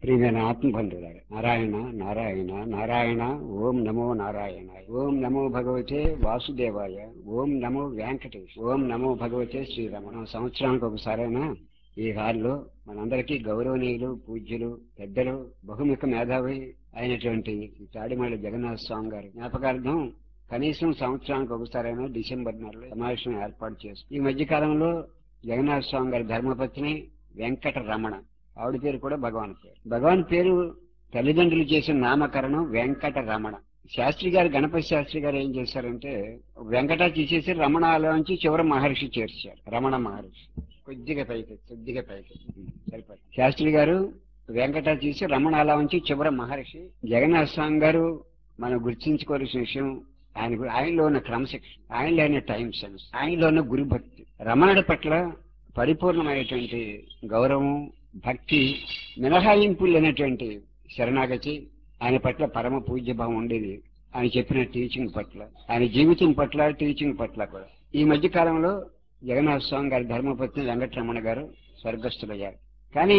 ప్రియమైన ఆత్మబంధువులారా, నారాయణ నారాయణ నారాయణ. ఓం నమో నారాయణ. ఓం నమో భగవతే వాసుదేవాయ. ఓం నమో వెంకటేష్. ఓం నమో భగవతే శ్రీరమణ. సంవత్సరానికి ఒకసారైనా ఈ హాల్లో మనందరికీ గౌరవనీయులు, పూజ్యులు, పెద్దలు, బహుముఖ మేధావి అయినటువంటి తాడిమల్లి జగన్నాథ స్వామి గారి జ్ఞాపకార్థం కనీసం సంవత్సరానికి ఒకసారైనా డిసెంబర్ నెలలో సమావేశం ఏర్పాటు చేస్తుంది. ఈ మధ్య కాలంలో జగన్నాథ స్వామి గారి ధర్మపత్ని వెంకట రమణ, ఆవిడ పేరు కూడా భగవాన్ పేరు. భగవాన్ పేరు తల్లిదండ్రులు చేసిన నామకరణం వెంకట రమణ. శాస్త్రి గారు, గణపతి శాస్త్రి గారు ఏం చేశారంటే వెంకట తీసేసి రమణలోంచి చివరి మహర్షి చేర్చారు. రమణ మహర్షి కొద్దిగా పైకి సరిపడి. శాస్త్రి గారు వెంకట తీసి రమణాల ఉంచి చివరి మహర్షి. జగన్నాథ స్వామి గారు మనం గుర్తించుకోవాల్సిన విషయం ఆయనలో ఉన్న క్రమశిక్షణ, ఆయనలో ఉన్న టైం సెన్స్, ఆయనలో ఉన్న గురుభక్తి. రమణుడి పట్ల పరిపూర్ణమైనటువంటి గౌరవం, భక్తి, మినహాయింపులు అనేటువంటి శరణాగతి, ఆయన పట్ల పరమ పూజ్యభావం ఉండేది. ఆయన చెప్పిన టీచింగ్ పట్ల, ఆయన జీవితం పట్ల, టీచింగ్ పట్ల కూడా. ఈ మధ్య కాలంలో జగన్నాథ స్వామి గారి ధర్మపత్ని వెంకటరమణ గారు స్వర్గస్థులయ్యారు. కానీ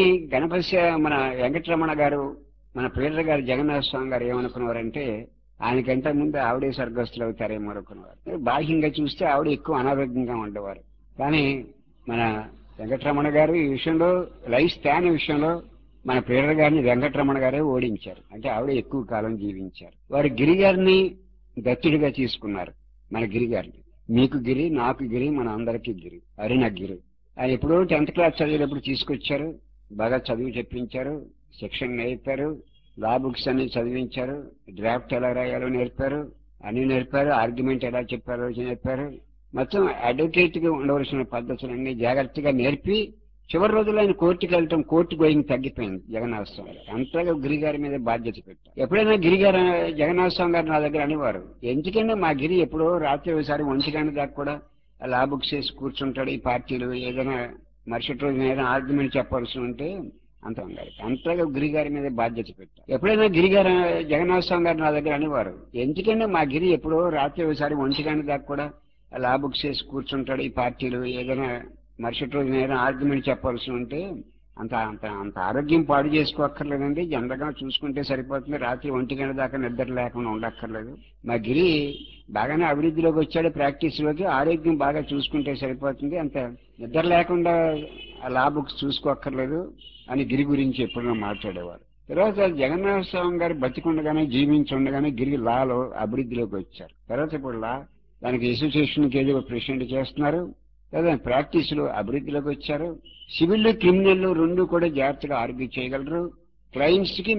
మన వెంకటరమణ గారు, మన పేర్ల గారు జగన్నాథ స్వామి గారు ఏమనుకున్నవారంటే ఆయనకంటే ముందు ఆవిడే స్వర్గస్థులు అవుతారేమో అనుకున్నవారు. బాహ్యంగా చూస్తే ఆవిడ ఎక్కువ అనారోగ్యంగా ఉండేవారు. కానీ మన వెంకటరమణ గారు ఈ విషయంలో, లైఫ్ స్పాన్ విషయంలో మన ప్రేరణ గారిని వెంకటరమణ గారే ఓడించారు. అంటే ఆవిడ ఎక్కువ కాలం జీవించారు. వారు గిరి గారిని దత్తుడిగా తీసుకున్నారు. మన గిరి గారిని, మీకు గిరి, నాకు గిరి, మన అందరికీ గిరి, అరుణ గిరి. ఆయన ఎప్పుడో 10th క్లాస్ చదివేటప్పుడు తీసుకొచ్చారు. బాగా చదువు చెప్పించారు, శిక్షణ నేర్పారు, లా బుక్స్ అన్ని చదివించారు, డ్రాఫ్ట్ ఎలా రాయాలో నేర్పారు, అన్ని నేర్పారు, ఆర్గ్యుమెంట్ ఎలా చెప్పారో నేర్పారు. మొత్తం అడ్వకేట్ గా ఉండవలసిన పద్ధతులన్నీ జాగ్రత్తగా నేర్పి చివరి రోజుల్లో ఆయన కోర్టుకు వెళ్ళటం, కోర్టు గోయింగ్ తగ్గిపోయింది జగన్నాథ స్వామి గారు. అంతగా గిరిగారి మీద బాధ్యత పెట్టారు. ఎప్పుడైనా గిరిగారు జగన్నాథ స్వామి గారు నా దగ్గర అనేవారు, ఎందుకంటే మా గిరి ఎప్పుడో రాత్రి ఒకసారి 1 గంట దాకా కూడా లా బుక్స్ వేసి కూర్చుంటాడు. ఈ పార్టీలు ఏదైనా మరుసటి రోజు ఏదైనా ఆర్గ్యుమెంట్ చెప్పాల్సి ఉంటే అంత ఉండాలి. అంతగా గిరిగారి మీద బాధ్యత పెట్టారు. ఎప్పుడైనా గిరిగారు జగన్నాథ స్వామి గారు నా దగ్గర అనేవారు, ఎందుకంటే మా గిరి ఎప్పుడో రాత్రి ఒకసారి 1 గంట దాకా కూడా లా బుక్స్ వేసి కూర్చుంటాడు. ఈ పార్టీలు ఏదైనా మరుసటి రోజు ఏదైనా ఆర్గ్యుమెంట్ చెప్పాల్సి ఉంటే అంత అంత అంత ఆరోగ్యం పాడు చేసుకోక్కర్లేదండి, జనరల్గా చూసుకుంటే సరిపోతుంది. రాత్రి 1 గంట దాకా నిద్ర లేకుండా ఉండక్కర్లేదు. మా గిరి బాగానే అభివృద్ధిలోకి వచ్చాడు, ప్రాక్టీస్లోకి. ఆరోగ్యం బాగా చూసుకుంటే సరిపోతుంది, అంత నిద్ర లేకుండా లా బుక్స్ చూసుకోక్కర్లేదు అని గిరి గురించి ఎప్పుడైనా మాట్లాడేవారు. తర్వాత జగన్నాథ స్వామి గారు బతికుండగానే, జీవించి ఉండగానే గిరి లాలో అభివృద్ధిలోకి వచ్చారు. తర్వాత ఇప్పుడు దానికి అసోసియేషన్కి ఏదో ప్రెసిడెంట్ చేస్తున్నారు. లేదా ప్రాక్టీసులు అభివృద్ధిలోకి వచ్చారు. సివిల్, క్రిమినల్ రెండు కూడా జాగ్రత్తగా ఆర్గ్యూ చేయగలరు. క్లయింట్స్ కి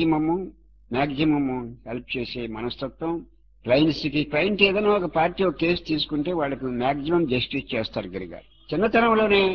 మ్యాక్సిమము హెల్ప్ చేసే మనస్తత్వం. క్లయింట్ ఏదైనా ఒక పార్టీ ఒక కేసు తీసుకుంటే వాళ్ళకి మ్యాక్సిమం జస్టిస్ చేస్తారు గిరిగారు. చిన్నతనంలోనే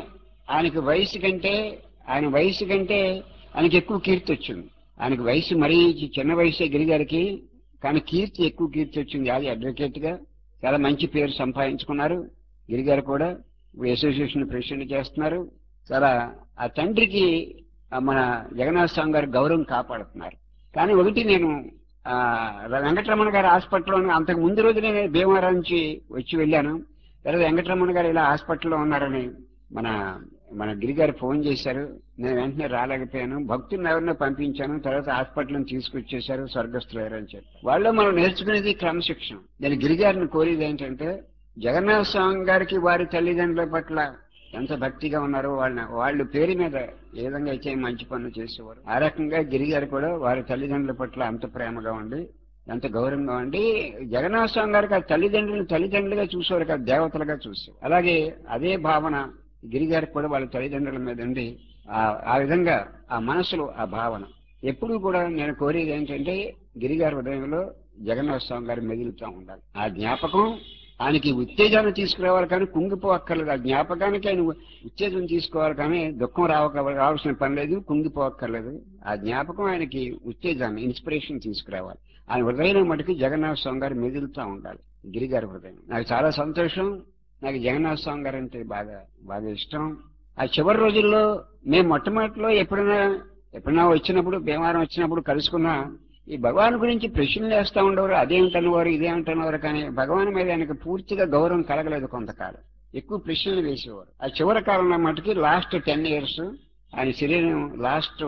ఆయన వయసు కంటే ఆయనకి ఎక్కువ కీర్తి వచ్చింది. ఆయనకి వయసు మరీ చిన్న వయసే గిరిగారికి, కానీ ఎక్కువ కీర్తి వచ్చింది. అది అడ్వకేట్ గా చాలా మంచి పేరు సంపాదించుకున్నారు. గిరిగారు కూడా ఇప్పుడు అసోసియేషన్ ప్రెసిడెంట్ చేస్తున్నారు. చాలా ఆ తండ్రికి మన జగన్నాథ స్వామి గారి గౌరవం కాపాడుతున్నారు. కానీ ఒకటి, నేను వెంకటరమణ గారి హాస్పిటల్లో అంతకు ముందు రోజు నేను భీమవరం నుంచి వచ్చి వెళ్ళాను. తర్వాత వెంకటరమణ గారు ఇలా హాస్పిటల్లో ఉన్నారని మన మన గిరిగారు ఫోన్ చేశారు. నేను వెంటనే రాలేకపోయాను. భక్తులను ఎవరినో పంపించాను. తర్వాత హాస్పిటల్ తీసుకొచ్చేశారు, స్వర్గస్థులయ్యారని చెప్పి. వాళ్ళు మనం నేర్చుకునేది క్రమశిక్షణ. నేను గిరిగారిని కోరేది ఏంటంటే జగన్నాథ స్వామి గారికి వారి తల్లిదండ్రుల పట్ల ఎంత భక్తిగా ఉన్నారో వాళ్ళు పేరు మీద ఏ విధంగా అయితే మంచి పనులు చేసేవారు, ఆ రకంగా గిరిగారు కూడా వారి తల్లిదండ్రుల పట్ల అంత ప్రేమగా ఉండి, ఎంత గౌరవంగా ఉండి, జగన్నాథ స్వామి గారికి ఆ తల్లిదండ్రులుగా చూసేవారు కాదు, దేవతలుగా చూసేవారు. అలాగే అదే భావన గిరిగారికి కూడా వాళ్ళ తల్లిదండ్రుల మీద ఉండి ఆ విధంగా ఆ మనసులో ఆ భావన ఎప్పుడూ కూడా నేను కోరేది ఏంటంటే గిరిగారి హృదయంలో జగన్నాథ స్వామి గారు మెదులుతూ ఉండాలి. ఆ జ్ఞాపకం ఆయనకి ఉత్తేజాన్ని తీసుకురావాలి, కానీ కుంగిపోక్కర్లేదు. ఆ జ్ఞాపకానికి ఆయన ఉత్తేజం తీసుకోవాలి, కానీ దుఃఖం రావాల్సిన పని లేదు, కుంగిపోక్కర్లేదు. ఆ జ్ఞాపకం ఆయనకి ఉత్తేజాన్ని, ఇన్స్పిరేషన్ తీసుకురావాలి. ఆయన హృదయం మటుకు జగన్నాథ స్వామి గారు మెదులుతూ ఉండాలి, గిరిగారి హృదయం. నాకు చాలా సంతోషం. నాకు జగన్నాథ స్వామి గారు అంటే బాగా బాగా ఇష్టం. ఆ చివరి రోజుల్లో మేము మొట్టమొదటిలో ఎప్పుడైనా వచ్చినప్పుడు, భీమవరం వచ్చినప్పుడు కలుసుకున్నా ఈ భగవాన్ గురించి ప్రశ్నలు వేస్తూ ఉండేవారు. అదేమిటనేవారు, ఇదేమిటనేవారు, కానీ భగవాన్ మీద ఆయనకు పూర్తిగా గౌరవం కలగలేదు. కొంతకాలం ఎక్కువ ప్రశ్నలు వేసేవారు. ఆ చివరి కాలంలో మటుకి లాస్ట్ 10 years ఆయన శరీరం లాస్ట్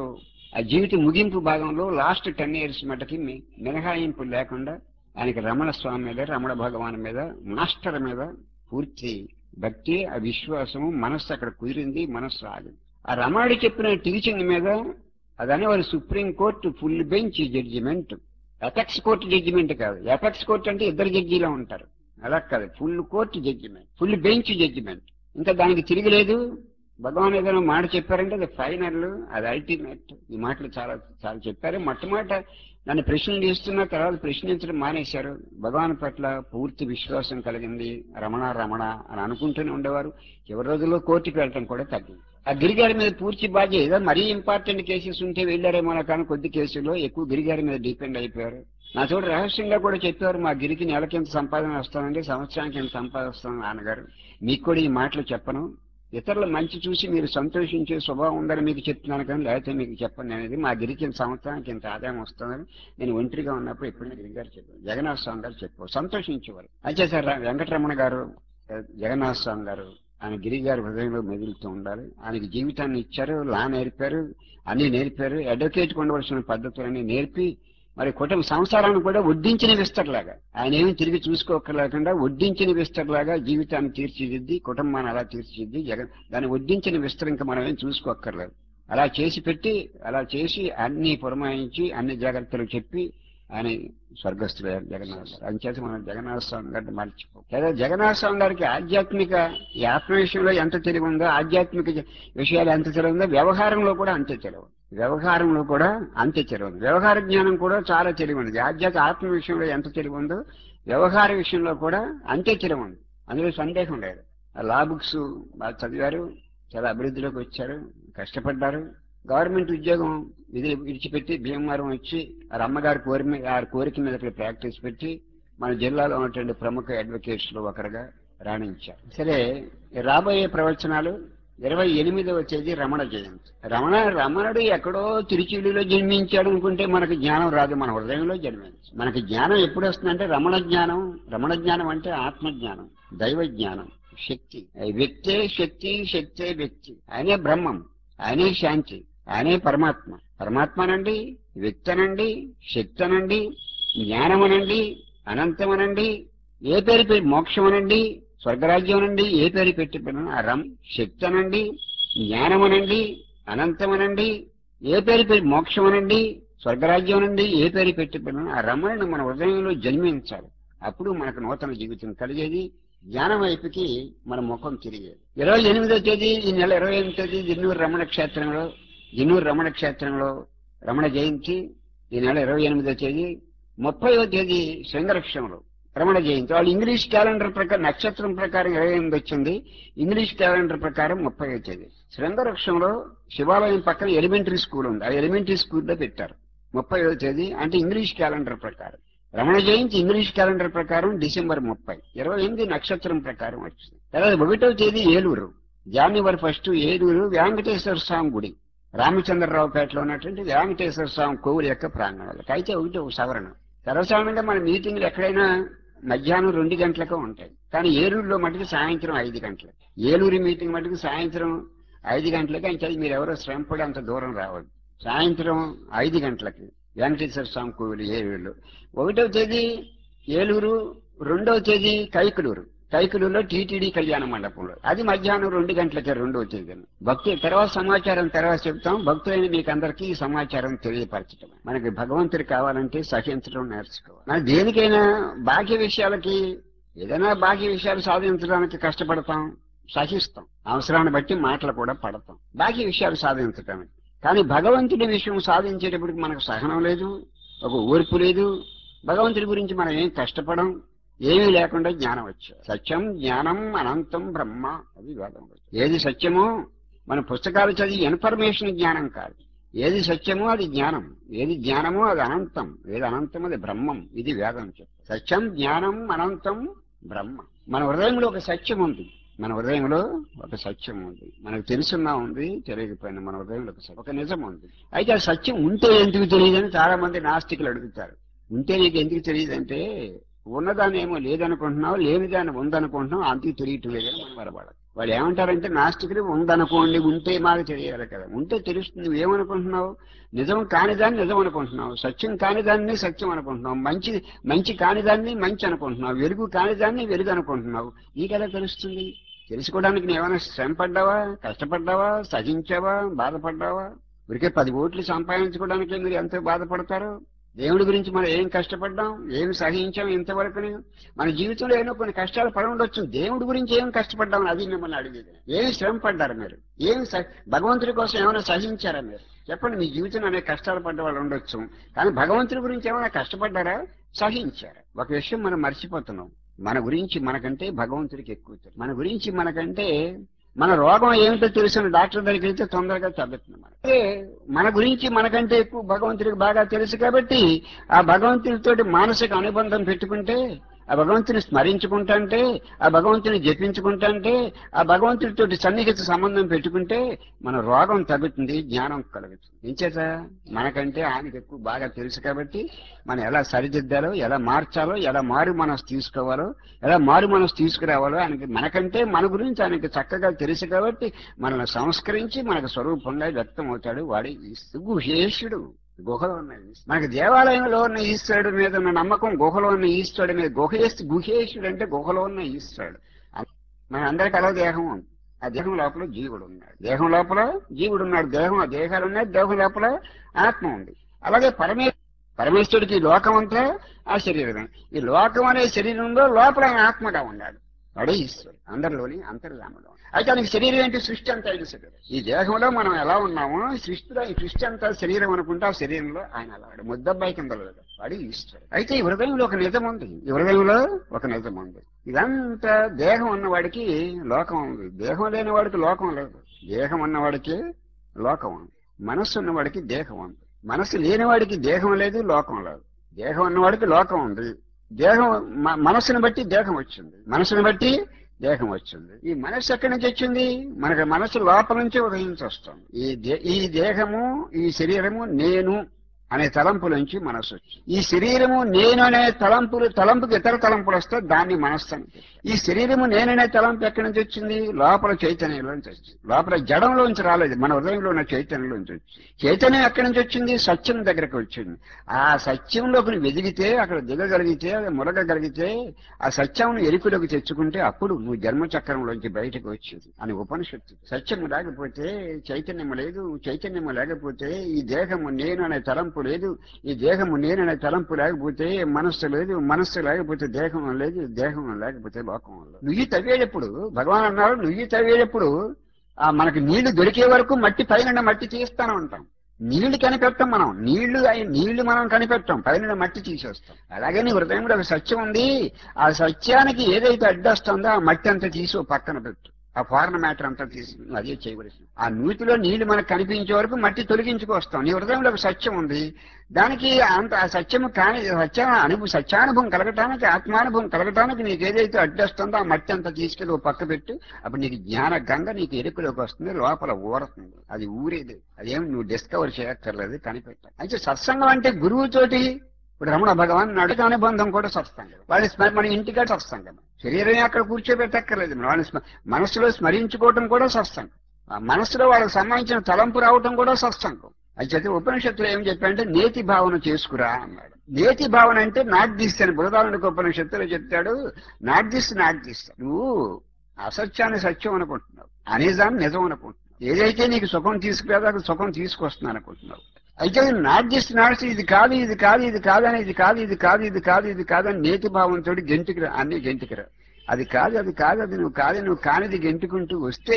ఆ జీవిత ముగింపు భాగంలో లాస్ట్ 10 years మటుకి మినహాయింపు లేకుండా ఆయనకి రమణ స్వామి మీద, రమణ భగవాన్ మీద, మాస్టర్ మీద పూర్తి భక్తి, ఆ విశ్వాసము, మనస్సు అక్కడ కుదిరింది, మనస్సు ఆగింది. ఆ రమణుడు చెప్పిన టీచింగ్ మీద అదనే వారి supreme court full bench judgement, apex court judgement కాదు. ఎపెక్స్ కోర్టు అంటే ఇద్దరు జడ్జీలా ఉంటారు, అలా కాదు. Full court judgement, full bench judgement. ఇంకా దానికి తిరిగిలేదు. భగవాన్ ఏదైనా మాట చెప్పారంటే అది ఫైనల్, అది అల్టిమేట్. ఈ మాటలు చాలా చాలా చెప్పారు. మొట్టమొదట నన్ను ప్రశ్నలు చేస్తున్న తర్వాత ప్రశ్నించడం మానేశారు. భగవాన్ పట్ల పూర్తి విశ్వాసం కలిగింది. రమణ రమణ అని అనుకుంటూనే ఉండేవారు. చివరి రోజుల్లో కోర్టుకు వెళ్ళటం కూడా తగ్గింది. ఆ గిరిగారి మీద పూర్తి బాధ్యత, మరీ ఇంపార్టెంట్ కేసెస్ ఉంటే వెళ్ళారేమో కానీ కొద్ది కేసుల్లో ఎక్కువ గిరిగారి మీద డిపెండ్ అయిపోయారు. నా చోట రహస్యంగా కూడా చెప్పారు, మా గిరికి నెలకి ఎంత సంపాదన వస్తానండి, సంవత్సరానికి ఎంత సంపాదన వస్తాను నాన్నగారు. మీకు కూడా ఈ మాటలు చెప్పను. ఇతరుల మంచి చూసి మీరు సంతోషించే స్వభావం ఉందని మీకు చెప్తున్నాను, కానీ లేకపోతే మీకు చెప్పండి అనేది. మా గిరికి సంవత్సరానికి ఇంత ఆదాయం వస్తుందని నేను ఒంటరిగా ఉన్నప్పుడు ఎప్పుడైనా గిరి గారు చెప్పారు, జగన్నాథ స్వామి గారు చెప్పారు, సంతోషించేవారు. అయితే సార్ వెంకటరమణ గారు, జగన్నాథ స్వామి గారు ఆయన గిరి గారి హృదయంలో మెదులుతూ ఉండాలి. ఆయనకి జీవితాన్ని ఇచ్చారు, లా నేర్పారు, అన్ని నేర్పారు. అడ్వకేట్ ఉండవలసిన పద్ధతులన్నీ నేర్పి మరి కుటుంబ సంసారాన్ని కూడా వడ్డించిన విస్తరలాగా, ఆయన ఏమి తిరిగి చూసుకోకలేకుండా వడ్డించిన విస్తరలాగా జీవితాన్ని తీర్చిదిద్ది, కుటుంబాన్ని అలా తీర్చిదిద్ది. దాన్ని వడ్డించిన విస్తర ఇంకా మనం ఏం చూసుకోక్కర్లేదు. అలా చేసి పెట్టి, అలా చేసి అన్ని పురమాయించి అన్ని జాగ్రత్తలు చెప్పి ఆయన స్వర్గస్థులయ్యారు జగన్నాథ గారు. అంచేత మనం జగన్నాథ స్వామి గారిని మర్చిపో. లేదా జగన్నాథ స్వామి గారికి ఆధ్యాత్మిక ఈ ఆత్మ విషయంలో ఎంత తెలివి ఉందో, ఆధ్యాత్మిక విషయాలు ఎంత తెలివి ఉందో, వ్యవహారంలో కూడా అంతే తెలివి. వ్యవహారంలో కూడా అంతే తెలివి. వ్యవహార జ్ఞానం కూడా చాలా తెలివి ఉంది. ఆధ్యాత్మిక ఆత్మ విషయంలో ఎంత తెలివి ఉందో, వ్యవహార విషయంలో కూడా అంతే తెలివి ఉంది. అందులో సందేహం లేదు. ఆ లా బుక్స్ బాగా చదివారు, చాలా అభివృద్ధిలోకి వచ్చారు, కష్టపడ్డారు. గవర్నమెంట్ ఉద్యోగం ఇది విడిచిపెట్టి భీమవరం వచ్చి ఆ అమ్మగారి కోరిక మీద ప్రాక్టీస్ పెట్టి మన జిల్లాలో ఉన్నటువంటి ప్రముఖ అడ్వకేట్స్ లో ఒకరుగా రాణించారు. సరే, రాబోయే ప్రవచనాలు 28వ తేదీ రమణ జయంతి. రమణుడు ఎక్కడో తిరుచిలో జన్మించాడు అనుకుంటే మనకు జ్ఞానం రాదు, మన హృదయంలో జన్మించు. మనకి జ్ఞానం ఎప్పుడు వస్తుందంటే రమణ జ్ఞానం. రమణ జ్ఞానం అంటే ఆత్మజ్ఞానం, దైవ జ్ఞానం, శక్తి. వ్యక్తే శక్తి, శక్తే వ్యక్తి. ఆయనే బ్రహ్మం, ఆయనే శాంతి, ఆయనే పరమాత్మ. పరమాత్మనండి, వ్యక్తనండి, శక్తనండి, జ్ఞానమనండి, అనంతమనండి, ఏ పేరు మోక్షమనండి, స్వర్గరాజ్యం అనండి, ఏ పేరు పెట్టి శక్తనండి, జ్ఞానమనండి, అనంతమనండి, ఏ పేరు మోక్షమనండి, స్వర్గరాజ్యం అనండి, ఏ పేరు పెట్టి ఆ రమణను మన హృదయంలో జన్మించాలి. అప్పుడు మనకు నూతన జీవితం కలిగేది. జ్ఞానం వైపుకి మన ముఖం తిరిగేది. 28వ తేదీ, ఈ నెల 28వ తేదీ జిన్నూరు రమణ క్షేత్రంలో రమణ జయంతి. ఈ నెల 28వ తేదీ. 30వ తేదీ శృంగరక్షంలో రమణ జయంతి. వాళ్ళు ఇంగ్లీష్ క్యాలెండర్ ప్రకారం నక్షత్రం ప్రకారం 28 వచ్చింది, ఇంగ్లీష్ క్యాలెండర్ ప్రకారం 30వ తేదీ. శృంగరక్షంలో శివాలయం పక్కన ఎలిమెంటరీ స్కూల్ ఉంది, ఆ ఎలిమెంటరీ స్కూల్లో పెట్టారు 30వ తేదీ. అంటే ఇంగ్లీష్ క్యాలెండర్ ప్రకారం రమణ జయంతి ఇంగ్లీష్ క్యాలెండర్ ప్రకారం డిసెంబర్ 30, 28 నక్షత్రం ప్రకారం వచ్చింది. తర్వాత 1వ తేదీ ఏలూరు, జనవరి 1 ఏలూరు వెంకటేశ్వర స్వామి గుడి, రామచంద్రరావుపేటలో ఉన్నటువంటి వెంకటేశ్వర స్వామి కోవిల యొక్క ప్రాంగణాలకు. అయితే ఒక సవరణ. సర్వసాధారణంగా మన మీటింగ్లు ఎక్కడైనా మధ్యాహ్నం 2 గంటలకు ఉంటాయి, కానీ ఏలూరులో మటుకు సాయంత్రం 5 గంటలకు. ఏలూరు మీటింగ్ మటుకు సాయంత్రం 5 గంటలకి. అంటే మీరు ఎవరో శ్రమపడి అంత దూరం రావద్దు. సాయంత్రం 5 గంటలకి వెంకటేశ్వర స్వామి కోవిలు ఏలూరులో. 1వ తేదీ ఏలూరు, 2వ తేదీ కైకలూరులో టీటీడీ కళ్యాణ మండపంలో. అది మధ్యాహ్నం 2 గంటలకి 2వ తేదీ. తర్వాత సమాచారం తర్వాత చెప్తాం. భక్తులైన మీకు అందరికీ ఈ సమాచారం తెలియపరచడం. మనకి భగవంతుడు కావాలంటే సహించడం నేర్చుకోవాలి. మన దేనికైనా బాహ్య విషయాలకి, ఏదైనా బాహ్య విషయాలు సాధించడానికి కష్టపడతాం, సహిస్తాం, అవసరాన్ని బట్టి మాటలు కూడా పడతాం బాహ్య విషయాలు సాధించడానికి. కానీ భగవంతుడి విషయం సాధించేటప్పటికి మనకు సహనం లేదు, ఒక ఓర్పు లేదు. భగవంతుడి గురించి మనం ఏం కష్టపడం, ఏమీ లేకుండా జ్ఞానం వచ్చారు. సత్యం జ్ఞానం అనంతం బ్రహ్మ, అది వేదం. ఏది సత్యమో మన పుస్తకాలు చదివి ఇన్ఫర్మేషన్ జ్ఞానం కాదు. ఏది సత్యమో అది జ్ఞానం, ఏది జ్ఞానమో అది అనంతం, ఏది అనంతం అది బ్రహ్మం. ఇది వేదం చెప్పు. సత్యం జ్ఞానం అనంతం బ్రహ్మ. మన హృదయంలో ఒక సత్యం ఉంది, మన హృదయంలో ఒక సత్యం ఉంది. మనకు తెలుసున్నా ఉంది, తెలియకపోయినా మన హృదయంలో ఒక నిజం ఉంది. అయితే ఆ సత్యం ఉంటే ఎందుకు తెలియదని చాలా మంది నాస్తికులు అడుగుతారు. ఉంటే నీకు ఎందుకు తెలియదంటే, ఉన్నదాన్ని ఏమో లేదనుకుంటున్నావు, లేని దాన్ని ఉందనుకుంటున్నావు, అందుకు తెలియటం లేదని మనం వరబడాలి. వాళ్ళు ఏమంటారంటే నాస్తికులు ఉందనుకోండి, ఉంటే మాకు తెలియాలి కదా. ఉంటే తెలుస్తుంది. నువ్వేమనుకుంటున్నావు? నిజం కానిదాన్ని నిజం అనుకుంటున్నావు, సత్యం కానిదాన్ని సత్యం అనుకుంటున్నావు, మంచి మంచి కానిదాన్ని మంచి అనుకుంటున్నావు, వెలుగు కానిదాన్ని వెలుగు అనుకుంటున్నావు. నీకెలా తెలుస్తుంది? తెలుసుకోవడానికి నువ్వేమైనా శ్రమ పడ్డావా, కష్టపడ్డావా, సహించావా, బాధపడ్డావా? ఊరికే 10 ఓట్లు సంపాదించుకోవడానికి మీరు ఎంతో బాధపడతారు. దేవుడి గురించి మనం ఏం కష్టపడ్డాం, ఏం సహించాం ఇంతవరకు? మన జీవితంలో ఏమో కొన్ని కష్టాలు పడి ఉండొచ్చు. దేవుడి గురించి ఏం కష్టపడ్డాం అది మిమ్మల్ని అడిగేది. ఏం శ్రమ పడ్డారు మీరు? ఏం భగవంతుడి కోసం ఏమైనా సహించారా మీరు? చెప్పండి. మీ జీవితంలో అనేక కష్టాలు పడ్డ వాళ్ళు ఉండొచ్చు, కానీ భగవంతుడి గురించి ఏమైనా కష్టపడ్డారా, సహించారా? ఒక విషయం మనం మర్చిపోతున్నాం. మన గురించి మనకంటే భగవంతుడికి ఎక్కువ తెలుసు. మన గురించి మనకంటే మన రోగం ఏమిటో తెలిసిన డాక్టర్ దగ్గరికి వెళ్తే తొందరగా తగ్గుతుంది. అదే మన గురించి మనకంటే ఎక్కువ భగవంతుడికి బాగా తెలుసు కాబట్టి ఆ భగవంతుడితోటి మానసిక అనుబంధం పెట్టుకుంటే, ఆ భగవంతుని స్మరించుకుంటే, ఆ భగవంతుని జపించుకుంటే, ఆ భగవంతుడితోటి సన్నిహిత సంబంధం పెట్టుకుంటే మన రోగం తగ్గుతుంది, జ్ఞానం కలుగుతుంది. ఇంచేత మనకంటే ఆయనకి ఎక్కువ బాగా తెలుసు కాబట్టి మనం ఎలా సరిదిద్దాలో, ఎలా మార్చాలో, ఎలా మారు మనసు తీసుకోవాలో, ఎలా మారు మనసు తీసుకురావాలో ఆయనకి, మనకంటే మన గురించి ఆయనకి చక్కగా తెలుసు కాబట్టి మనల్ని సంస్కరించి మనకు స్వరూపంగా వ్యక్తం అవుతాడు. వాడి గుహేశుడు. గుహలో ఉన్న మనకి దేవాలయంలో ఉన్న ఈశ్వరుడు మీద ఉన్న నమ్మకం, గుహలో ఉన్న ఈశ్వరుడు మీద. గుహేశుడు అంటే గుహలో ఉన్న ఈశ్వరుడు. మన అందరికి అలా దేహం ఉంది. ఆ దేహం లోపల జీవుడు ఉన్నాడు. దేహం లోపల జీవుడు ఉన్నాడు. ఆ దేహాలు ఉన్నాయి. దేహం లోపల ఆత్మ ఉంది. అలాగే పరమేశ్వరుడికి ఈ లోకం అంతా ఆ శరీరమే. ఈ లోకం అనే శరీరంలో లోపల ఆయన ఆత్మగా ఉన్నాడు. వాడే ఈశ్వరుడు, అందరిలోని అంతర్యామలో. అయితే ఆయనకి శరీరం ఏంటి? సృష్టి అంతా ఆయన శరీరం. ఈ దేహంలో మనం ఎలా ఉన్నామో సృష్టిలో ఈ సృష్టి అంతా శరీరం అనుకుంటే ఆ శరీరంలో ఆయన అలా ముద్దబ్బాయి కింద లేదు. వాడు ఈశ్వరుడు. అయితే ఈ హృదయంలో ఒక నిజం ఉంది. ఈ హృదయంలో ఒక నిజం ఉంది. ఇదంతా దేహం ఉన్నవాడికి లోకం ఉంది, దేహం లేని వాడికి లోకం లేదు. దేహం ఉన్నవాడికి లోకం ఉంది, మనస్సు ఉన్నవాడికి దేహం ఉంది. మనస్సు లేనివాడికి దేహం లేదు, లోకం లేదు. దేహం ఉన్నవాడికి లోకం ఉంది. దేహం మనస్సును బట్టి దేహం వచ్చింది, మనసును బట్టి దేహం వచ్చింది. ఈ మనస్సు ఎక్కడి నుంచి వచ్చింది? మనకి మనస్సు లోపల నుంచి ఉదయించి వస్తుంది. ఈ దేహము, ఈ శరీరము నేను అనే తలంపుల నుంచి మనస్సు వచ్చింది. ఈ శరీరము నేను అనే తలంపుకి ఇతర తలంపులు వస్తే దాన్ని మనస్సు అని. ఈ శరీరము నేననే తలంపు ఎక్కడి నుంచి వచ్చింది? లోపల చైతన్యంలోంచి వచ్చింది. లోపల జడంలోంచి రాలేదు, మన హృదయంలో ఉన్న చైతన్యంలోంచి వచ్చింది. చైతన్యం ఎక్కడి నుంచి వచ్చింది? సత్యం దగ్గరకు వచ్చింది. ఆ సత్యంలోకి వెదిగితే, అక్కడ దిగగలిగితే, మురగగలిగితే, ఆ సత్యంను ఎరుకులోకి తెచ్చుకుంటే అప్పుడు నువ్వు జన్మచక్రంలోంచి బయటకు వచ్చేది అని ఉపనిషత్తు. సత్యము లేకపోతే చైతన్యము లేదు, చైతన్యము లేకపోతే ఈ దేహము నేను అనే తలంపు లేదు, ఈ దేహము నేననే తలంపు లేకపోతే మనస్సు లేదు, మనస్సు లేకపోతే దేహం లేదు, దేహం లేకపోతే లోకం లేదు. నుయ్యి తవ్వేటప్పుడు భగవాన్ అన్నారు, నుయ్యి తవ్వేటప్పుడు మనకి నీళ్లు దొరికే వరకు మట్టి పైన మట్టి తీస్తానే ఉంటాం. నీళ్లు కనిపెట్టాం మనం, నీళ్లు మనం కనిపెట్టాం, పైన మట్టి తీసేస్తాం. అలాగే నీ హృదయంలో ఒక సత్యం ఉంది. ఆ సత్యానికి ఏదైతే అడ్డొస్తుందో ఆ మట్టి అంతా తీసి పక్కన పెట్టు. ఆ ఫారెన్ మ్యాటర్ అంతా తీసి అదే చేయవలసింది. ఆ నూతిలో నీళ్లు మనకు కనిపించే వరకు మట్టి తొలగించుకొస్తాం. నీ హృదయంలో ఒక సత్యం ఉంది. దానికి అంత ఆ సత్యము కానీ సత్యానుభవం కలగటానికి, ఆత్మానుభవం కలగటానికి నీకు ఏదైతే అడ్డొస్తుందో ఆ మట్టి అంతా తీసుకెళ్ళి ఒక పక్క పెట్టు. అప్పుడు నీకు జ్ఞాన గంగ నీకు ఎరుకులోకి వస్తుంది, లోపల ఊరుతుంది. అది ఊరేది, అదేం నువ్వు డిస్కవర్ చేయక్కర్లేదు, కనిపెట్టాలి. అయితే సత్సంగం అంటే గురువుతోటి, ఇప్పుడు రమణ భగవాన్ నడుక అనుబంధం కూడా సత్సంగం. మన ఇంటికాడ సత్సంగం. శరీరం అక్కడ కూర్చోబెట్టక్కర్లేదు, మనస్సులో స్మరించుకోవటం కూడా సత్సంగం. ఆ మనస్సులో వాళ్ళకి సంబంధించిన తలంపు రావటం కూడా సత్సంగం. అయితే ఉపనిషత్తులు ఏం చెప్పారంటే నేతి భావన చేసుకురా అన్నాడు. నేతి భావన అంటే నాట్ దిస్ అని బృహదారణ్యక ఉపనిషత్తులో చెప్తాడు. Not this. నువ్వు అసత్యాన్ని సత్యం అనుకుంటున్నావు, అనేదాన్ని నిజం అనుకుంటున్నావు. ఏదైతే నీకు సుఖం తీసుకురాదో అది సుఖం తీసుకొస్తున్నాను అనుకుంటున్నావు. అయితే నాట్ దిస్ ఇది కాదు, ఇది కాదు, ఇది కాదని, ఇది కాదు, ఇది కాదు, ఇది కాదు, ఇది కాదని నేతి భావంతో గెంటుకురా, అన్ని గెంటుకురా. అది కాదు, అది కాదు, అది నువ్వు కాదు, నువ్వు కానిది గెంటుకుంటూ వస్తే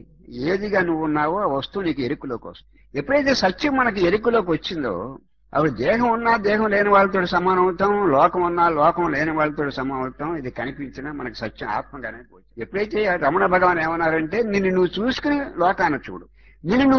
ఏదిగా నువ్వు ఉన్నావో ఆ వస్తువు నీకు ఎరుకులోకి వస్తుంది. ఎప్పుడైతే సత్యం మనకి ఎరుకులోకి వచ్చిందో అప్పుడు దేహం ఉన్నా దేహం లేని వాళ్ళతో సమానం అవుతాం, లోకం ఉన్నా లోకం లేని వాళ్ళతో సమానం అవుతాం. ఇది కనిపించినా మనకి సత్యం ఆత్మగానే పోతుంది. ఎప్పుడైతే రమణ భగవాన్ ఏమన్నారంటే నిన్ను నువ్వు చూసుకుని లోకాన్ని చూడు. నిన్ను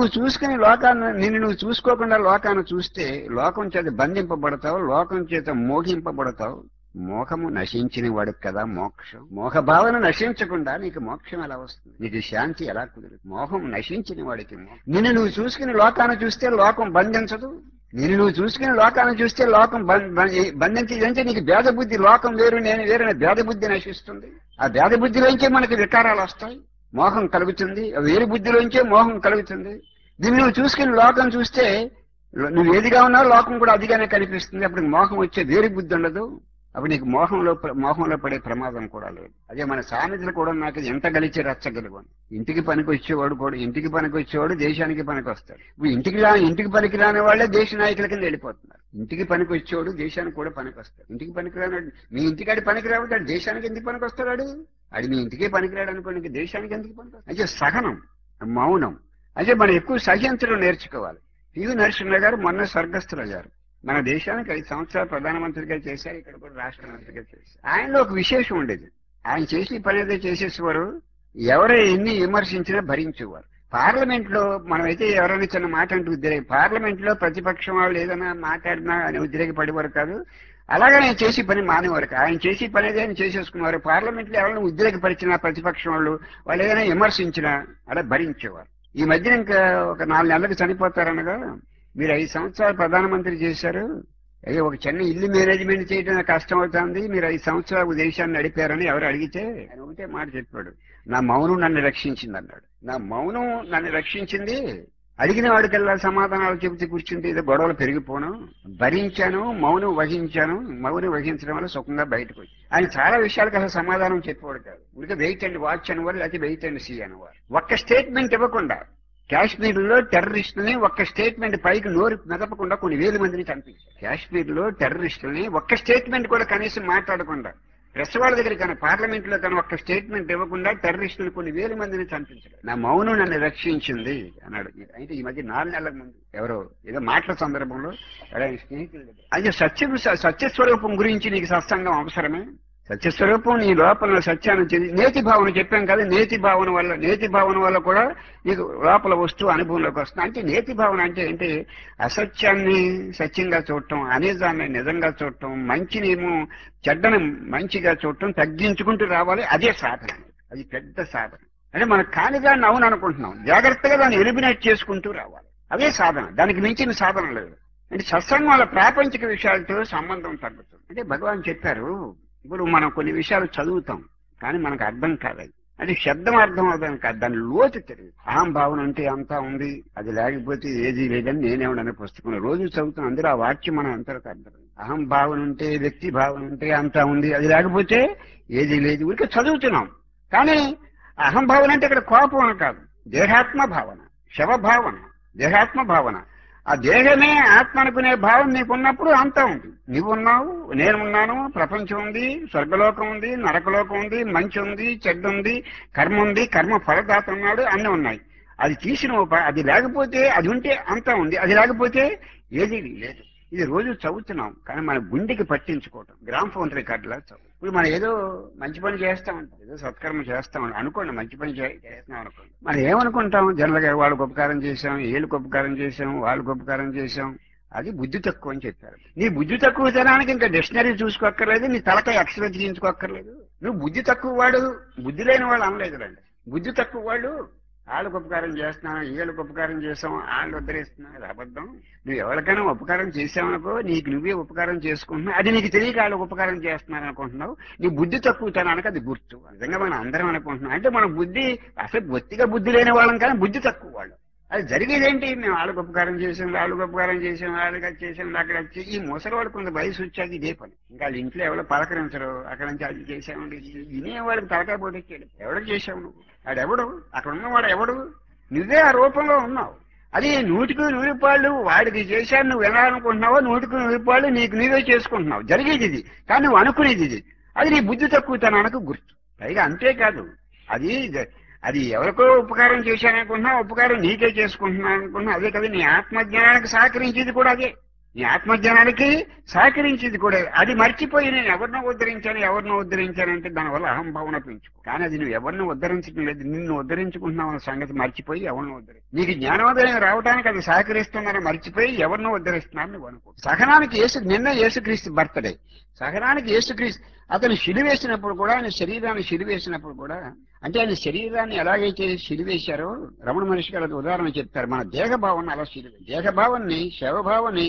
నువ్వు చూసుకోకుండా లోకాన్ని చూస్తే లోకం చేత బంధింపబడతావు, లోకం చేత మోహింపబడతావు. మోహము నశించిన వాడికి కదా మోక్షం. మోహ భావన నశించకుండా నీకు మోక్షం ఎలా వస్తుంది? నీకు శాంతి ఎలా కుదురుతుంది? మోహం నశించిన వాడికి నిన్ను నువ్వు చూసుకుని లోకాన్ని చూస్తే లోకం బంధించదు. నిన్ను నువ్వు చూసుకుని లోకాన్ని చూస్తే లోకం బంధించేదంటే నీకు భేద బుద్ధి, లోకం వేరు నేను వేరు అనే భేద బుద్ధి నశిస్తుంది. ఆ భేద బుద్ధిలోంచే మనకి వికారాలు వస్తాయి. మోహం కలుగుతుంది. వేరు బుద్ధిలోంచే మోహం కలుగుతుంది. దీన్ని నువ్వు చూసుకుని లోకం చూస్తే నువ్వు ఏదిగా ఉన్నావు లోకం కూడా అదిగానే కనిపిస్తుంది. అప్పుడు మోహం వచ్చే వేరు బుద్ధి ఉండదు. అప్పుడు నీకు మోహంలో పడే ప్రమాదం కూడా లేదు. అదే మన సామెతలు కూడా నాకు ఎంత గలిచి రచ్చగలుగు. ఇంటికి పనికి వచ్చేవాడు దేశానికి పనికి వస్తాడు. ఇప్పుడు ఇంటికి పనికి రాని వాళ్ళే దేశ నాయకుల కింద వెళ్ళిపోతున్నారు. ఇంటికి పనికి వచ్చేవాడు దేశానికి కూడా పనికి వస్తాడు. ఇంటికి పనికి రాని మీ ఇంటికాడి పనికి రావద్దు, దేశానికి ఎందుకు పనికి వస్తాడు? అది మీ ఇంటికే పనికిరాడు అనుకోండి, దేశానికి ఎందుకు పనికి? అయితే సహనం, మౌనం, అయితే మనం ఎక్కువ సహించడం నేర్చుకోవాలి. పివి నరసింహ గారు మొన్న స్వర్గస్థులయ్యారు. మన దేశానికి 5 సంవత్సరాలు ప్రధానమంత్రిగా చేశారు. ఇక్కడ కూడా రాష్ట్ర మంత్రిగా చేశారు. ఆయనలో ఒక విశేషం ఉండేది. ఆయన చేసి పని ఏదో చేసేసేవారు. ఎవరు ఎన్ని విమర్శించినా భరించేవారు. పార్లమెంట్ లో మనమైతే ఎవరైనా చిన్న మాట అంటే పార్లమెంట్ లో ప్రతిపక్షం వాళ్ళు ఏదైనా మాట్లాడినా అని ఉద్రేకపడేవారు కాదు. అలాగే ఆయన చేసి పని మానేవారు. ఆయన చేసి పని ఏదో ఆయన చేసేసుకున్నారు. పార్లమెంట్ లో ఎవరైనా ఉద్రేకపరిచినా ప్రతిపక్షం వాళ్ళు ఏదైనా విమర్శించినా అలా భరించేవారు. ఈ మధ్యన ఇంకా ఒక 4 నెలలకు చనిపోతారనగా, మీరు 5 సంవత్సరాలు ప్రధానమంత్రి చేశారు, అయ్యో ఒక చిన్న ఇల్లు మేనేజ్మెంట్ చేయడం కష్టం అవుతుంది, మీరు 5 సంవత్సరాలు దేశాన్ని నడిపారని ఎవరు అడిగితే ఆయన ఒకటే మాట చెప్పాడు, నా మౌనం నన్ను రక్షించింది అన్నాడు. నా మౌనం నన్ను రక్షించింది. అడిగిన వాడికల్లా సమాధానాలు చెబుతూ కూర్చుంటే ఏదో గొడవలు పెరిగిపోను, భరించాను, మౌనం వహించాను. మౌనం వహించడం వల్ల సుఖంగా బయటకు వచ్చి ఆయన చాలా విషయాలకు అసలు సమాధానం చెప్పేవాడు కాదు. ఉడికి వెయిట్ అండ్ వాచ్ అనేవారు, లేకపోతే వెయిట్ అండ్ సీ అనేవారు. ఒక్క స్టేట్మెంట్ ఇవ్వకుండా కాశ్మీర్ లో టెర్రరిస్టులని ఒక్క స్టేట్మెంట్ పైకి నోరు మెదపకుండా కొన్ని వేల మందిని చంపించారు. కాశ్మీర్ లో టెర్రరిస్టులని ఒక్క స్టేట్మెంట్ కూడా కనీసం మాట్లాడకుండా, ప్రెస్ వాళ్ళ దగ్గర కానీ పార్లమెంట్ లో కానీ ఒక్క స్టేట్మెంట్ ఇవ్వకుండా టెర్రరిస్టులు కొన్ని వేల మందిని చంపించారు. నా మౌనం నన్ను రక్షించింది అన్నాడు. అయితే ఈ మధ్య 4 నెలల ముందు ఎవరో ఏదో మాటల సందర్భంలో స్నేహితులు అయితే సత్యస్వరూపం గురించి నీకు సత్సంగం అవసరమే. సత్యస్వరూపం నీ లోపల సత్యాన్ని నేతి భావన చెప్పాం కదా, నేతి భావన వల్ల కూడా నీకు లోపల వస్తువు అనుభవంలోకి వస్తుంది. అంటే నేతి భావన అంటే ఏంటి? అసత్యాన్ని సత్యంగా చూడటం, అనేదాన్ని నిజంగా చూడటం, మంచినేమో చెడ్డని మంచిగా చూడటం, తగ్గించుకుంటూ రావాలి. అదే సాధన. అది పెద్ద సాధన. అంటే మనకు కానిదాన్ని అవును అనుకుంటున్నాం, జాగ్రత్తగా దాన్ని ఎలిమినేట్ చేసుకుంటూ రావాలి. అదే సాధన. దానికి మించిన సాధన లేదు. అంటే సత్సంగం వల్ల ప్రాపంచిక విషయాలతో సంబంధం తగ్గుతుంది. అంటే భగవాన్ చెప్పారు, ఇప్పుడు మనం కొన్ని విషయాలు చదువుతాం కానీ మనకు అర్థం కాదు. అంటే శబ్దం అర్థం అవుతాను కాదు, దాని లోతు తెలియదు. అహం భావన అంటే అంతా ఉంది, అది లేకపోతే ఏది లేదని నేనేమన్నా పుస్తకం రోజు చదువుతాం. అందరూ ఆ వాక్యం మనం అంతరకు అర్థం. అహం భావన ఉంటే, వ్యక్తి భావన ఉంటే అంతా ఉంది, అది లేకపోతే ఏది లేదు. ఊరికే చదువుతున్నాం కానీ అహం భావన అంటే ఇక్కడ కోపం అని కాదు, దేహాత్మ భావన, శవ భావన, దేహాత్మ భావన. ఆ దేహమే ఆత్మ అనుకునే భావం నీకున్నప్పుడు అంతా ఉంది. నువ్వున్నావు, నేనున్నాను, ప్రపంచం ఉంది, స్వర్గలోకం ఉంది, నరకలోకం ఉంది, మంచి ఉంది, చెడ్డ ఉంది, కర్మ ఉంది, కర్మ ఫలదాత ఉన్నాడు, అన్నీ ఉన్నాయి. అది తీసిన అది లేకపోతే, అది ఉంటే అంతా ఉంది, అది లేకపోతే ఏది లేదు. ఇది రోజు చదువుతున్నాం కానీ మన గుండెకి పట్టించుకోవటం గ్రామ్ ఫోన్ రికార్డులా చదువు. ఇప్పుడు మనం ఏదో మంచి పని చేస్తామంటాం, ఏదో సత్కర్మ చేస్తామని అనుకోండి, మంచి పని చేస్తున్నాం అనుకోండి, మనం ఏమనుకుంటాం? జనరల్గా వాళ్ళకు ఉపకారం చేశాం, వీళ్ళకి ఉపకారం చేశాం, వాళ్ళకు ఉపకారం చేశాం. అది బుద్ధి తక్కువ అని చెప్పారు. నీ బుద్ధి తక్కువ తనానికి ఇంకా డిక్షనరీ చూసుకోక్కర్లేదు, నీ తలకాయ అక్షరం తీయించుకోక్కర్లేదు. నువ్వు బుద్ధి తక్కువ వాడు, బుద్ధి లేని వాళ్ళు అనలేదులండి. బుద్ధి తక్కువ వాళ్ళు వాళ్ళకు ఉపకారం చేస్తున్నాం, వీళ్ళకి ఉపకారం చేసాం, వాళ్ళు ఉద్ధరిస్తున్నాం, అది అబద్ధం. నువ్వు ఎవరికైనా ఉపకారం చేసావనుకో, నీకు నువ్వే ఉపకారం చేసుకుంటున్నావు, అది నీకు తెలియక వాళ్ళకి ఉపకారం చేస్తున్నాను అనుకుంటున్నావు. నీ బుద్ధి తక్కువ తనానికి అది గుర్తు. నిజంగా మనం అందరం అనుకుంటున్నాం అంటే మన బుద్ధి అసలు బొత్తిగా బుద్ధి లేని వాళ్ళం కానీ బుద్ధి తక్కువ వాళ్ళు. అది జరిగేదేంటి? మేము వాళ్ళకి ఉపకారం చేసాం, వాళ్ళకి ఉపకారం చేసాం, వాళ్ళకి అది చేసాం, అక్కడ వచ్చి ఈ ముసలివాడు కొంత వయసు వచ్చాక ఇదే పని. ఇంకా వాళ్ళ ఇంట్లో ఎవరో పలకరించరు, అక్కడ నుంచి అది చేసామండి, వినేవాడికి తలకాయ పోటెక్కాడు. ఎవరికి చేసావు నువ్వు? వాడెవడు? అక్కడ ఉన్నవాడు ఎవడు? నువ్వే ఆ రూపంలో ఉన్నావు. అది 100% వాడికి చేశాను నువ్వు ఎలా అనుకుంటున్నావో 100% నీకు నీవే చేసుకుంటున్నావు. జరిగేది ఇది కానీ నువ్వు అనుకునేది ఇది. అది నీ బుద్ధి తక్కువతనానికి గుర్తు. పైగా అంతేకాదు, అది అది ఎవరికో ఉపకారం చేశాననుకుంటున్నావు, ఉపకారం నీకే చేసుకుంటున్నావు అనుకున్నావు, అదే కదా నీ ఆత్మజ్ఞానానికి సహకరించేది కూడా అదే. నీ ఆత్మజ్ఞానానికి సహకరించేది కూడా అది. మర్చిపోయి నేను ఎవరినో ఉద్ధరించానంటే దానివల్ల అహంభావన పెంచుకో. కానీ అది నువ్వు ఎవరిని ఉద్ధరించడం లేదు, నిన్ను ఉద్ధరించుకుంటున్నావు అన్న సంగతి మర్చిపోయి ఎవరినో నీకు జ్ఞానోదయం రావడానికి అది సహకరిస్తుందని మర్చిపోయి ఎవరినో ఉద్ధరిస్తున్నాను నువ్వు అనుకో. సహనానికి నిన్న యేసుక్రీస్తు బర్త్డే. సహనానికి యేసుక్రీస్తు అతను శిలువేసినప్పుడు కూడా, ఆయన శరీరాన్ని శిలువేసినప్పుడు కూడా, అంటే ఆయన శరీరాన్ని ఎలాగైతే శిలువేశారో రమణ మహర్షి గారు ఉదాహరణ చెప్తారు. మన దేహభావాన్ని అలా దేహభావాన్ని, శవభావాన్ని,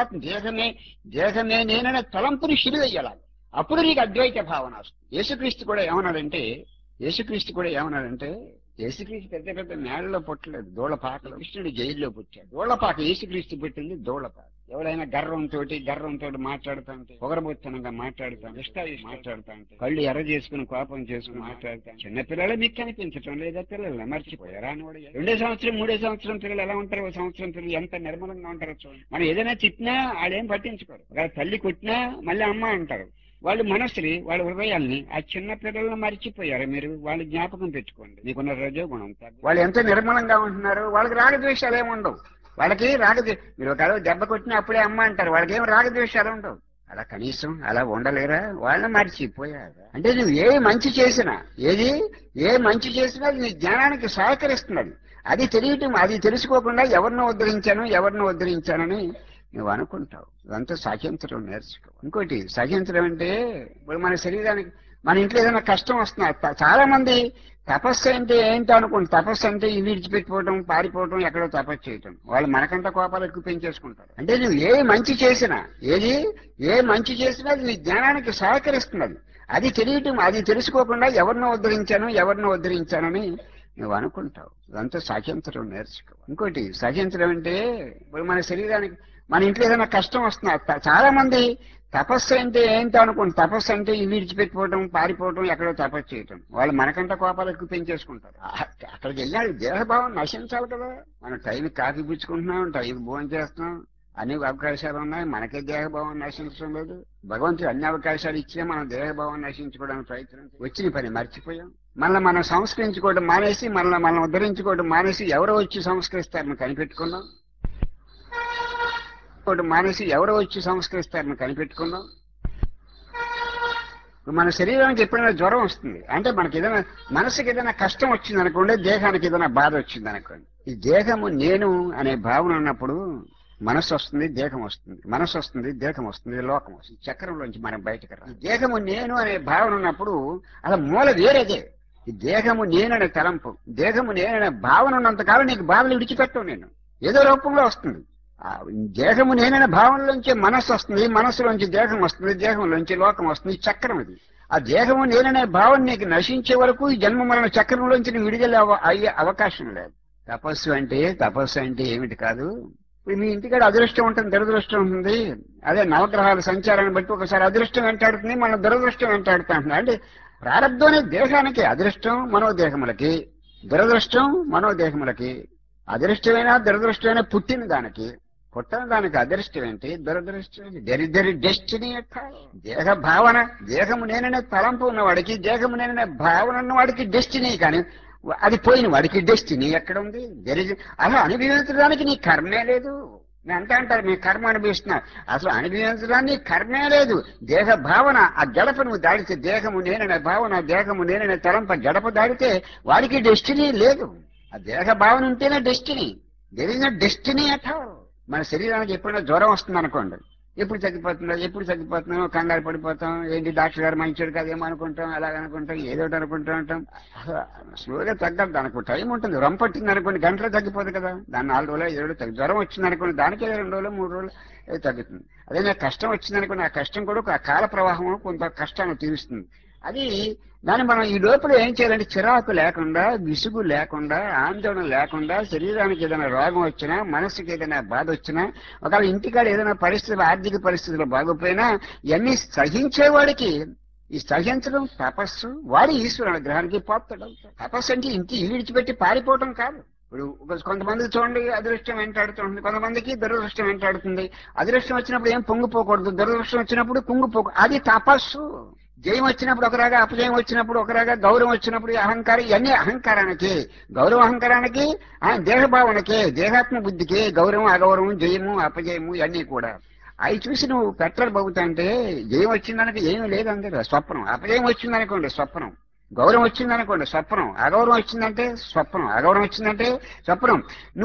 దేహమే నేననే తలంపుని శిలువేయాలి. అప్పుడు నీకు అద్వైత భావన వస్తుంది. యేసుక్రీస్తు కూడా ఏమన్నాడంటే యేసుక్రీస్తు పెద్ద పెద్ద మేడలో పుట్టలేదు, దూళపాకలో. కృష్ణుడు జైల్లో పుట్టాడు. దూళపాక యేసుక్రీస్తు పెట్టింది దూళపాక. ఎవరైనా గర్వంతో మాట్లాడుతుంటే, పొగరబోత్తనంగా మాట్లాడుతాను, మాట్లాడుతాంటే, కళ్ళు ఎర్ర చేసుకుని కోపం చేసుకుని మాట్లాడుతాను. చిన్నపిల్లలు మీకు కనిపించటం లేదా? పిల్లలు మర్చిపోయారా అని కూడా. 2వ సంవత్సరం 3వ సంవత్సరం పిల్లలు ఎలా ఉంటారు? 1వ సంవత్సరం పిల్లలు ఎంత నిర్మలంగా ఉంటారో చూడండి. మనం ఏదైనా తిట్టినా వాళ్ళేం పట్టించుకోరు. ఒకవేళ తల్లి కొట్టినా మళ్ళీ అమ్మ అంటారు. వాళ్ళు మనసుని, వాళ్ళ హృదయాల్ని ఆ చిన్న పిల్లలను మర్చిపోయారు. మీరు వాళ్ళ జ్ఞాపకం పెట్టుకోండి, మీకున్న రజోగుణం. వాళ్ళు ఎంత నిర్మలంగా ఉంటున్నారు. వాళ్ళకి రాగద్వేషాలు ఏమి ఉండవు. వాళ్ళకి మీరు ఒక దెబ్బ కొట్టినా అప్పుడే అమ్మ అంటారు. వాళ్ళకి ఏం రాగద్వేషాలు ఉండవు. అలా కనీసం అలా ఉండలేరా? వాళ్ళని మర్చిపోయారు. అంటే నువ్వు ఏ మంచి చేసినా అది నీ జ్ఞానానికి సహకరిస్తున్నది. అది తెలియటం, అది తెలుసుకోకుండా ఎవరినో ఉద్ధరించానని నువ్వు అనుకుంటావు. ఇదంతా సహించడం నేర్చుకో. ఇంకోటి, సహించడం అంటే ఇప్పుడు మన శరీరానికి, మన ఇంట్లో ఏదైనా కష్టం వస్తున్నారు. చాలా మంది తపస్సు అంటే ఏంటో అనుకోండి. తపస్సు అంటే ఇవి విడిచిపెట్టుకోవడం, పారిపోవడం, ఎక్కడో తపస్సు చేయటం. వాళ్ళు మనకంట కోపాలు ఎక్కువ పెంచేసుకుంటారు. అంటే నువ్వు ఏ మంచి చేసినా అది నీ జ్ఞానానికి సహకరిస్తున్నది. అది తెలియటం, అది తెలుసుకోకుండా ఎవరినో ఉద్ధరించానని నువ్వు అనుకుంటావు. ఇదంతా సహించడం నేర్చుకో. ఇంకోటి, సహించడం అంటే ఇప్పుడు మన శరీరానికి, మన ఇంట్లో ఏదైనా కష్టం వస్తున్నారు. చాలా మంది తపస్సు అంటే ఏంటో అనుకోండి. తపస్సు అంటే ఇవి విడిచిపెట్టుకోవడం, పారిపోవడం, ఎక్కడో తపస్సు చేయటం. వాళ్ళు మనకంట కోపాలు ఎక్కువ పెంచేసుకుంటారు. అక్కడికి వెళ్ళాడు, దేహభావం నశించాలి కదా. మనం టైం కాఫీ పుచ్చుకుంటున్నాం, టైం భోజనం చేస్తున్నాం, అన్ని అవకాశాలు ఉన్నాయి. మనకే దేహభావం నశించడం లేదు. భగవంతుడు అన్ని అవకాశాలు ఇచ్చినా మనం దేహభావం నశించుకోవడానికి ప్రయత్నం వచ్చిన పని మర్చిపోయాం. మనం సంస్కరించుకోవడం మానేసి, మనం ఉద్ధరించుకోవడం మానేసి ఎవరో వచ్చి సంస్కరిస్తారని కనిపెట్టుకున్నాం. కనిపెట్టుకున్నాం. మన శరీరానికి ఎప్పుడైనా జ్వరం వస్తుంది అంటే, మనకి ఏదైనా మనసుకి ఏదైనా కష్టం వచ్చింది అనుకోండి, దేహానికి ఏదైనా బాధ వచ్చింది అనుకోండి, ఈ దేహము నేను అనే భావన ఉన్నప్పుడు మనస్సు వస్తుంది, దేహం వస్తుంది, మనస్సు వస్తుంది, దేహం వస్తుంది, లోకం వస్తుంది. చక్రంలోంచి మనం బయటకు రా. ఈ దేహము నేను అనే భావన ఉన్నప్పుడు అలా మూల వేరేదే. ఈ దేహము నేననే తలంపు, దేహము నేననే భావన ఉన్నంతకాలం నీకు బాధలు విడిచిపెట్టవు. నేను ఏదో రూపంలో వస్తుంది. దేహము నేననే భావనలోంచి మనస్సు వస్తుంది, మనస్సులోంచి దేహం వస్తుంది, దేహంలోంచి లోకం వస్తుంది. చక్రం ఇది. ఆ దేహము నేననే భావన నీకు నశించే వరకు ఈ జన్మ మరణ చక్రంలోంచి నువ్వు విడుదల అయ్యే అవకాశం లేదు. తపస్సు అంటే ఏమిటి కాదు. ఇప్పుడు మీ ఇంటికాడ అదృష్టం ఉంటుంది, దురదృష్టం ఉంటుంది. అదే నవగ్రహాల సంచారాన్ని బట్టి ఒకసారి అదృష్టం వెంటాడుతుంది, మన దురదృష్టం వెంటాడుతూ ఉంటుంది. అంటే ప్రారంధం అనే దేహానికి అదృష్టం, మనోదేహములకి దురదృష్టం, మనోదేహములకి. అదృష్టమైన దురదృష్టమైన పుట్టిన దానికి అదృష్టం ఏంటి, దురదృష్టం ఏంటి? దరిద్ర డెస్టినీ యొక్క దేహ భావన, దేహము నేననే తలంపు ఉన్నవాడికి, దేహము నేననే భావన ఉన్నవాడికి డెస్టినీ. కానీ అది పోయిన వాడికి డెస్టినీ ఎక్కడ ఉంది? అసలు అనుభవించడానికి నీ కర్మే లేదు. నేను అంటారు మీ కర్మ అనుభవిస్తున్నా, అసలు అనుభవించడానికి కర్మే లేదు. దేహ భావన ఆ గడప నువ్వు దాడితే, దేహము నేననే భావన, దేహము నేననే తలంప గడప దాడితే వాడికి డెస్టినీ లేదు. ఆ దేహ భావన ఉంటేనే destiny. There is no destiny at all. మన శరీరానికి ఎప్పుడైనా జ్వరం వస్తుంది అనుకోండి, ఎప్పుడు తగ్గిపోతుందో కంగారు పడిపోతాం. ఏంటి డాక్టర్ గారు మంచోడు కాదేమో అనుకుంటాం, అలాగనుకుంటాం, ఏదోటి అనుకుంటూ ఉంటాం. స్లోగా తగ్గదు, దానికి టైం ఉంటుంది. రొమ్మ పట్టింది అనుకోండి, గంటలో తగ్గిపోదు కదా. దాన్ని 4 రోజులు 5 రోజులు జ్వరం వచ్చింది అనుకోండి, దానికే 2 రోజులు 3 రోజులు తగ్గుతుంది. అదే నాకు కష్టం వచ్చింది అనుకోండి, ఆ కష్టం కూడా ఒక కాల ప్రవాహం కొంత కష్టాన్ని తీరుస్తుంది. అది దాన్ని మనం ఈ లోపల ఏం చేయాలంటే, చిరాకు లేకుండా, విసుగు లేకుండా, ఆందోళన లేకుండా, శరీరానికి ఏదైనా రోగం వచ్చినా, మనసుకి ఏదైనా బాధ వచ్చినా, ఒకవేళ ఇంటికాడ ఏదైనా పరిస్థితులు, ఆర్థిక పరిస్థితులు బాగోపోయినా, ఇవన్నీ సహించేవాడికి ఈ సహించడం తపస్సు. వాడు ఈశ్వరుని అనుగ్రహానికి పాత్రుడు. తపస్సు అంటే ఇంటి ఇల్లు విడిచిపెట్టి పారిపోవటం కాదు. ఇప్పుడు కొంతమందికి చూడండి అదృష్టం వెంటాడుతుంది, కొంతమందికి దురదృష్టం వెంటాడుతుంది. అదృష్టం వచ్చినప్పుడు ఏం పొంగిపోకూడదు, దురదృష్టం వచ్చినప్పుడు కుంగిపోకూడదు. అది తపస్సు. జయం వచ్చినప్పుడు ఒకరాగా, అపజయం వచ్చినప్పుడు ఒకరాగా, గౌరవం వచ్చినప్పుడు అహంకారం, ఇవన్నీ అహంకారానికి, గౌరవం అహంకారానికి, దేహభావనకే, దేహాత్మ బుద్ధికి గౌరవం, అగౌరవం, జయము, అపజయము ఇవన్నీ కూడా. అవి చూసి నువ్వు పెట్రోల్ బాగుతాంటే, జయం వచ్చిందనక ఏమీ లేదంటే స్వప్నం. అపజయం వచ్చిందనుకోండి స్వప్నం. గౌరవం వచ్చిందనుకోండి స్వప్నం. అగౌరవం వచ్చిందంటే స్వప్నం. అగౌరవం వచ్చిందంటే స్వప్నం.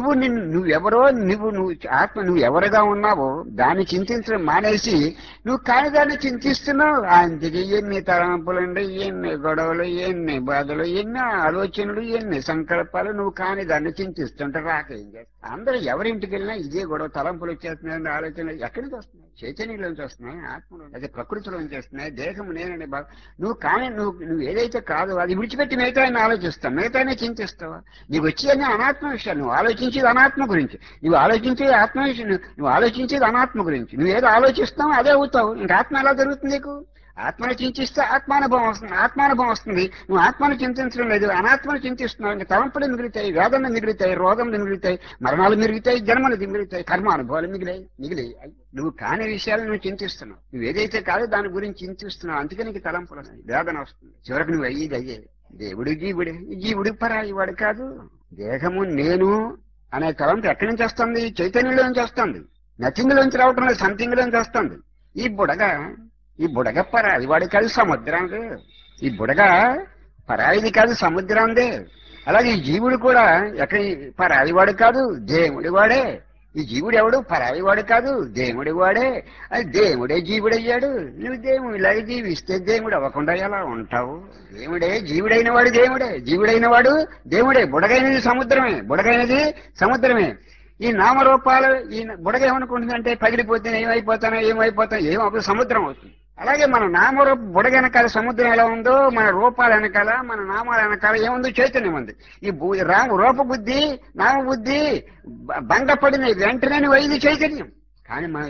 నువ్వు ఆత్మ, నువ్వు ఎవరుగా ఉన్నావో దాన్ని చింతించడం మానేసి నువ్వు కాని దాన్ని చింతిస్తున్నావు. అందుకే ఎన్ని తలంపులండి, ఎన్ని గొడవలు, ఎన్ని బాధలు, ఎన్ని ఆలోచనలు, ఎన్ని సంకల్పాలు. నువ్వు కాని దాన్ని చింతిస్తుంటే రాకేం చేస్తావు? అందరూ ఎవరింటికి వెళ్ళినా ఇదే గొడవ, తలంపులు వచ్చేస్తున్నాయి, ఆలోచనలు ఎక్కడి నుంచి వస్తున్నాయి? చైతన్యంలోంచి వస్తున్నాయి, ఆత్మలో, అదే ప్రకృతిలోంచి వస్తున్నాయి. దేహం నేననే భావం నువ్వు కానీ నువ్వు ఏదైతే కాదు అది విడిచిపెట్టి మిగతాన్ని ఆలోచిస్తావు, మిగతానే చింతిస్తావా? నీకు వచ్చేది అనాత్మ విషయాలు, నువ్వు ఆలోచించేది అనాత్మ గురించి, నువ్వు ఆలోచించేది ఆత్మ విషయం, నువ్వు ఆలోచించేది అనాత్మ గురించి. నువ్వు ఏదో ఆలోచిస్తావు అదే అవుతావు. ఇంకా ఆత్మ ఎలా జరుగుతుంది నీకు? ఆత్మను చింతిస్తే ఆత్మానుభవం వస్తుంది, ఆత్మానుభవం వస్తుంది. నువ్వు ఆత్మను చింతించడం లేదు, అనాత్మను చింతిస్తున్నావు. ఇంకా తలంపులు మిగులుతాయి, వేదనలు మిగులుతాయి, రోగములు మిగులుతాయి, మరణాలు మిగులుతాయి, జన్మలు మిగులుతాయి, కర్మానుభవాలు మిగిలి. నువ్వు కాని విషయాలు నువ్వు చింతిస్తున్నావు. నువ్వు ఏదైతే కాదో దాని గురించి చింతిస్తున్నావు, అందుకే నీకు తలంపులు వస్తాయి, వేదన వస్తుంది. చివరికి నువ్వు అయ్యే దేవుడు జీవుడే, జీవుడు పరాయి వాడు కాదు. దేహము నేను అనే తలంపు ఎక్కడి నుంచి వస్తుంది? చైతన్యంలో నుంచి వస్తుంది. నథింగ్ లోంచి రావటం లేదు, సంథింగ్ లోంచి వస్తుంది. ఈ బుడగ పరాయి వాడు కాదు, సముద్రాందే. ఈ బుడగ పరాయిది కాదు, సముద్రాందే. అలాగే ఈ జీవుడు కూడా ఎక్కడ పరాయి వాడు కాదు, దేవుడి వాడే. ఈ జీవుడు ఎవడు? పరాయి వాడు కాదు, దేవుడి వాడే. అది దేవుడే జీవుడయ్యాడు. నువ్వు దేవుడిలాగా జీవిస్తే దేవుడు అవ్వకుండా ఎలా ఉంటావు? దేవుడే జీవుడైన వాడు, దేవుడే జీవుడైన వాడు, దేవుడే. బుడగైనది సముద్రమే, బుడగైనది సముద్రమే. ఈ నామరూపాలు, ఈ బుడగ ఏమనుకుంటుందంటే పగిలిపోతే ఏమైపోతానో అప్పుడు సముద్రం అవుతుంది. అలాగే మన నామరూప బుడగ వెనకాల సముద్రం ఎలా ఉందో, మన రూపాల వెనకాల, మన నామాల వెనకాల ఏముందో చైతన్యం ఉంది. ఈ రూపబుద్ధి, నామబుద్ధి భంగపడిన వెంటనే వైది చైతన్యం. కానీ మనం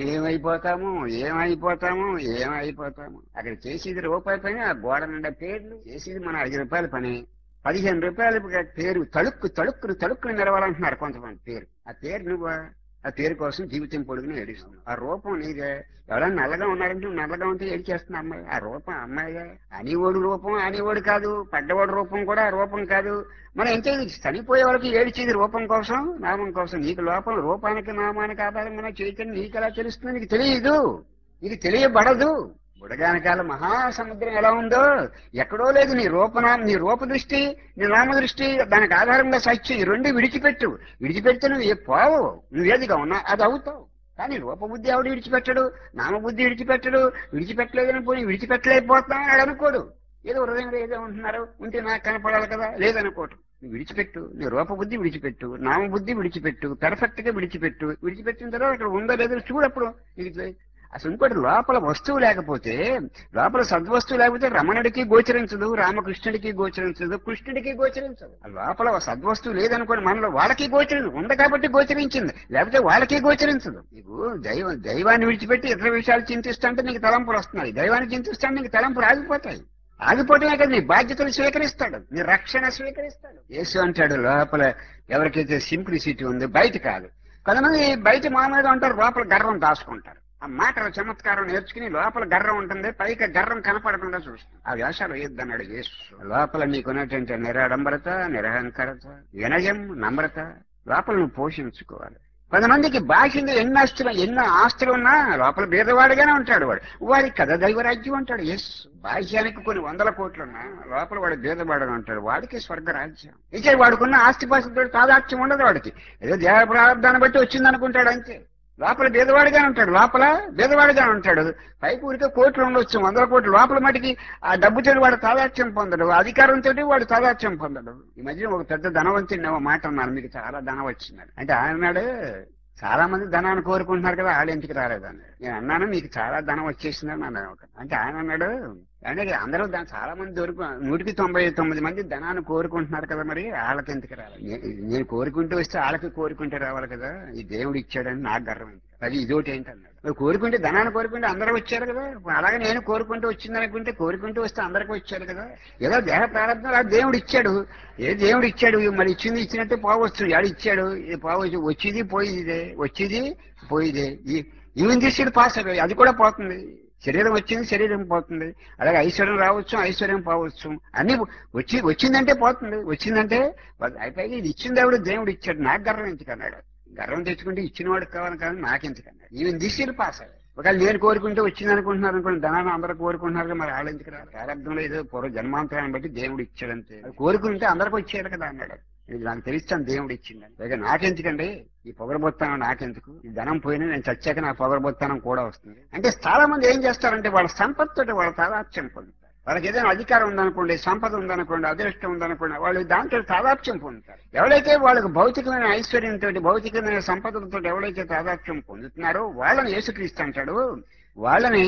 ఏమైపోతాము. అక్కడ చేసేది రూపాయి పని, ఆ గోడ నిండా పేర్లు. చేసేది మన 5 రూపాయల పని, 15 రూపాయల పేరు తలుక్కుని నిలవాలంటున్నారు కొంతమంది. పేరు, ఆ పేరు నువ్వా? ఆ పేరు కోసం జీవితం పొడుగుని ఏడుస్తున్నావు. ఆ రూపం నీదే. ఎవరైనా నల్లగా ఉన్నారంటే నువ్వు నల్లగా ఉంటే ఏడిచేస్తున్నా అమ్మాయి. ఆ రూపం అమ్మాయిగా. అనేవాడు రూపం అనేవాడు కాదు, పడ్డవాడు రూపం కూడా రూపం కాదు. మనం ఎంత చనిపోయే వాళ్ళకి ఏడిచేది రూపం కోసం, నామం కోసం. నీకు లోపం రూపానికి నామానికి ఆధారంగా చైతన్యం నీకు ఎలా తెలుస్తుంది? నీకు తెలియదు, నీకు తెలియబడదు. బుడగానకాల మహాసముద్రం ఎలా ఉందో ఎక్కడో లేదు. నీ రూప దృష్టి, నీ నామ దృష్టి, దానికి ఆధారంగా సత్యం. ఈ రెండు విడిచిపెడితే నువ్వు పోవు. నువ్వేదిగా ఉన్నా అది అవుతావు. కానీ రూపబుద్ధి ఎవడు విడిచిపెట్టడు, నామబుద్ధి విడిచిపెట్టలేదని పోయి విడిచిపెట్టలేకపోతున్నావు అనుకోడు. ఏదో హృదయంలో ఏదో ఉంటున్నారు, ఉంటే నాకు కనపడాలి కదా, లేదనుకోడు. నువ్వు విడిచిపెట్టు, నీ రూపబుద్ధి విడిచిపెట్టు, నామబుద్ధి విడిచిపెట్టు, పెర్ఫెక్ట్ గా విడిచిపెట్టిన తర్వాత ఇక్కడ ఉందో లేదో చూడప్పుడు ఇది. అసలు ఇంకోటి, లోపల వస్తువు లేకపోతే, లోపల సద్వస్తువు లేకపోతే రమణుడికి గోచరించదు, రామకృష్ణుడికి గోచరించదు, కృష్ణుడికి గోచరించదు. లోపల సద్వస్తువు లేదనుకోండి, మనలో వాళ్ళకి గోచరించదు. ఉంది కాబట్టి గోచరించింది, లేకపోతే వాళ్ళకి గోచరించదు. నీకు దైవాన్ని విడిచిపెట్టి ఇతర విషయాలు చింతిస్తుంటే నీకు తలంపులు వస్తున్నాయి. దైవాన్ని చింతిస్తుంటే నీకు తలంపులు ఆగిపోతాయి. ఆగిపోవటమే కదా, నీ బాధ్యతలు స్వీకరిస్తాడు, నీ రక్షణ స్వీకరిస్తాడు. యేసు అంటాడు, లోపల ఎవరికైతే సింప్లిసిటీ ఉంది, బయట కాదు. కొంతమంది బయట మామూలుగా ఉంటారు, లోపల గర్వం దాచుకుంటారు. ఆ మాటల చమత్కారం నేర్చుకుని లోపల గర్రం ఉంటుంది, పైకి గర్రం కనపడకుండా చూస్తుంది. ఆ వేషాలు వేయొద్దన్నాడు యేసు. లోపల నీకున్నటువంటి నిరాడంబరత, నిరహంకారత, వినయం, నమ్రత లోపల నువ్వు పోషించుకోవాలి. కొంతమందికి బాహ్యంగా ఎన్ని ఆస్తులు ఉన్నా లోపల బీదవాడిగానే ఉంటాడు. వాడి కథ దైవరాజ్యం అంటాడు యేసు. బాహ్యానికి కొన్ని 100 కోట్లున్నా లోపల వాడు బీదవాడని ఉంటాడు, వాడికి స్వర్గరాజ్యం. ఇక వాడుకున్న ఆస్తిపాస్తులతో తాదాత్యం ఉండదు వాడికి. ఏదో దేహ ప్రారంభాన్ని బట్టి వచ్చిందనుకుంటాడు అంతే. లోపల బీదవాడిగా ఉంటాడు. పైకి ఊరికే కోట్లు ఉండొచ్చు, 100 కోట్లు. లోపల మటుకి ఆ డబ్బుతో వాడు తాదాత్యం పొందడు, అధికారంతో వాడు తాదాత్యం పొందడు. ఈ మధ్య ఒక పెద్ద ధనవంతుని మాట అన్నాను, మీకు చాలా ధనం వచ్చిందని. అంటే ఆయన అన్నాడు, చాలా మంది ధనాన్ని కోరుకుంటున్నారు కదా, వాళ్ళు ఎందుకు రాలేదని. నేను అన్నాను, మీకు చాలా ధనం వచ్చేసిందని అన్నాను. అంటే ఆయన అన్నాడు, అంటే అందరూ చాలా మంది 199 మంది ధనాన్ని కోరుకుంటున్నారు కదా, మరి వాళ్ళకి ఎందుకు రావాలి? నేను కోరుకుంటూ వస్తే వాళ్ళకి కోరుకుంటే రావాలి కదా. ఈ దేవుడు ఇచ్చాడని నాకు గర్వం. అది ఇదోటి ఏంటన్నాడు. కోరుకుంటే ధనాన్ని కోరుకుంటే అందరూ వచ్చారు కదా, అలాగే నేను కోరుకుంటూ వచ్చిందనుకుంటే కోరుకుంటూ వస్తే అందరికీ వచ్చారు కదా. ఏదో దేహ ప్రారంభం ఆ దేవుడు ఇచ్చాడు. దేవుడు ఇచ్చాడు, మరి ఇచ్చినట్టే పోవచ్చు. ఆడు ఇచ్చాడు, పోవచ్చు. వచ్చేది పోయిదే. ఈవెన్ తీసుడు పాస్ అయిపోయి అది కూడా పోతుంది. శరీరం వచ్చింది, శరీరం పోతుంది. అలాగే ఐశ్వర్యం రావచ్చు, ఐశ్వర్యం పోవచ్చు. అన్ని వచ్చిందంటే పోతుంది, వచ్చిందంటే అయిపోయి. ఇది ఇచ్చింది దేవుడు ఇచ్చాడు, నాకు గర్వం ఎందుకన్నాడు. గర్వం తెచ్చుకుంటే ఇచ్చినవాడికి కావాలి కానీ నాకెందుకన్నాడు. ఈవెన్ దిశలు పాస్ అయ్యాడు. ఒకవేళ నేను కోరుకుంటే వచ్చింది అనుకుంటున్నారు అనుకోండి, ధనాన్ని అందరూ కోరుకుంటున్నారు, మరి వాళ్ళు ఎందుకు రాదు? ప్రారంభంలో ఏదో జన్మాంతరాన్ని బట్టి దేవుడు ఇచ్చాడంతే. కోరుకుంటే అందరికి వచ్చాడు కదా అన్నాడు. ఇది నాకు తెలుస్తాను దేవుడు ఇచ్చిందని. పైగా నాకెందుకండి ఈ పొగరబొత్తానం, నాకెందుకు? ఈ ధనం పోయినా నేను చచ్చాక నా పొగరబొత్తానం కూడా వస్తుంది. అంటే చాలా మంది ఏం చేస్తారంటే వాళ్ళ సంపత్తితో వాళ్ళ తాదాత్యం పొందుతారు. వాళ్ళకి ఏదైనా అధికారం ఉందనుకోండి, సంపద ఉందనుకోండి, అదృష్టం ఉందనుకోండి, వాళ్ళు దాంతో తాదాత్మ్యం పొందుతారు. ఎవరైతే వాళ్ళకి భౌతికమైన ఐశ్వర్యంతో, భౌతికమైన సంపదలతో ఎవరైతే తాదాత్మ్యం పొందుతున్నారో వాళ్ళని యేసుక్రీస్తు అంటాడు, వాళ్ళని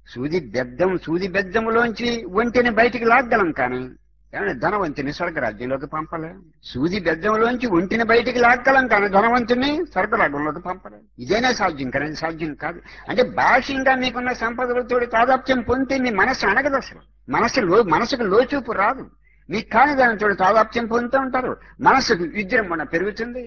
సూది బెద్దములోంచి ఒంటిని బయటికి లాగ్గలం కానీ ఏమంటే ధనవంతుని స్వర్గరాజ్యంలోకి పంపలే. సూది బెద్దంలోంచి ఒంటిని బయటికి లాక్కలం కానీ ధనవంతుని స్వర్గరాజ్యంలోకి పంపలే. ఇదేనా సాధ్యం కానీ సాధ్యం కాదు. అంటే బాహ్యంగా మీకున్న సంపదలతో తాదాప్యం పొందితే మీ మనస్సు అణగదు. అసలు మనసుకు లోచూపు రాదు. మీకు కాని దానితో తాదాప్యం పొందుతూ ఉంటారు. మనస్సుకు విజృంభణ పెరుగుతుంది.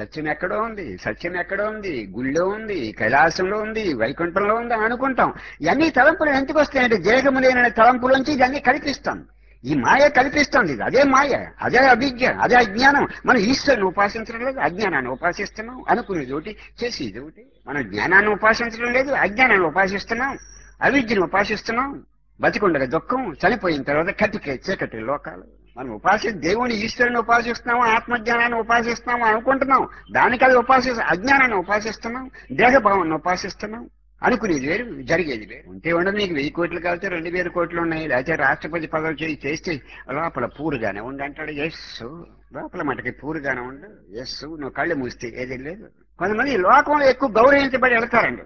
సత్యం ఎక్కడో ఉంది, గుళ్ళో ఉంది, కైలాసంలో ఉంది, వైకుంఠంలో ఉంది అని అనుకుంటాం. ఇవన్నీ తలంపులు ఎందుకు వస్తాయంటే దేహము లేని తలంపులోంచి ఇవన్నీ కల్పిస్తాం. ఈ మాయ కల్పిస్తుంది. అదే మాయ, అదే అవిద్య, అదే అజ్ఞానం. మనం ఈశ్వరుని ఉపాసించడం లేదు, అజ్ఞానాన్ని ఉపాసిస్తున్నాం. అనుకునేది ఒకటి, చేసేది ఒకటి. మనం జ్ఞానాన్ని ఉపాసించడం లేదు, అజ్ఞానాన్ని ఉపాసిస్తున్నాం, అవిద్యను ఉపాసిస్తున్నాం. బతికుండగా దుఃఖం, చనిపోయిన తర్వాత కటికే చీకటి లోకాలు. మనం దేవుని ఈశ్వరుని ఉపాసిస్తున్నాము, ఆత్మజ్ఞానాన్ని ఉపాసిస్తున్నాము అనుకుంటున్నాం. దానికది అజ్ఞానాన్ని ఉపాసిస్తున్నాం, దేహభావాన్ని ఉపాసిస్తున్నాం. అనుకునేది వేరు, జరిగేది వేరు. ఉంటే ఉండదు. నీకు 1000 కోట్లు కలితే 2000 కోట్లు ఉన్నాయి. లేకపోతే రాష్ట్రపతి పదవి చేస్తే లోపల పూరుగానే ఉండి అంటాడు. యస్సు లోపల మటుకి పూరుగానే ఉండు. యస్సు నువ్వు కళ్ళు మూస్తే ఏది లేదు. కొంతమంది లోకంలో ఎక్కువ గౌరవించబడి వెళ్తారండి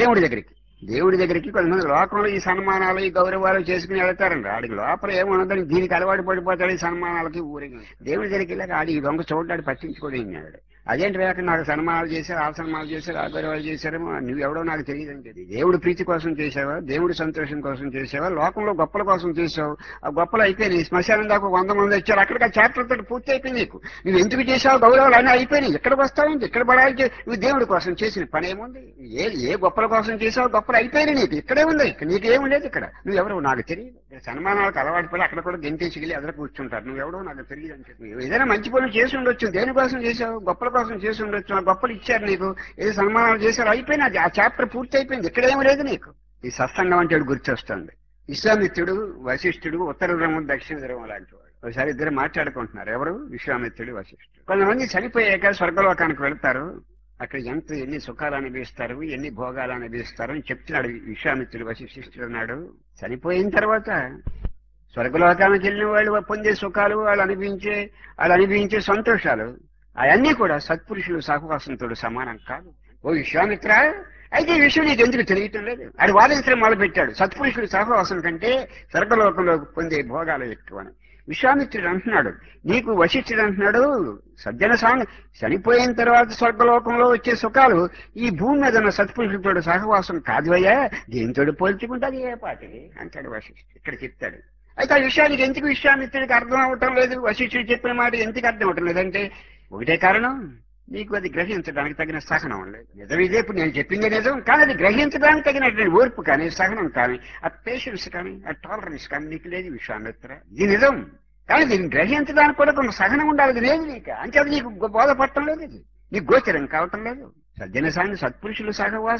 దేవుడి దగ్గరికి కొంతమంది లోకంలో ఈ సన్మానాలు, ఈ గౌరవాలు చేసుకుని వెళ్తారండి. ఆడికి లోపల ఏమున్నదని దీనికి అలవాటు పడిపోతాడు. ఈ సన్మానాలకి ఊరికి దేవుడి దగ్గరికి వెళ్ళాక ఆడికి దొంగ చూడడానికి పట్టించుకోడు. అదేంటి వేక నాకు సన్మానాలు చేశారు, ఆ సన్మానాలు చేశారు, ఆ గౌరవాలు చేశారేమో, నువ్వెవడో నాకు తెలియదు అని చెప్పి. దేవుడి ప్రీతి కోసం చేసావా, దేవుడి సంతోషం కోసం చేసావా, లోకంలో గొప్పల కోసం చేసావు. ఆ గొప్పలు అయిపోయినాయి. శ్మశానం దాకా 100 మంది వచ్చారు. అక్కడికి ఆ చాప్టర్ తోటి పూర్తి అయిపోయింది. నువ్వు ఎందుకు చేసావు, గౌరవాలు అన్నీ అయిపోయినాయి. ఎక్కడికి వస్తావేంటి, ఇక్కడ పడాలి. నువ్వు దేవుడి కోసం చేసిన పని ఏముంది? ఏ గొప్పల కోసం చేసావు, గొప్పలు అయిపోయినాయి. నీకు ఇక్కడే ఉంది, నీకేం లేదు. ఇక్కడ నువ్వెవరో నాకు తెలియదు. సన్మానాలకు అలవాటు పడి అక్కడ కూడా గెంటేసిగిలి ఎదురు కూర్చుంటారు. నువ్వెవడో నాకు తెలియదు అని చెప్పి. ఏదైనా మంచి పనులు చేసి ఉండొచ్చు, దేనికోసం చేసావు, గొప్పల కోసం చేసి ఉండొచ్చు. ఆ గొప్పలు ఇచ్చారు నీకు, ఏదో సన్మానాలు చేశారు, అయిపోయినా ఆ చాప్టర్ పూర్తి అయిపోయింది. ఇక్కడేమీ లేదు నీకు. ఈ సత్సంగం అంటే గుర్తొస్తుంది. విశ్వామిత్రుడు, వశిష్ఠుడు ఉత్తర ధ్రువం, దక్షిణ ధ్రువం లాంటి వాడు. ఒకసారి ఇద్దరు మాట్లాడుకుంటున్నారు. ఎవరు? విశ్వామిత్రుడు, వశిష్ఠుడు. కొంతమంది చనిపోయాక స్వర్గలోకానికి వెళ్తారు. అక్కడ ఎన్ని సుఖాలు అనుభవిస్తారు, ఎన్ని భోగాలు అనుభవిస్తారు అని చెప్తున్నాడు విశ్వామిత్రుడు. వశిష్ఠుడు అన్నాడు, చనిపోయిన తర్వాత స్వర్గలోకానికి వెళ్ళిన వాళ్ళు పొందే సుఖాలు, వాళ్ళు అనుభవించే సంతోషాలు అవన్నీ కూడా సత్పురుషులు సహవాసంతో సమానం కాదు. ఓ విశ్వామిత్ర, అయితే ఈ విషయం నీకు ఎందుకు తెలియటం లేదు? అది వాదించడం మొదలుపెట్టాడు. సత్పురుషులు సహవాసం కంటే స్వర్గలోకంలో పొందే భోగాలు ఎక్కువ అని. విశ్వామిత్రుడు అంటున్నాడు, నీకు వశిష్ఠుడు అంటున్నాడు, సజ్జన చనిపోయిన తర్వాత స్వర్గలోకంలో వచ్చే సుఖాలు ఈ భూమి మీద ఉన్న సత్పురుషులతో సహవాసం కాదు అయ్యా, దేనితో పోల్చుకుంటుంది ఏ పాటిది అంటాడు వశిష్ఠుడు. ఇక్కడ చెప్తాడు. అయితే ఆ విషయానికి ఎందుకు విశ్వామిత్రుడికి అర్థం అవటం లేదు, వశిష్ఠుడు చెప్పిన మాట ఎందుకు అర్థం అవటం లేదంటే ఒకటే కారణం, నీకు అది గ్రహించడానికి తగిన సహనం లేదు. నిజం ఇదే, ఇప్పుడు నేను చెప్పిందే నిజం, కానీ అది గ్రహించడానికి తగినటువంటి ఓర్పు కానీ, సహనం కానీ, ఆ పేషెన్స్ కానీ, ఆ టాలరెన్స్ కానీ నీకు లేదు విశ్వామిత్ర. ఇది నిజం, కానీ దీన్ని గ్రహించడానికి కూడా కొంత సహనం ఉండాలి. అది లేదు నీకు, అంటే అది నీకు బోధపడటం లేదు, ఇది నీకు గోచరం కావటం లేదు. సత్పురుషుల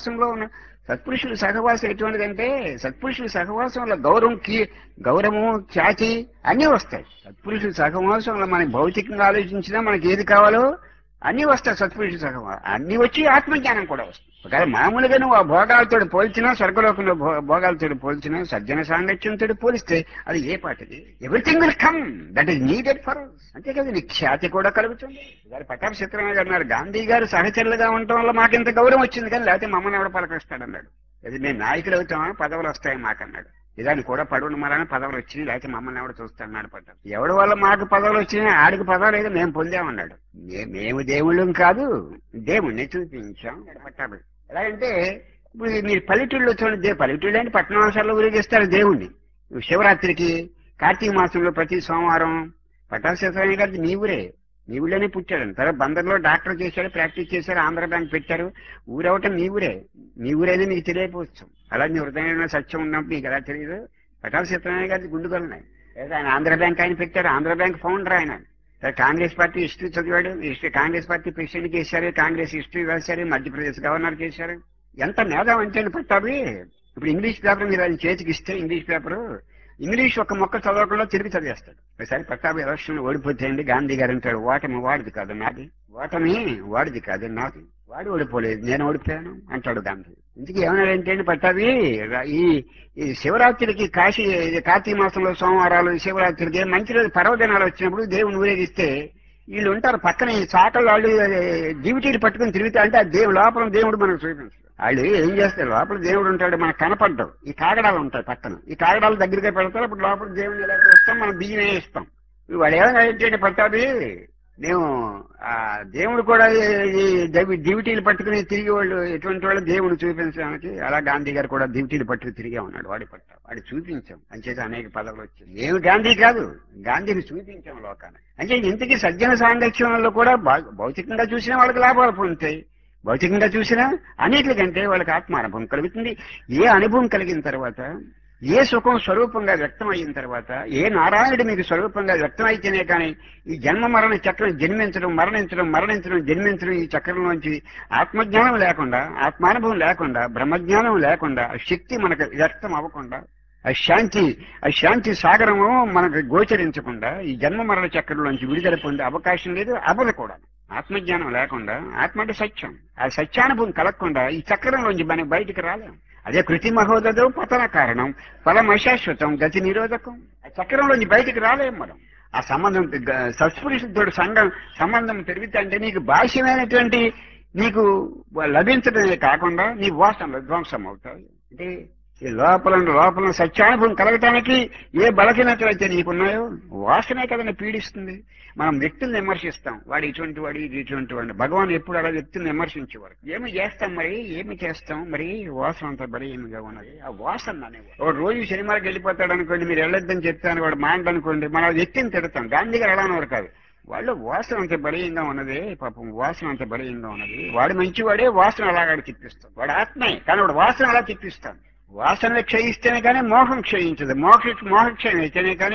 సహవాసం ఎటువంటిదంటే, సత్పురుషుల సహవాసంలో గౌరవము, ఖ్యాతి అన్నీ వస్తాయి. సత్పురుషుల సహవాసంలో మనకి భౌతికంగా ఆలోచించినా మనకి ఏది కావాలో అన్నీ వస్తాయి. సత్పురుషుల సహవాసం అన్నీ వచ్చి ఆత్మజ్ఞానం కూడా వస్తుంది. ఒకవేళ మామూలుగా నువ్వు ఆ భోగాలతో పోల్చినా, స్వర్గలోకంలో భోగాలతో పోల్చినా, సజ్జన సాంగత్యంతో పోలిస్తే అది ఏ పాటిది? Everything will come that is needed for us. అంతే కదా, నీ ఖ్యాతి కూడా కలుగుతుంది. గారు పట్టాభి చిత్రమే గారు అన్నారు, గాంధీ గారు సహచరులుగా ఉండటం వల్ల మాకింత గౌరవం వచ్చింది, కానీ లేకపోతే మమ్మల్ని ఎవడ పలకరిస్తాడు అన్నాడు. అది మేము నాయకులు అవుతామని పదవులు వస్తాయి మాకన్నాడు. ఇదాన్ని కూడా పడువును మరని పదవులు వచ్చినాయి, లేకపోతే మమ్మల్ని ఎవడ చూస్తాడు పడ్డాడు. ఎవడి వల్ల మాకు పదవులు వచ్చినాయి, ఆడికి పదవులు ఏదో మేము పొందామన్నాడు. మేము దేవుళ్ళం కాదు, దేవుణ్ణి చూపించాం పట్టాభి. ఎలాగంటే ఇప్పుడు మీరు పల్లెటూళ్ళలో చూడండి, పల్లెటూళ్ళు అంటే పట్టణాంశాల్లో ఊరేగిస్తారు దేవుణ్ణి. శివరాత్రికి, కార్తీక మాసంలో ప్రతి సోమవారం పట్టాభిషేకం గారికి నీ ఊళ్ళోనే పుట్టాడు. తర్వాత బందర్లో డాక్టర్ చేశాడు, ప్రాక్టీస్ చేశారు, ఆంధ్ర బ్యాంక్ పెట్టారు. ఊరవటం నీ ఊరైనా నీకు తెలియకపోవచ్చు. అలా నీ హృదయంలో సత్యం ఉన్నప్పుడు నీకు ఎలా తెలియదు? పట్టాభిషేకం గారికి గుండుగలున్నాయి. లేదా ఆయన ఆంధ్ర బ్యాంక్ ఆయన పెట్టారు, ఆంధ్ర బ్యాంక్ ఫౌండర్ ఆయన. కాంగ్రెస్ పార్టీ హిస్టరీ చదివాడు, కాంగ్రెస్ పార్టీ ప్రెసిడెంట్ చేశారు, కాంగ్రెస్ హిస్టరీ రాశారు, మధ్యప్రదేశ్ గవర్నర్ చేశారు. ఎంత మేధాం అంటే పట్టాభి. ఇప్పుడు ఇంగ్లీష్ పేపర్ మీరు ఆయన చేతికి ఇస్తే, ఇంగ్లీష్ ఒక మొక్క చదవకుండా తిరిగి చదివేస్తాడు. ఒకసారి పట్టాభి ఎలక్షన్ ఓడిపోతేయండి, గాంధీ గారు అంటాడు, ఓటమి వాడిది కాదు నాది, వాడు ఓడిపోలేదు, నేను ఓడిపోయాను అంటాడు గాంధీ. ఇందుకు ఏమన్నాడంటే పట్టాభి, ఈ ఈ శివరాత్రికి కాశీ ఇది కార్తీక మాసంలో సోమవారాలు శివరాత్రికి మంచి రోజు పర్వదినాలు వచ్చినప్పుడు దేవుని ఊరేగిస్తే వీళ్ళు ఉంటారు పక్కన ఈ చాకళ్ళు వాళ్ళు డ్యూటీలు పట్టుకుని తిరుగుతా అంటే ఆ లోపల దేవుడు మనకు చూపించారు. వాళ్ళు ఏం చేస్తారు, లోపల దేవుడు ఉంటాడు మనకు కనపడ్డం. ఈ కాగడాలు ఉంటాయి పక్కన, ఈ కాగడాలు దగ్గరగా పెడతారు. అప్పుడు లోపల దేవుడిని ఎలా చూస్తాం, మనం బియ్యం వేస్తాం. వాడు ఏమైనా ఏంటంటే పట్టాభి, మేము ఆ దేవుడు కూడా ఈ డ్యూటీలు పట్టుకుని తిరిగి వాళ్ళు ఎటువంటి వాళ్ళు దేవుడు చూపించడానికి, అలా గాంధీ గారు కూడా డ్యూటీలు పట్టుకుని తిరిగే ఉన్నాడు. వాడి చూపించాం అంచేత అనేక పదవులు వచ్చాయి. మేము గాంధీ కాదు, గాంధీని చూపించాం లోకాన్ని. అంటే ఇంతకీ సజ్జన సాంగత్యంలో కూడా భౌతికంగా చూసిన వాళ్ళకి లాభాలు పొందుతాయి, భౌతికంగా చూసినా అన్నిటికంటే వాళ్ళకి ఆత్మానుభవం కలుగుతుంది. ఏ అనుభవం కలిగిన తర్వాత, ఏ సుఖం స్వరూపంగా వ్యక్తం అయిన తర్వాత, ఏ నారాయణుడు మీకు స్వరూపంగా వ్యక్తం అయితేనే కానీ ఈ జన్మ మరణ చక్రం జన్మించడం మరణించడం మరణించడం జన్మించడం ఈ చక్రంలోంచి ఆత్మజ్ఞానం లేకుండా, ఆత్మానుభవం లేకుండా, బ్రహ్మజ్ఞానం లేకుండా, శక్తి మనకు వ్యక్తం అవ్వకుండా, ఆ శాంతి సాగరము మనకు గోచరించకుండా ఈ జన్మ మరణ చక్రంలోంచి విడుదల పొందే అవకాశం లేదు, అవ్వదు కూడా. ఆత్మజ్ఞానం లేకుండా, ఆత్మ అంటే సత్యం, ఆ సత్యానుభవం కలగకుండా ఈ చక్రంలోంచి మనం బయటికి రాలేం. అదే కృతి మహోదయం పతన కారణం, ఫలం అశాశ్వతం, గతి నిరోధకం. ఆ చక్రంలోంచి బయటికి రాలేం మనం. ఆ సంబంధం సత్పురుషుడితో సంబంధం పెరిగితే అంటే నీకు బాహ్యమైనటువంటి నీకు లభించడమే కాకుండా నీ వాసనలు ధ్వంసం అవుతాయి. అంటే ఈ లోపల సత్యానుభవం కలగటానికి ఏ బలహీనతలైతే నీకున్నాయో వాసనే కదని పీడిస్తుంది. మనం వ్యక్తులను విమర్శిస్తాం, వాడు ఇటువంటి వాడు, ఇది ఇటువంటి వాడు. భగవాన్ ఎప్పుడు అలా వ్యక్తులను విమర్శించేవాడు. ఏమి చేస్తాం మరి వాసన అంత బలీయంగా ఉన్నది. ఆ వాసన అనేవాడు ఒక రోజు సినిమాకి వెళ్ళిపోతాడు అనుకోండి, మీరు వెళ్ళొద్దని చెప్తాను, వాడు మాండనుకోండి, మన వ్యక్తిని తిడతాం. గాంధీ గారు ఎలా అనేవారు కాదు, వాళ్ళు వాసన అంత బలీయంగా ఉన్నది, పాపం వాసన అంత బలీయంగా ఉన్నది, వాడు మంచివాడే, వాసన అలాగాడు తిప్పిస్తాడు. వాడు ఆత్మే కానీ వాడు వాసన అలా తిప్పిస్తాడు. వాసనలు క్షయిస్తేనే కానీ మోహం క్షయించదు, మోహక్షయం అయితేనే కానీ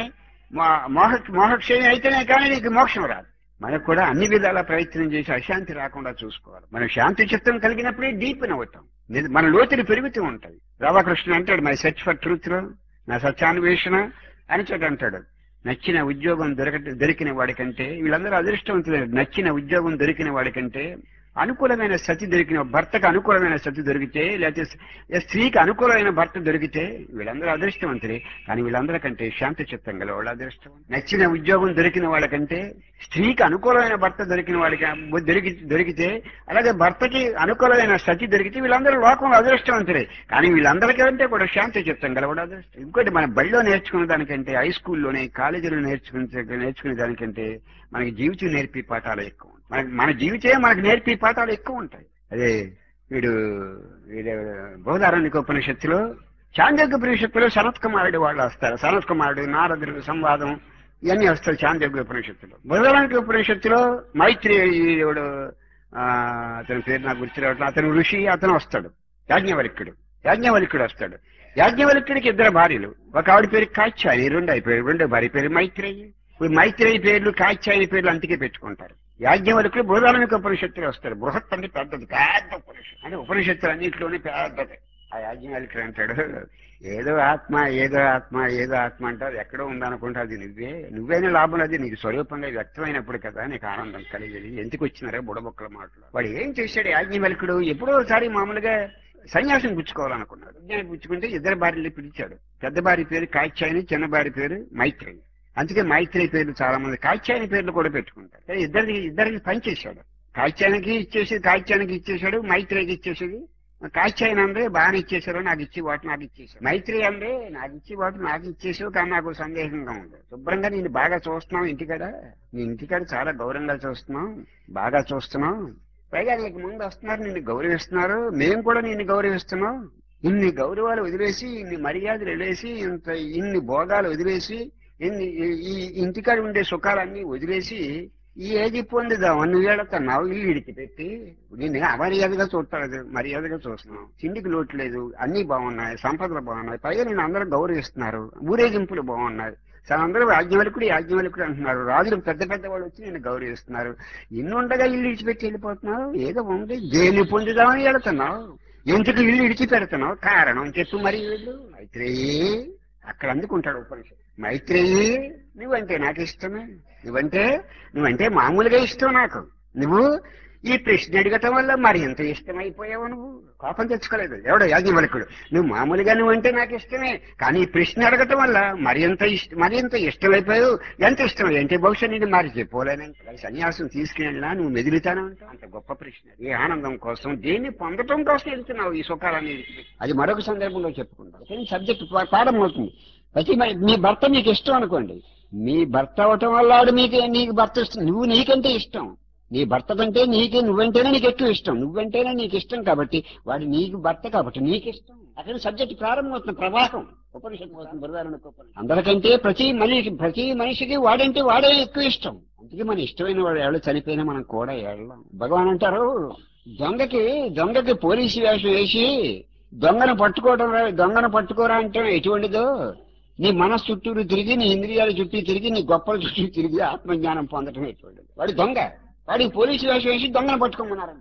మోహక్షయం అయితేనే కానీ నీకు మోక్షం రాదు. మనకు కూడా అన్ని విధాల ప్రయత్నం చేసి అశాంతి రాకుండా చూసుకోవాలి. మనం శాంతి చిత్తం కలిగినప్పుడే డీప్ అవుతాం, మన లోతులు పెరుగుతూ ఉంటాయి. రాధాకృష్ణ అంటాడు, మై సెర్చ్ ఫర్ ట్రూత్ లో నా సత్యాన్వేషణ అని చెప్పి అంటాడు. నచ్చిన ఉద్యోగం దొరికిన వాడికంటే, వీళ్ళందరూ అదృష్టవంతులు, నచ్చిన ఉద్యోగం దొరికిన వాడికంటే అనుకూలమైన సతి దొరికిన, భర్తకు అనుకూలమైన సతి దొరికితే, లేకపోతే స్త్రీకి అనుకూలమైన భర్త దొరికితే వీళ్ళందరూ అదృష్టవంతులే. కానీ వీళ్ళందరికంటే శాంతి చిత్తం గల వాళ్ళు అదృష్టం. నచ్చిన ఉద్యోగం దొరికిన వాళ్ళకంటే, స్త్రీకి అనుకూలమైన భర్త దొరికితే, అలాగే భర్తకి అనుకూలమైన సతి దొరికితే వీళ్ళందరూ లోకంలో అదృష్టవంతులే. కానీ వీళ్ళందరికంటే కూడా శాంతి చిత్తం గలవాడు అదృష్టం. ఇంకోటి, మన బడిలో నేర్చుకునే దానికంటే, హై స్కూల్లోనే కాలేజీలో నేర్చుకునే దానికంటే మనకి జీవితం నేర్పే పాఠాలు ఎక్కువ. మన జీవితమే మనకు నేర్పే పాఠాలు ఎక్కువ ఉంటాయి. అదే వీడు బృహదారణ్యకోపనిషత్తులో, చాంద్రోగ్యోపనిషత్తులో సనత్ కుమారుడు వాళ్ళు వస్తారు. సనత్ కుమారుడు, నారదుడు సంవాదం ఇవన్నీ వస్తాయి చాంద్రోగ్యోపనిషత్తులో. బృహదారణ్యకోపనిషత్తులో మైత్రేయుడు, అతని పేరు నాకు గుర్తు రావట్లేదు, అతను ఋషి, అతను వస్తాడు. యాజ్ఞవల్క్యుడు వస్తాడు. యాజ్ఞవల్క్యుడికి ఇద్దరు భార్యలు, ఒక ఆవిడ పేరు కాత్యాయని, రెండో భార్య పేరు మైత్రేయి. ఇప్పుడు మైత్రేయి పేర్లు, కాత్యాయని పేర్లు అంతకే పెట్టుకుంటారు. యాజ్ఞవల్క్యుడు బృహదారణ్యక ఉపనిషత్తులు వస్తాడు. బృహత్ అంటే పెద్దది, పెద్ద ఉపనిషత్తు అంటే ఉపనిషత్తులు అన్నింటిలోనే పెద్దది. ఆ యాజ్ఞవల్క్యుడు అంటాడు, ఏదో ఆత్మ అంటే అది ఎక్కడో ఉందనుకుంటే అది నువ్వేనే లాభం, అది నీకు స్వరూపంగా వ్యక్తమైనప్పుడు కదా నీకు ఆనందం కలిగేది. ఎందుకు వచ్చినారా బుడబొక్కల మాటలు. వాడు ఏం చేశాడు యాజ్ఞవల్క్యుడు, ఎప్పుడో ఒకసారి మామూలుగా సన్యాసం పుచ్చుకోవాలనుకున్నాడు. సన్యాసం పుచ్చుకుంటే ఇద్దరు భార్యలు పిలిచాడు. పెద్ద భార్య పేరు కాత్యాయని, చిన్న భార్య పేరు మైత్రేయి. అందుకే మైత్రేయి పేర్లు చాలా మంది కాత్యాయని పేర్లు కూడా పెట్టుకుంటారు. ఇద్దరికి పనిచేశాడు. కాత్యాయనికి ఇచ్చేశాడు, మైత్రేయికి ఇచ్చేసేది. కాత్యాయని అంటే బాగానే ఇచ్చేశారు, నాకు ఇచ్చేసాడు. మైత్రేయి అంటే నాకు ఇచ్చేసావు, కానీ నాకు సందేహంగా ఉంది. శుభ్రంగా నేను బాగా చూస్తున్నావు నీ ఇంటికాడ చాలా గౌరవంగా చూస్తున్నావు, బాగా చూస్తున్నావు. పైగా నీకు ముందు వస్తున్నారు, నిన్ను గౌరవిస్తున్నారు, మేము కూడా నిన్ను గౌరవిస్తున్నాం. ఇన్ని గౌరవాలు వదిలేసి, ఇన్ని మర్యాదలు వదిలేసి, ఇన్ని భోగాలు వదిలేసి, ఈ ఇంటికాడ ఉండే సుఖాలన్నీ వదిలేసి ఈ ఏది పొందుదాం నువ్వు వెళుతున్నావు. ఇల్లు విడిచిపెట్టి నిన్ను అమర్యాదగా చూస్తాడు, మర్యాదగా చూస్తున్నావు. తిండికి లోటు లేదు, అన్ని బాగున్నాయి, సంపదలు బాగున్నాయి, పైగా నేను అందరూ గౌరవిస్తున్నారు, ఊరేగింపులు బాగున్నాయి. అందరూ యాజ్ఞవల్క్యుడు అంటున్నారు. రాజులు పెద్ద పెద్ద వాళ్ళు వచ్చి నేను గౌరవిస్తున్నారు. ఇన్నుండగా ఇల్లు విడిచిపెట్టి వెళ్ళిపోతున్నావు. ఏదో ఉంది, దేన్ని పొందుదామని వెళుతున్నావు, ఎందుకు ఇల్లు విడిచిపెడుతున్నావు, కారణం చెప్పు. మరి వీళ్ళు మైత్రేయి అక్కడ అందుకుంటాడు ఉపనిషత్తు. మైత్రేయి, నువ్వంటే నాకు ఇష్టమే, నువ్వంటే మామూలుగా ఇష్టం నాకు. నువ్వు ఈ ప్రశ్న అడగటం వల్ల మరి ఎంత ఇష్టమైపోయావు నువ్వు. కోపం తెచ్చుకోలేదు ఎవడో యాజ్ఞవల్కుడు, నువ్వు మామూలుగా నువ్వు అంటే నాకు ఇష్టమే, కానీ ఈ ప్రశ్న అడగటం వల్ల మరి ఎంత ఇష్టమైపోయావు. ఎంత ఇష్టం ఏంటి, బహుశా నేను మరిచిపోలేనంటే సన్యాసం తీసుకునేలా నువ్వు మెదులుతానే ఉంటావు. అంత గొప్ప ప్రశ్న. ఈ ఆనందం కోసం దేన్ని పొందటం కోసం వెళ్తున్నావు ఈ సుఖాలన్నీ. అది మరొక సందర్భంలో చెప్పుకుంటాం. కానీ సబ్జెక్ట్ పాఠం అవుతుంది. మీ భర్త మీకు ఇష్టం అనుకోండి, మీ భర్త అవటం వల్ల వాడు నీకు భర్త ఇష్టం, నువ్వు నీకంటే ఇష్టం. నీ భర్త కంటే నువ్వంటేనే నీకు ఎక్కువ ఇష్టం. నువ్వంటేనే నీకు ఇష్టం కాబట్టి వాడు నీకు భర్త కాబట్టి నీకు ఇష్టం. అక్కడ సబ్జెక్ట్ ప్రారంభమవుతుంది, ప్రవాహం. ఉపనిషత్తు అవుతుంది, బృహదారణ్యక ఉపనిషత్తు. అందరికంటే ప్రతి మనిషికి వాడంటే వాడే ఎక్కువ ఇష్టం. అందుకే మన ఇష్టమైన వాడు ఎవరు చనిపోయినా మనం కూడా ఏడలాం. భగవాన్ అంటారు, దొంగకి పోలీసు వేషం వేసి దొంగను పట్టుకోరా అంటే ఎటువంటిదో, నీ మనస్సు చుట్టూరు తిరిగి, నీ ఇంద్రియాల చుట్టూ తిరిగి, నీ గొప్పల చుట్టూ తిరిగి ఆత్మజ్ఞానం పొందటం ఎటువంటిది. వాడి దొంగ, వాడికి పోలీసు వేషం వేసి దొంగను పట్టుకోమన్నారంట.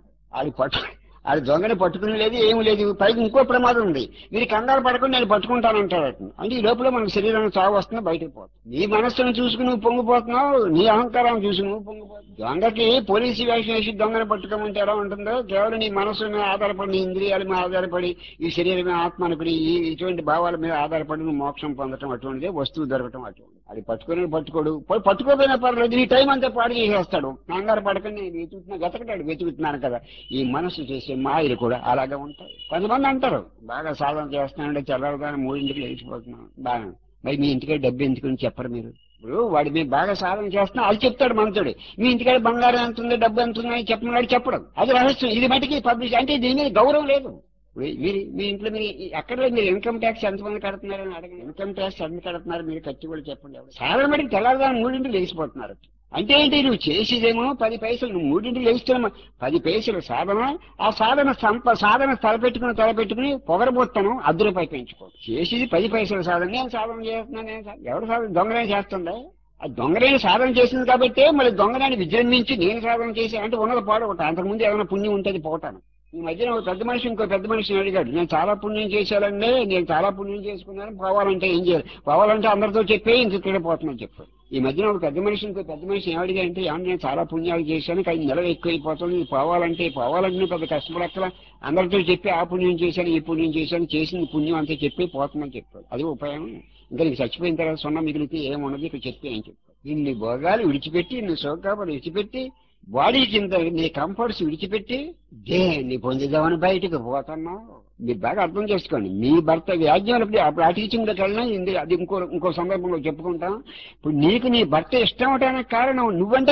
ఆడి దొంగని పట్టుకుని లేదు, ఏమి లేదు. పైకి ఇంకో ప్రమాదం ఉంది, మీరు కంగారు పడకుండా నేను పట్టుకుంటానంటాడు. అంటే ఈ లోపల మనకు శరీరానికి చావు వస్తుంది, బయటకు పోతుంది. నీ మనస్సును చూసుకుని నువ్వు పొంగిపోతున్నావు, నీ అహంకారాన్ని చూసి నువ్వు పొంగిపోతున్నావు. దొంగకి పోలీసు వేషం వేసి దొంగను పట్టుకోమంటే ఎలా ఉంటుందో, కేవలం నీ మనస్సు మీద ఆధారపడి, నీ ఇంద్రియాల మీద ఆధారపడి, ఈ శరీరమే ఆత్మ అనుకుని ఇటువంటి భావాల మీద ఆధారపడి నువ్వు మోక్షం పొందటం అటువంటిదే, వస్తువు దొరకటం అటువంటి. అది పట్టుకోపోయినా పర్లేదు, ఈ టైం అంతా పాడు చేసేస్తాడు. కంగారు పడకండి, వెతుకుతున్నాను కదా. ఈ మనసు చేసే మాయలు కూడా అలాగే ఉంటాయి. కొంతమంది అంటారు, బాగా సాధన చేస్తున్నానంటే చల్లగానే 3ంటికి లేచిపోతున్నాను, బాగా. మరి మీ ఇంటికే డబ్బు ఎందుకుని చెప్పరు మీరు. ఇప్పుడు వాడు మీరు బాగా సాధన చేస్తున్నా అది చెప్తాడు మనతోడు. మీ ఇంటికాడ బంగారం ఎంత ఉంది, డబ్బు ఎంత ఉంది అని చెప్పమన్నాడు, చెప్పడం. అది రహస్యం. ఇది మటుకి పబ్లిష్ అంటే దీని మీద గౌరవం లేదు. మీ ఇంట్లో మీరు అక్కడ మీరు ఇన్కమ్ ట్యాక్స్ ఎంతమంది కడుతున్నారని అడగండి. ఇన్కమ్ ట్యాక్స్ ఎంత కడుతున్నారు మీరు కట్టి కూడా చెప్పండి. సాధారణ మటుకు తెల్లవారుదాన్ని 3ంటికి లేచిపోతున్నారు. అంటే ఏంటి, నువ్వు చేసేదేమో 10 పైసలు, నువ్వు 3ంటికి లేస్తున్నావు 10 పైసలు సాధన. ఆ సాధన తలపెట్టుకుని పొగరబోతాను ₹1 పెంచుకో. చేసేది 10 పైసలు సాధన, నేను సాధన చేస్తున్నాను. ఎవరు సాధన, దొంగనే చేస్తుండే. ఆ దొంగనే సాధన చేసింది కాబట్టి మళ్ళీ దొంగనాన్ని విజృంభించి నేను సాధన చేసి అంటే ఉన్నది పాడగొట్ట. అంతకుముందు ఏమైనా పుణ్యం ఉంటుంది పోతాను. ఈ మధ్యన ఒక పెద్ద మనిషి ఇంకో పెద్ద మనిషిని అడిగాడు, నేను చాలా పుణ్యం చేశానండి, నేను చాలా పుణ్యం చేసుకున్నాను, పోవాలంటే ఏం చేయాలి, పోవాలంటే అందరితో చెప్పే ఇంక పోతున్నాను చెప్పాడు. ఈ మధ్యన ఒక పెద్ద మనిషి ఇంకో పెద్ద మనిషి ఏమడిగాడంటే, నేను చాలా పుణ్యాలు చేశాను కానీ నెల ఎక్కువైపోతుంది, పోవాలంటే పెద్ద కష్టపడక్కల, అందరితో చెప్పి ఆ పుణ్యం చేశాను, ఈ పుణ్యం చేశాను, చేసింది పుణ్యం అంతే చెప్పి పోతుందని చెప్పాడు. అది ఉపాయం. ఇంకా నీకు చచ్చిపోయిన తర్వాత సున్నా మిగిలితే ఏమున్నది ఇక్కడ చెప్పి అని చెప్పాడు. ఇన్ని భోగాలు విడిచిపెట్టి, ఇన్ని సౌకర్యాలు విడిచిపెట్టి, బాడీ కింద నీ కంఫర్ట్స్ విడిచిపెట్టి దేన్ని పొందుదామని బయటకు పోతున్నావు. మీరు బాగా అర్థం చేసుకోండి. మీ భర్త వ్యాజ్ఞాలప్పుడు అప్పుడు ఆ టీచింగ్లోకి వెళ్ళినా అది ఇంకో సందర్భంలో చెప్పుకుంటాం. ఇప్పుడు నీకు నీ భర్త ఇష్టం అవడానికి కారణం నువ్వంటే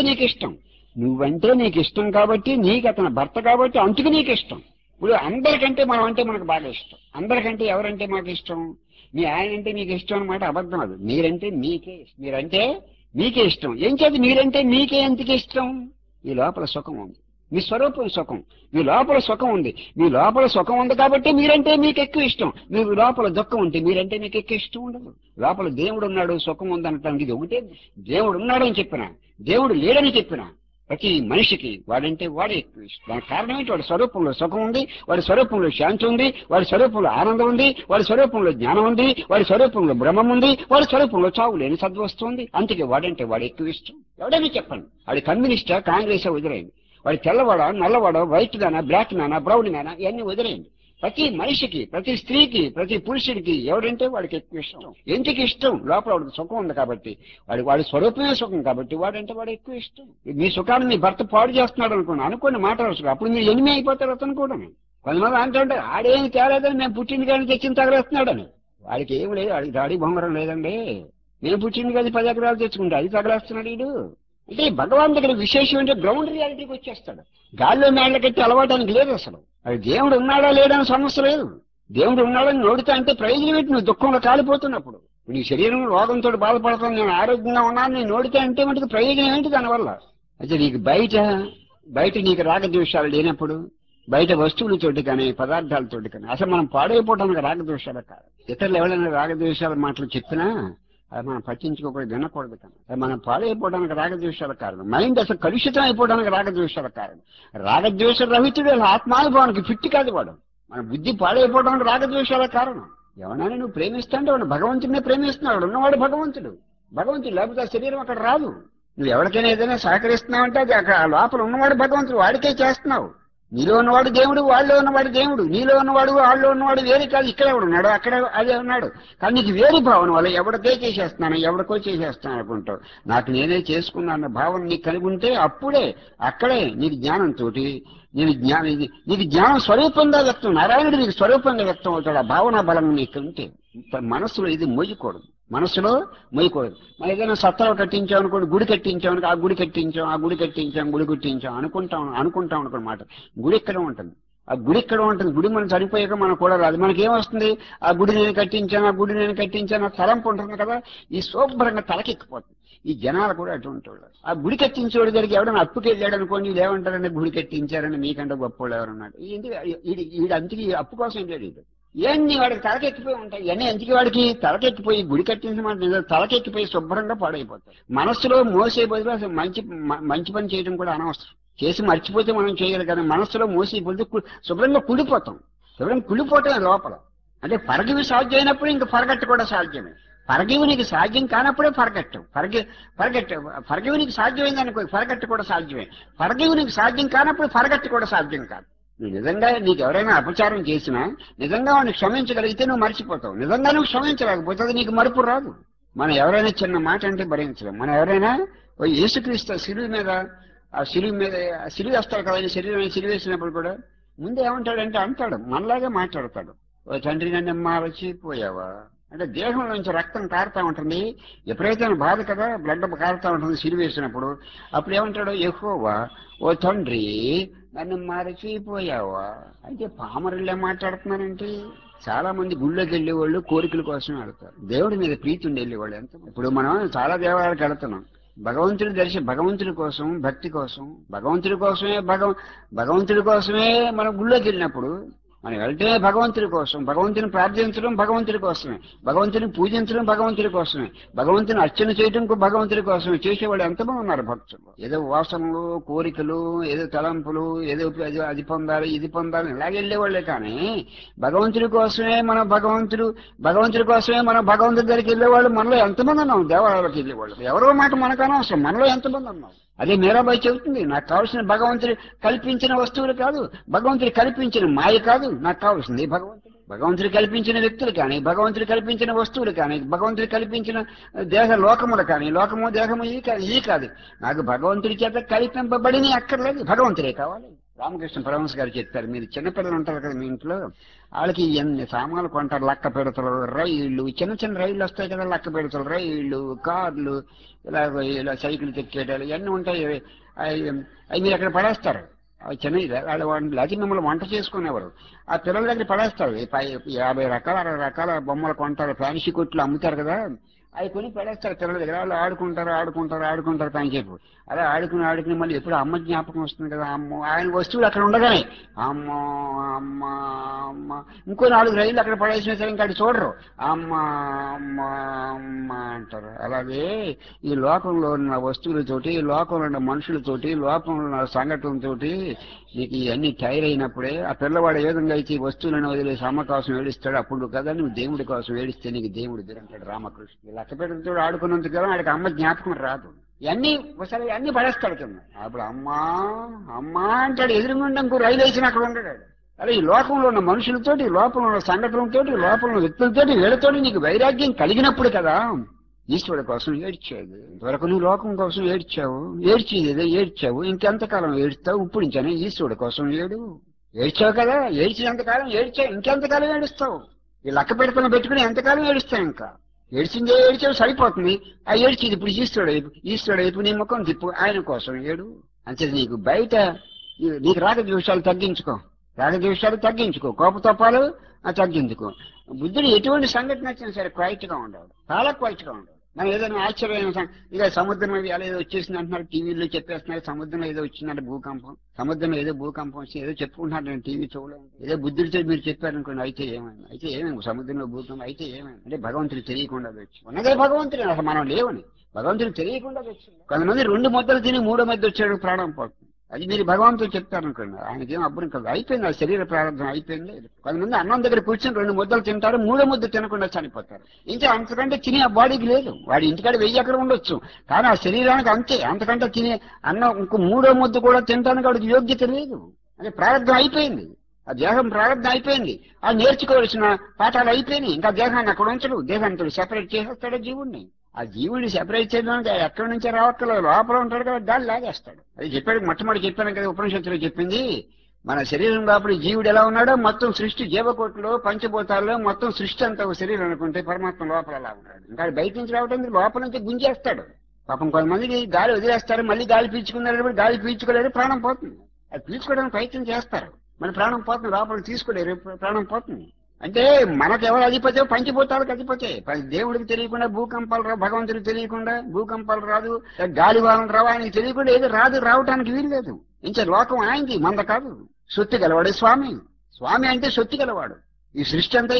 నీకు ఇష్టం కాబట్టి, నీకు అతను భర్త కాబట్టి అందుకు నీకు ఇష్టం. ఇప్పుడు అందరికంటే మనం అంటే మనకు బాగా ఇష్టం. అందరికంటే ఎవరంటే మాకు ఇష్టం, మీ ఆయన అంటే మీకు ఇష్టం అనమాట. అబద్ధం అది. మీరంటే మీకే ఇష్టం. ఏం చేతి మీరంటే మీకే ఎందుకు ఇష్టం, మీ లోపల సుఖం ఉంది, మీ స్వరూపం సుఖం, మీ లోపల సుఖం ఉంది. మీ లోపల సుఖం ఉంది కాబట్టి మీరంటే మీకు ఎక్కువ ఇష్టం. మీకు లోపల దుఃఖం ఉంటే మీరంటే మీకు ఎక్కువ ఇష్టం ఉండదు. లోపల దేవుడు ఉన్నాడు, సుఖం ఉంది అనటానికి ఇది ఒకటే. దేవుడు ఉన్నాడని చెప్పినా, దేవుడు లేడని చెప్పినా, ప్రతి మనిషికి వాడంటే వాడే ఎక్కువ ఇష్టం. దానికి కారణం ఏంటి, వాడి స్వరూపంలో సుఖం ఉంది, వాడి స్వరూపంలో శాంతి ఉంది, వాడి స్వరూపంలో ఆనందం ఉంది, వాడి స్వరూపంలో జ్ఞానం ఉంది, వాడి స్వరూపంలో బ్రహ్మం ఉంది, వాడి స్వరూపంలో చావు లేని సద్వస్తు ఉంది. అందుకే వాడంటే వాడు ఎక్కువ ఇష్టం. ఎవడైనా చెప్పండి, వాడి కమ్యూనిస్టా కాంగ్రెస్ వదిలేయండి, వాడి తెల్లవాడా నల్లవాడా, వైట్ నానా బ్లాక్ నానా బ్రౌన్ నానా, ఇవన్నీ వదిలేయండి. ప్రతి మనిషికి, ప్రతి స్త్రీకి, ప్రతి పురుషుడికి ఎవడంటే వాడికి ఎక్కువ ఇష్టం. ఎందుకు ఇష్టం, లోపల వాడికి సుఖం ఉంది కాబట్టి, వాడి స్వరూపమే సుఖం కాబట్టి వాడంటే వాడు ఎక్కువ ఇష్టం. మీ సుఖాన్ని మీ భర్త పాడు చేస్తున్నాడు అనుకోండి మాట వరుసగా, అప్పుడు మీరు ఎనిమి అయిపోతారు అతను కూడా. కొంతమంది అంటుంటే ఆడేమి తేలేదని మేము పుట్టింది కానీ తెచ్చిన తగలేస్తున్నాడని. వాడికి ఏం లేదు, వాడికి దాడి బొమ్మరం లేదండి. నేను పుట్టింది కానీ 10 ఎకరాలు తెచ్చుకుంటే అది తగలేస్తున్నాడు వీడు. అంటే భగవాన్ దగ్గర విశేషం అంటే గ్రౌండ్ రియాలిటీకి వచ్చేస్తాడు. గాల్లో మేళ్ల కట్టి అలవాటానికి లేదు అసలు. అది దేవుడు ఉన్నాడా లేడని సమస్య లేదు. దేవుడు ఉన్నాడని నోడితే అంటే ప్రయోజనం ఏంటి, నువ్వు దుఃఖంలో కాలిపోతున్నప్పుడు. నీ శరీరం రోగంతో బాధపడుతుంది, నేను ఆరోగ్యంగా ఉన్నాను, నేను నోడితే అంటే మటుకు ప్రయోజనం ఏంటి దానివల్ల. అయితే నీకు బయట నీకు రాగద్వేషాలు లేనప్పుడు, బయట వస్తువులతోటి కానీ పదార్థాలతోటి కానీ, అసలు మనం పాడైపోవడానికి రాగద్వేషాలు కాదు. ఇతరులు ఎవరైనా రాగద్వేషాల మాటలు చెప్పినా అది మనం పట్టించుకోకూడదు, వినకూడదు. కానీ మనం పాడైపోవడానికి రాగద్వేషాల కారణం. మైండ్ అసలు కలుషితం అయిపోవడానికి రాగద్వేషాల కారణం. రాగద్వేష రహితుడు ఆత్మానుభవానికి ఫిట్ కాదు వాడు. మన బుద్ధి పాడైపోవడానికి రాగద్వేషాల కారణం. ఎవరైనా నువ్వు ప్రేమిస్తాంటే వాడు భగవంతుడినే ప్రేమిస్తున్నాడు. ఉన్నవాడు భగవంతుడు లేకపోతే ఆ శరీరం అక్కడ రాదు. నువ్వు ఎవరికైనా ఏదైనా సహకరిస్తున్నావు అంటే అది అక్కడ ఆ లోపల ఉన్నవాడు భగవంతుడు, వాడికే చేస్తున్నావు. నీలో ఉన్నవాడు దేవుడు, వాళ్ళలో ఉన్నవాడు దేవుడు. నీలో ఉన్నవాడు వాళ్ళలో ఉన్నవాడు వేరే కాదు. ఇక్కడే ఉన్నాడు, అక్కడే అదే ఉన్నాడు. కానీ నీకు వేరు భావన వల్ల ఎవరికే చేసేస్తున్నాను, ఎవరికో చేసేస్తున్నాను అనుకుంటావు. నాకు నేనే చేసుకున్నాను అన్న భావన నీకు కలిగి ఉంటే అప్పుడే అక్కడే నీకు జ్ఞానంతో నీకు జ్ఞానం స్వరూపంగా వ్యక్తం, నారాయణుడు నీకు స్వరూపంగా వ్యక్తం అవుతాడు. ఆ భావన బలం నీకు ఉంటే మనసులో ఇది మోయకూడదు, మనసులో మోయకూడదు. మనం ఏదైనా సత్రాలు కట్టించాం అనుకోండి, గుడి కట్టించాం అనుకో, ఆ గుడి కట్టించాం గుడి అనుకుంటాం అనుకోమాట. గుడి ఎక్కడ ఉంటుంది, ఆ గుడి ఎక్కడ ఉంటుంది. గుడి మనం చనిపోయాక మనం కూడా రాదు. మనకేమొస్తుంది, ఆ గుడి నేను కట్టించాను తలంపు ఉంటుంది కదా, ఈ శుభ్రంగా తలకెక్కిపోతుంది. ఈ జనాలు కూడా అటువంటి వాళ్ళు. ఆ గుడి కట్టించేవాడి దగ్గరికి ఎవడన్నా అప్పుకి వెళ్ళాడు అనుకోండి, వీళ్ళు ఏమంటారంటే గుడి కట్టించారని, మీకంటే గొప్ప వాళ్ళు ఎవరన్నాడు. వీడు అంతకి అప్పు కోసం వెళ్ళాడు. వీడు ఏంటి వాడికి తలకెక్కిపోయి ఉంటాయి ఇవన్నీ. ఎందుకు వాడికి తలకెక్కిపోయి గుడి కట్టించమంటే తలకెక్కిపోయి శుభ్రంగా పాడైపోతాయి. మనస్సులో మోసే బదులు అసలు మంచి పని చేయడం కూడా అనవసరం. చేసి మర్చిపోతే మనం చేయాలి, కానీ మనస్సులో మోసే బదులు శుభ్రంగా కుళ్ళిపోతాం. శుభ్రంగా కుళ్ళిపోవటమే లోపల. అంటే పరగివి సాధ్యం అయినప్పుడు ఇంక పరగట్టు కూడా సాధ్యమే. పరగివి నీకు సాధ్యం కానప్పుడే పరగట్టు. పరగివి నీకు సాధ్యమైంది అనుకో, పరగట్టు కూడా సాధ్యమే. పరగివి నీకు సాధ్యం కానప్పుడు పరగట్టు కూడా సాధ్యం కాదు. నువ్వు నిజంగా నీకు ఎవరైనా అపచారం చేసినా నిజంగా వాడిని క్షమించగలిగితే నువ్వు మర్చిపోతావు. నిజంగా నువ్వు క్షమించలేకపోతే అది నీకు మరుపు రాదు. మనం ఎవరైనా చిన్న మాట అంటే భరించలేం. మనం ఎవరైనా యేసుక్రీస్తు సిలువ వేస్తాడు కదా, ఆయన శరీరం సిలువేసినప్పుడు కూడా ముందు ఏమంటాడంటే అంటాడు, మనలాగే మాట్లాడతాడు. ఓ తండ్రి నన్ను మరచిపోయావా అంటే దేహం నుంచి రక్తం కారుతా ఉంటుంది. ఎప్పుడైతే బాధ కదా, బ్లడ్ కారుతా ఉంటుంది సిలువేసినప్పుడు. అప్పుడు ఏమంటాడు, యెహోవా ఓ తండ్రి నన్ను మరచిపోయావా అంటే పామరులే మాట్లాడుతున్నారంటే. చాలా మంది గుళ్ళోకి వెళ్ళేవాళ్ళు కోరికల కోసం వెళ్తారు, దేవుడి మీద ప్రీతి ఉండి వెళ్ళేవాళ్ళు ఎంత. ఇప్పుడు మనం చాలా దేవాలయాలకు వెళ్తున్నాం, భగవంతుడి కోసం, భక్తి కోసం, భగవంతుడి కోసమే మనం గుళ్ళోకి వెళ్ళినప్పుడు మనం వెళ్తే భగవంతుడి కోసం, భగవంతుని ప్రార్థించడం భగవంతుడి కోసమే, భగవంతుని పూజించడం భగవంతుడి కోసమే, భగవంతుని అర్చన చేయడం భగవంతుడి కోసమే. చేసేవాళ్ళు ఎంతమంది ఉన్నారు భక్తులు. ఏదో వాసనలు, కోరికలు, ఏదో తలంపులు, ఏదో అది పొందాలి ఇది పొందాలి ఇలాగే వెళ్ళేవాళ్ళే. కానీ భగవంతుడి కోసమే మనం భగవంతుడి దగ్గరికి వెళ్ళేవాళ్ళు మనలో ఎంతమంది ఉన్నాం. దేవాలయాలకు వెళ్ళేవాళ్ళు ఎవరో మాట మనకు అనవసరం, మనలో ఎంతమంది ఉన్నాం. అదే మీరాబాయి చెబుతుంది, నాకు కావాల్సిన భగవంతుడు కల్పించిన వస్తువులు కాదు, భగవంతుడు కల్పించిన మాయ కాదు, నాకు కావాల్సింది భగవంతుడు కల్పించిన వ్యక్తులు కానీ, భగవంతుడు కల్పించిన వస్తువులు కానీ, భగవంతుడు కల్పించిన లోకములు కానీ, లోకము దేహము ఈ కాదు. నాకు భగవంతుడి చేత కల్పింపబడిని అక్కర్లేదు, భగవంతుడే కావాలి. రామకృష్ణ పరమహంస గారు చెప్తారు, మీరు చిన్నపిల్లలు ఉంటారు కదా మీ ఇంట్లో, వాళ్ళకి ఎన్ని సామాన్లు కొంటారు, లక్క పెడతలు, రైళ్లు, చిన్న రైళ్లు వస్తాయి కదా, లక్క పెడతలు, రైళ్లు, కార్లు, ఇలా సైకిల్ తెక్కేటాలు ఇవన్నీ ఉంటాయి. అవి మీరు అక్కడ పడేస్తారు. అవి చిన్నవి వాళ్ళు లేకపోతే మిమ్మల్ని వంట చేసుకునేవారు. ఆ పిల్లల దగ్గర పడేస్తారు. 50 రకాల 60 రకాల బొమ్మలు కొంటారు, ఫ్యాన్సీ కొట్లు అమ్ముతారు కదా, అవి కొని పడేస్తారు పిల్లల దగ్గర. వాళ్ళు ఆడుకుంటారు పని చెప్పు. అలా ఆడుకుని మళ్ళీ ఎప్పుడు అమ్మ జ్ఞాపకం వస్తుంది కదా, అమ్మో ఆయన వస్తువులు అక్కడ ఉండగానే అమ్మో అమ్మ అమ్మ, ఇంకో 4 రైళ్ళు అక్కడ పడేసినా సరే ఇంకా చూడరు, అమ్మ అమ్మ అమ్మ అంటారు. అలాగే ఈ లోకంలో ఉన్న వస్తువులతోటి, లోకంలో ఉన్న మనుషులతోటి, లోకంలో ఉన్న సంఘటనలతోటి నీకు ఇవన్నీ టైర్ అయినప్పుడే ఆ పిల్లవాడు ఏ విధంగా అయితే ఈ వస్తువులను వదిలేసి అమ్మ కోసం ఏడుస్తాడు, అప్పుడు కదా నువ్వు దేవుడి కోసం ఏడిస్తే నీకు దేవుడు అంటాడు రామకృష్ణ. లెక్కపెట్టతో ఆడుకున్నంతకాలం ఆడికి అమ్మ జ్ఞాపకం రాదు. ఇవన్నీ ఒకసారి అన్ని పడేస్తాడు కింద. అప్పుడు అమ్మా అంటాడు. ఎదురుగుండా ఇంకో రైలు వేసిన అక్కడ ఉండడు. అదే ఈ లోకంలో ఉన్న మనుషులతోటి, లోపంలో ఉన్న సంఘటనలతోటి, లోపంలో ఉన్న వ్యక్తులతోటి, వీళ్ళతోటి నీకు వైరాగ్యం కలిగినప్పుడు కదా ఈశ్వరుడు కోసం ఏడ్చేది. ఇంతవరకు నువ్వు లోకం కోసం ఏడ్చావు, ఇంకెంతకాలం ఏడుస్తావు? ఇప్పుడు ఇంకనే ఈశ్వరుడు కోసం ఏడ్చావు కదా, ఏడ్చినంతకాలం ఏడ్చావు, ఇంకెంతకాలం ఏడుస్తావు? ఈ లక్క పెట్టుకుని ఎంతకాలం ఏడుస్తావు? ఇంకా ఏడ్చావు సరిపోతుంది. ఆ ఏడ్చేది ఇప్పుడు ఈశ్వరుడు వైపు నీ ముఖం తిప్పు, ఆయన కోసం ఏడు. అంతే. నీకు బయట నీకు రాగద్వేషాలు తగ్గించుకో, కోపతోపాలు తగ్గించుకో. బుద్ధుడు ఎటువంటి సంఘటన వచ్చినా సరే క్వైట్ గా ఉండవు, చాలా క్వైట్ గా ఉండవు. మనం ఏదైనా ఆశ్చర్యమైన ఇక సముద్రం అలా ఏదో వచ్చేసింది అంటున్నారు, టీవీలో చెప్పేస్తున్నారు, సముద్రంలో ఏదో వచ్చిందంటే సముద్రంలో ఏదో భూకంపం వచ్చి ఏదో చెప్పుకుంటున్నారు, నేను టీవీ చూడలేదు. ఏదో బుద్ధుడితో మీరు చెప్పారనుకోండి, అయితే ఏమైంది సముద్రంలో భూకంపం అయితే ఏమైంది అంటే భగవంతుడు తెలియకుండా వచ్చి ఉన్నదే భగవంతుడు, అసలు మనం లేవని భగవంతుడు తెలియకుండా వచ్చి. కొంతమంది 2 ముద్దలు తిని 3వ ముద్ద వచ్చాడు ప్రాణం పోతుంది. అది మీరు భగవంతుడు చెప్తారనుకోండి, ఆయనకేం అబ్బురం కాదు, అయిపోయింది, ఆ శరీర ప్రారంభం అయిపోయింది. కొంతమంది అన్నం దగ్గర కూర్చొని 2 ముద్దలు తింటారు, 3వ ముద్ద తినకుండా చనిపోతారు. ఇంకా అంతకంటే తినే ఆ బాడీకి లేదు. వాడి ఇంటికాడ 1000 ఎకరం ఉండొచ్చు, కానీ ఆ శరీరానికి అంతే. అంతకంటే తినే అన్నం ఇంకో 3వ ముద్ద కూడా తినడానికి వాడికి యోగ్యత లేదు. అంటే ప్రారంభం అయిపోయింది, ఆ దేహం ప్రారంభం అయిపోయింది. ఆ నేర్చుకోవాల్సిన పాఠాలు అయిపోయినాయి. ఇంకా దేహాన్ని అక్కడ ఉంచడు, దేహాన్ని సెపరేట్ చేసేస్తాడు జీవుడిని. ఆ జీవుడిని సెపరేట్ చేయడానికి ఎక్కడి నుంచే రావట్లేదు, లోపల ఉంటాడు కదా, దాన్ని లాగేస్తాడు. అది చెప్పాడు, మొట్టమొదటి చెప్పాను కదా, ఉపనిషత్తులో చెప్పింది. మన శరీరం లోపల జీవుడు ఎలా ఉన్నాడో, మొత్తం సృష్టి జీవకోటిలో పంచభూతాల్లో మొత్తం సృష్టి అంతా ఒక శరీరం అనుకుంటే పరమాత్మ లోపల అలా ఉన్నాడు. ఇంకా బయట నుంచి రావడం లోపల నుంచి గుంజేస్తాడు. పాపం కొంతమందికి గాలి వదిలేస్తారు, మళ్ళీ గాలి పీల్చుకున్నారు, గాలి పీల్చుకోలేరు, ప్రాణం పోతుంది. అది పీల్చుకోవడానికి ప్రయత్నం చేస్తారు, మన ప్రాణం పోతుంది, లోపల తీసుకోలేరు, ప్రాణం పోతుంది. అంటే మనకెవరు అధిపతే, పంచభూతాలకు అధిపతే. దేవుడికి తెలియకుండా భూకంపాలు రావు, భగవంతుడికి తెలియకుండా భూకంపాలు రాదు, గాలి వాహనం రావు, ఆయనకి తెలియకుండా ఏది రాదు, రావటానికి వీలు లేదు. ఇంకా లోకం ఆయనది, మంద కాదు. సొత్తు గలవాడే స్వామి. స్వామి అంటే సొత్తు గలవాడు. ఈ సృష్టి అంతా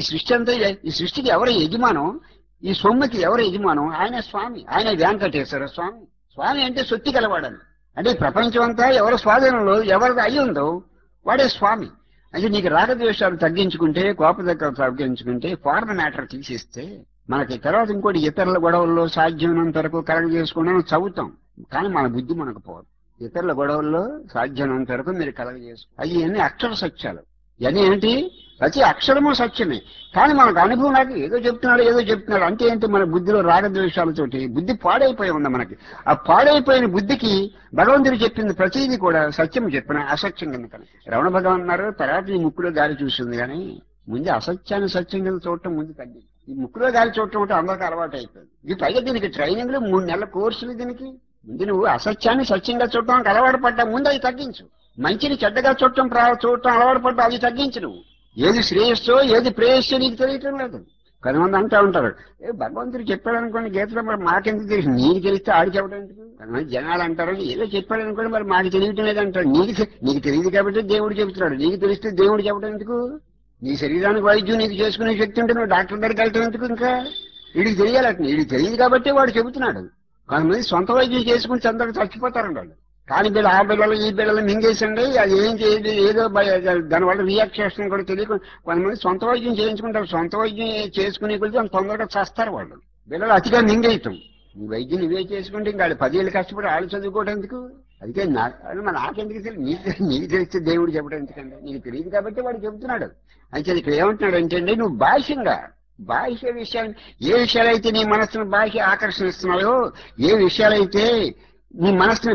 ఈ సృష్టికి ఎవరు యజమానం, ఈ సొమ్ముకి ఎవరు యజమానం, ఆయన స్వామి, ఆయన వెంకటేశ్వర స్వామి. స్వామి అంటే సొత్తు గలవాడని. అంటే ఈ ప్రపంచం అంతా ఎవరి స్వాధీనంలో ఎవరిది అయి ఉందో వాడే స్వామి. అంటే నీకు రాగద్వేషాలు తగ్గించుకుంటే, కోపదక్కలు తగ్గించుకుంటే, ఫారెన్ మ్యాటర్ తీసేస్తే మనకి తర్వాత ఇంకోటి ఇతరుల గొడవల్లో సాధ్యమైనంత వరకు కరెక్ట్ చేసుకుంటాం, చదువుతాం, కానీ మన బుద్ధి మనకు పోదు. ఇతరుల గొడవల్లో సాధ్యమైనంత వరకు మీరు కలగజేసుకో, అవి అన్ని అక్షర సత్యాలు. ఇవన్నీ ఏంటి, ప్రతి అక్షరము సత్యమే. కానీ మనకు అనుభవం నాకు ఏదో చెప్తున్నాడు అంటే ఏంటి, మన బుద్ధిలో రాగద్వేషాలతోటి బుద్ధి పాడైపోయి ఉంది మనకి. ఆ పాడైపోయిన బుద్ధికి భగవంతుడు చెప్పింది ప్రతిదీ కూడా సత్యం చెప్పిన అసత్యం కింద. రమణ భగవాన్ అన్నారు, తర్వాత ఈ ముక్కులో గాలి చూసింది, కానీ ముందు అసత్యాన్ని సత్యం కింద చూడటం ముందు తగ్గింది. ఈ ముక్కులో గాలి చూడటం అంటే అందరికీ అలవాటు అయిపోయింది. ఇది పైగా దీనికి ట్రైనింగ్లు 3 నెలల కోర్సులు. దీనికి ముందు నువ్వు అసత్యాన్ని సత్యంగా చూడటానికి అలవాటు పడ్డా, ముందు అది తగ్గించు. మంచిని చెడ్డగా చూడటం అలవాటు పడ్డా, అది తగ్గించు. నువ్వు ఏది శ్రేయస్సో ఏది ప్రేయస్సో నీకు తెలియటం లేదు. కొంతమంది అంటూ ఉంటారు, భగవంతుడు చెప్పాడు అనుకోండి గీతలో, మరి మాకెందుకు తెలిసి, నీకు తెలిస్తే ఆడి చెప్పడం ఎందుకు. కొంతమంది జనాలు అంటారు, ఏదో చెప్పాడు అనుకోండి, మరి మాకు తెలియటం లేదంటారు. నీకు తెలియదు కాబట్టి దేవుడు చెబుతున్నాడు, నీకు తెలిస్తే దేవుడు చెప్పడం ఎందుకు. నీ శరీరానికి వైద్యం నీకు చేసుకునే శక్తి ఉంటే నువ్వు డాక్టర్ దగ్గరికి వెళ్తాం ఎందుకు. ఇంకా వీడికి తెలియాలంటే, వీడికి తెలియదు కాబట్టి వాడు చెబుతున్నాడు. కొంతమంది సొంత వైద్యం చేసుకుని చందరికి చచ్చిపోతారండి వాళ్ళు. కానీ బిడ్డ ఆ బిడ్డలు ఈ బిడ్డలు మింగేసండి, అది ఏం చేయదు, ఏదో దానివల్ల రియాక్షన్ కూడా తెలియదు. కొంతమంది సొంత వైద్యం చేయించుకుంటారు, సొంత వైద్యం చేసుకునే కొద్ది అంత తొందరగా చేస్తారు వాళ్ళు. బిడ్డలు అతిగా మింగేయటం. ఈ వైద్యం నువ్వే చేసుకుంటే ఇంకా 10 ఏళ్ళు కష్టపడి వాళ్ళు చదువుకోవడం ఎందుకు. అందుకే నాకెందుకు తెలియదు, నీకు తెలిస్తే దేవుడు చెప్పడం ఎందుకండి. నీకు తెలియదు కాబట్టి వాడు చెబుతున్నాడు. అయితే ఇక్కడ ఏమంటున్నాడు అంటే, నువ్వు బాహ్య విషయాలు, ఏ విషయాలైతే నీ మనస్సును బాహ్య ఆకర్షణిస్తున్నాయో, ఏ విషయాలైతే నీ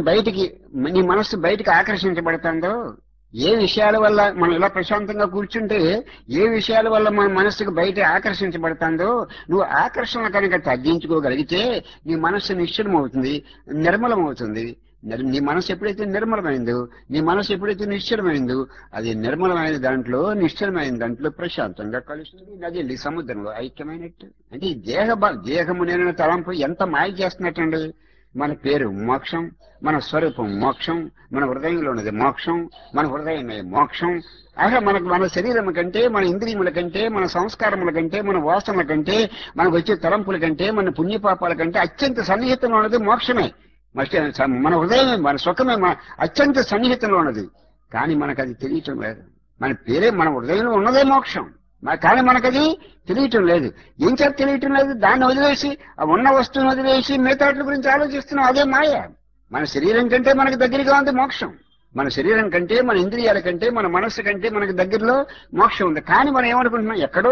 మనస్సు బయటికి ఆకర్షించబడుతుందో, ఏ విషయాల వల్ల మనం ఇలా ప్రశాంతంగా కూర్చుంటే ఏ విషయాల వల్ల మన మనస్సుకు బయట ఆకర్షించబడుతుందో, నువ్వు ఆకర్షణ కనుక తగ్గించుకోగలిగితే నీ మనస్సు నిశ్చలమవుతుంది, నిర్మలమవుతుంది. నీ మనసు ఎప్పుడైతే నిర్మలమైందో, నీ మనసు ఎప్పుడైతే నిశ్చలమైందో, అది నిర్మలమైన దాంట్లో నిశ్చలమైన దాంట్లో ప్రశాంతంగా కలుస్తుంది. నది వెళ్ళి సముద్రంలో ఐక్యమైనట్టు. అంటే ఈ దేహము నేను తలంపు ఎంత మాయ చేస్తున్నట్టండి. మన పేరు మోక్షం, మన స్వరూపం మోక్షం, మన హృదయంలో ఉన్నది మోక్షం, మన హృదయమే మోక్షం. అలా మన శరీరం కంటే, మన ఇంద్రియముల కంటే, మన సంస్కారముల కంటే, మన వాసనల కంటే, మనకు వచ్చే తలంపుల కంటే, మన పుణ్యపాపాల కంటే అత్యంత సన్నిహితంగా ఉన్నది మోక్షమే. మన హృదయమే, మన సుఖమే అత్యంత సన్నిహితంలో ఉన్నది. కానీ మనకు అది తెలియటం లేదు. మన పేరే, మన హృదయంలో ఉన్నదే మోక్షం, కానీ మనకది తెలియటం లేదు. ఏం చేత తెలియటం లేదు, దాన్ని వదిలేసి, ఆ ఉన్న వస్తువుని వదిలేసి మిగతా వాటి గురించి ఆలోచిస్తున్నాం, అదే మాయ. మన శరీరం కంటే మనకు దగ్గరగా ఉంది మోక్షం. మన శరీరం కంటే, మన ఇంద్రియాల కంటే, మన మనస్సు కంటే మనకు దగ్గరలో మోక్షం ఉంది. కానీ మనం ఏమనుకుంటున్నాం, ఎక్కడో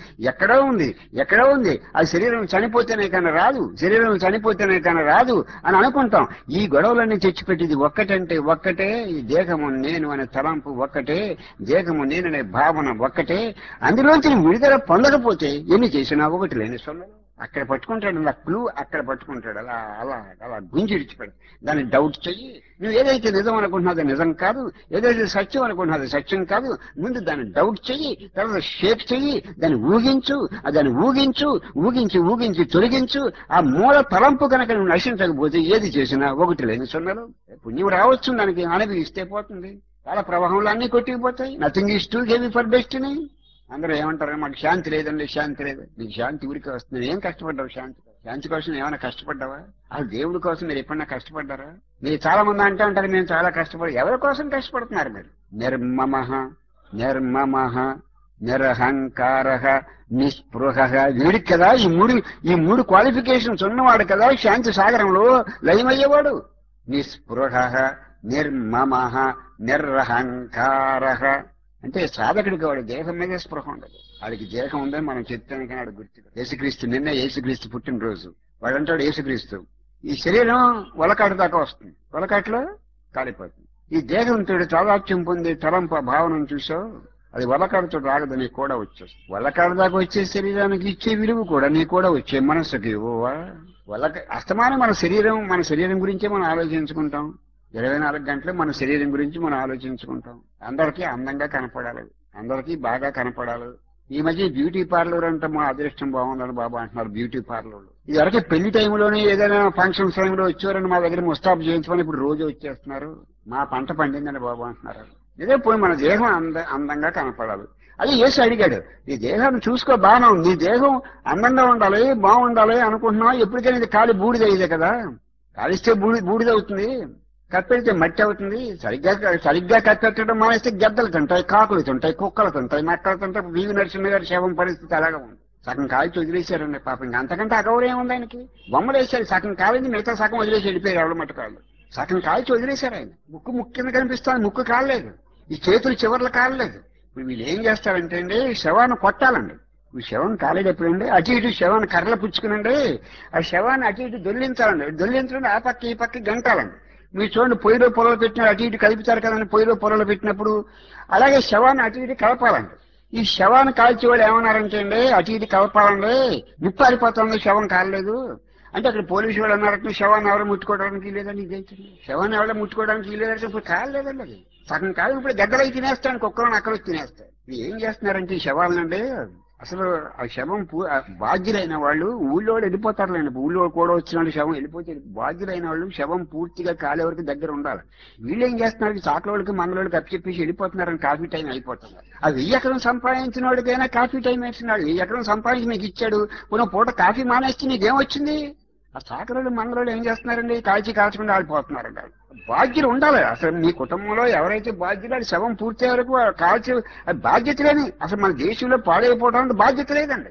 ఉంది అది శరీరం చనిపోతేనే కానీ రాదు అని అనుకుంటాం. ఈ గొడవలన్నీ తెచ్చిపెట్టింది ఒక్కటే, ఈ దేహము నేను అనే తలంపు ఒక్కటే, దేహము నేననే భావన ఒక్కటే. అందులోంచి విడుదల పొందకపోతే ఎన్ని చేసినా ఒకటి లేని సొమ్ము. అక్కడ పట్టుకుంటాడు, అలా క్లూ అక్కడ పట్టుకుంటాడు, అలా అలా అలా గుంజి ఇడిచిపెడు. దాన్ని డౌట్ చెయ్యి. నువ్వు ఏదైతే నిజం అనుకుంటున్నాదో నిజం కాదు, ఏదైతే సత్యం అనుకుంటున్నాదో సత్యం కాదు. ముందు దాన్ని డౌట్ చెయ్యి, తర్వాత షేక్ చెయ్యి, దాన్ని ఊగించి తొలగించు. ఆ మూల తలంపు కనుక నువ్వు నశించకపోతే ఏది చేసినా ఒకటి లేని సున్నలు. పుణ్యం రావచ్చు, దానికి అనుభవిస్తే పోతుంది. చాలా ప్రవాహంలో అన్ని కొట్టుకుపోతాయి. Nothing is too heavy for destiny. అందరూ ఏమంటారు, మాకు శాంతి లేదండి, శాంతి లేదు. నీకు శాంతి ఊరికి వస్తుంది, ఏం కష్టపడ్డావు శాంతి. శాంతి కోసం ఏమైనా కష్టపడ్డావా? అసలు దేవుడి కోసం మీరు ఎప్పుడన్నా కష్టపడ్డారా? మీరు చాలా మంది అంటూ ఉంటారు మేము చాలా కష్టపడి. ఎవరి కోసం కష్టపడుతున్నారు మీరు? నిర్మమః నిర్మమః నిరహంకార నిస్పృహ. వీడికి కదా ఈ మూడు క్వాలిఫికేషన్స్ ఉన్నవాడు కదా శాంతి సాగరంలో లయమయ్యేవాడు. నిస్పృహ నిర్మమః నిరహంకార. అంటే సాధకుడికి వాడి దేహం మీదే స్పృహ ఉండదు. వాడికి దేహం ఉందని మనం చెప్తాను కానీ వాడు గుర్తు. యేసుక్రీస్తు నిన్న యేసుక్రీస్తు పుట్టినరోజు. వాడంటాడు యేసుక్రీస్తు ఈ శరీరం వలకాటు దాకా వస్తుంది, వలకాట్లో కాలిపోతుంది. ఈ దేహంతో తాదాత్యం పొంది తలంప భావనను చూసావు, అది వలకాడుతో రాగదు, నీకు కూడా వచ్చేస్తుంది. వలకాడు దాకా వచ్చే శరీరానికి ఇచ్చే విలువ కూడా నీకు కూడా వచ్చే మనస్సుకి ఇవ్వవా? అస్తమానం మన శరీరం గురించే మనం ఆలోచించుకుంటాం. 24 గంటలు మన శరీరం గురించి మనం ఆలోచించుకుంటాం. అందరికీ అందంగా కనపడాలి, అందరికీ బాగా కనపడాలి. ఈ మధ్య బ్యూటీ పార్లర్ అంటే మా అదృష్టం బాగుందని బాబా అంటున్నారు. బ్యూటీ పార్లర్లు ఇదివరకు పెళ్లి టైంలోనే ఏదైనా ఫంక్షన్స్ టైంలో వచ్చారని మా దగ్గర ముస్తాబు చేయించుకొని ఇప్పుడు రోజు వచ్చేస్తున్నారు. మా పంట పండిందని బాబా అంటున్నారు. ఇదే పోయి మన దేహం అందంగా కనపడాలి. అది యేసు అడిగాడు, నీ దేహాన్ని చూసుకో, బాగానే ఉంది, నీ దేహం అందంగా ఉండాలి బాగుండాలి అనుకుంటున్నావు. ఎప్పటికైనా ఇది కాలి బూడిదయ్యేదే కదా, కాలిస్తే బూడిదవుతుంది, కప్పెడితే మట్టి అవుతుంది. సరిగ్గా కప్పెట్టడం మానేస్తే గద్దలు తింటాయి, కాకులు తింటాయి, కుక్కలు తింటాయి, నక్కలు తింటాయి. వీవి నరసింహ గారి శవం పరిస్థితి అలాగే ఉంది. సగం కాల్చి వదిలేశారండి పాపం. ఇంకా అంతకంటే అగౌరవం ఉంది ఆయనకి. బొమ్మలు వేశారు, సగం కాలింది, మిగతా సగం వదిలేసి వెళ్ళిపోయారు. ఎవరి మట్టుకాళ్ళు సగం కాల్చి వదిలేశారు. ఆయన ముక్కు కింద కనిపిస్తాను, ముక్కు కాలేదు, ఈ చేతులు చివర్లు కాలలేదు. ఇప్పుడు వీళ్ళు ఏం చేస్తారంటే అండి, శవాన్ని కొట్టాలండి. ఈ శవం కాలేటప్పుడండి అటు ఇటు శవాన్ని కర్రలు పుచ్చుకునండి, ఆ శవాన్ని అటు ఇటు దొల్లించాలండి. దొల్లించడం ఆ పక్క ఈ పక్క గంటాలండి. మీరు చూడండి, పొయ్యిలో పొలలు పెట్టిన అటు ఇటు కలుపుతారు కదండి, పొయ్యిలో పొలలు పెట్టినప్పుడు అలాగే శవాన్ని అటు ఇటు కలపాలండి. ఈ శవాన్ని కాల్చి వాళ్ళు ఏమన్నారంటే అండి, అటు ఇటు కలపాలండి, నిప్పు ఆరిపోతుంది, శవం కాలేదు అంటే అక్కడ పోలీసు వాళ్ళు అన్నారంటే శవాన్ని ఎవరు ముట్టుకోవడానికి లేదని. ఇదైతే శవాన్ని ఎవరో ముట్టుకోవడానికి లేదంటే ఇప్పుడు కాలేదండి. అది సగం కాదు, ఇప్పుడు గద్దలై తినేస్తాను, కుక్కలను అక్కడ తినేస్తాయి. ఇది ఏం చేస్తున్నారంటే ఈ శవాలనండి, అసలు ఆ శవం బాధ్యులైన వాళ్ళు ఊళ్ళో వెళ్ళిపోతారులేండి. ఊళ్ళో కూడా వచ్చిన శవం వెళ్ళిపోతే బాధ్యులైన వాళ్ళు శవం పూర్తిగా కాలే వరకు దగ్గర ఉండాలి. వీళ్ళు ఏం చేస్తున్నారు, చాకలోళ్ళకి మంగళోళ్ళకి అప్పచెప్పేసి వెళ్ళిపోతున్నారని కాఫీ టైం అయిపోతుంది. ఆ 1000 ఎకరం సంపాదించిన వాడికైనా కాఫీ టైం వేస్తున్నాడు. 1000 ఎకరం సంపాదించి మీకు ఇచ్చాడు, పునః పూట కాఫీ మానేస్తే నీకేమొచ్చింది? ఆ చాకరోళ్ళు మంగళోళ్ళు ఏం చేస్తున్నారండి, కాల్చకుండా ఆడిపోతున్నారండి. బాధ్యులు ఉండాలి. అసలు మీ కుటుంబంలో ఎవరైతే బాధ్యులు, అది శవం పూర్తి వరకు కాల్చి అది బాధ్యత లేని. అసలు మన దేశంలో పాడైపోవడానికి బాధ్యత లేదండి.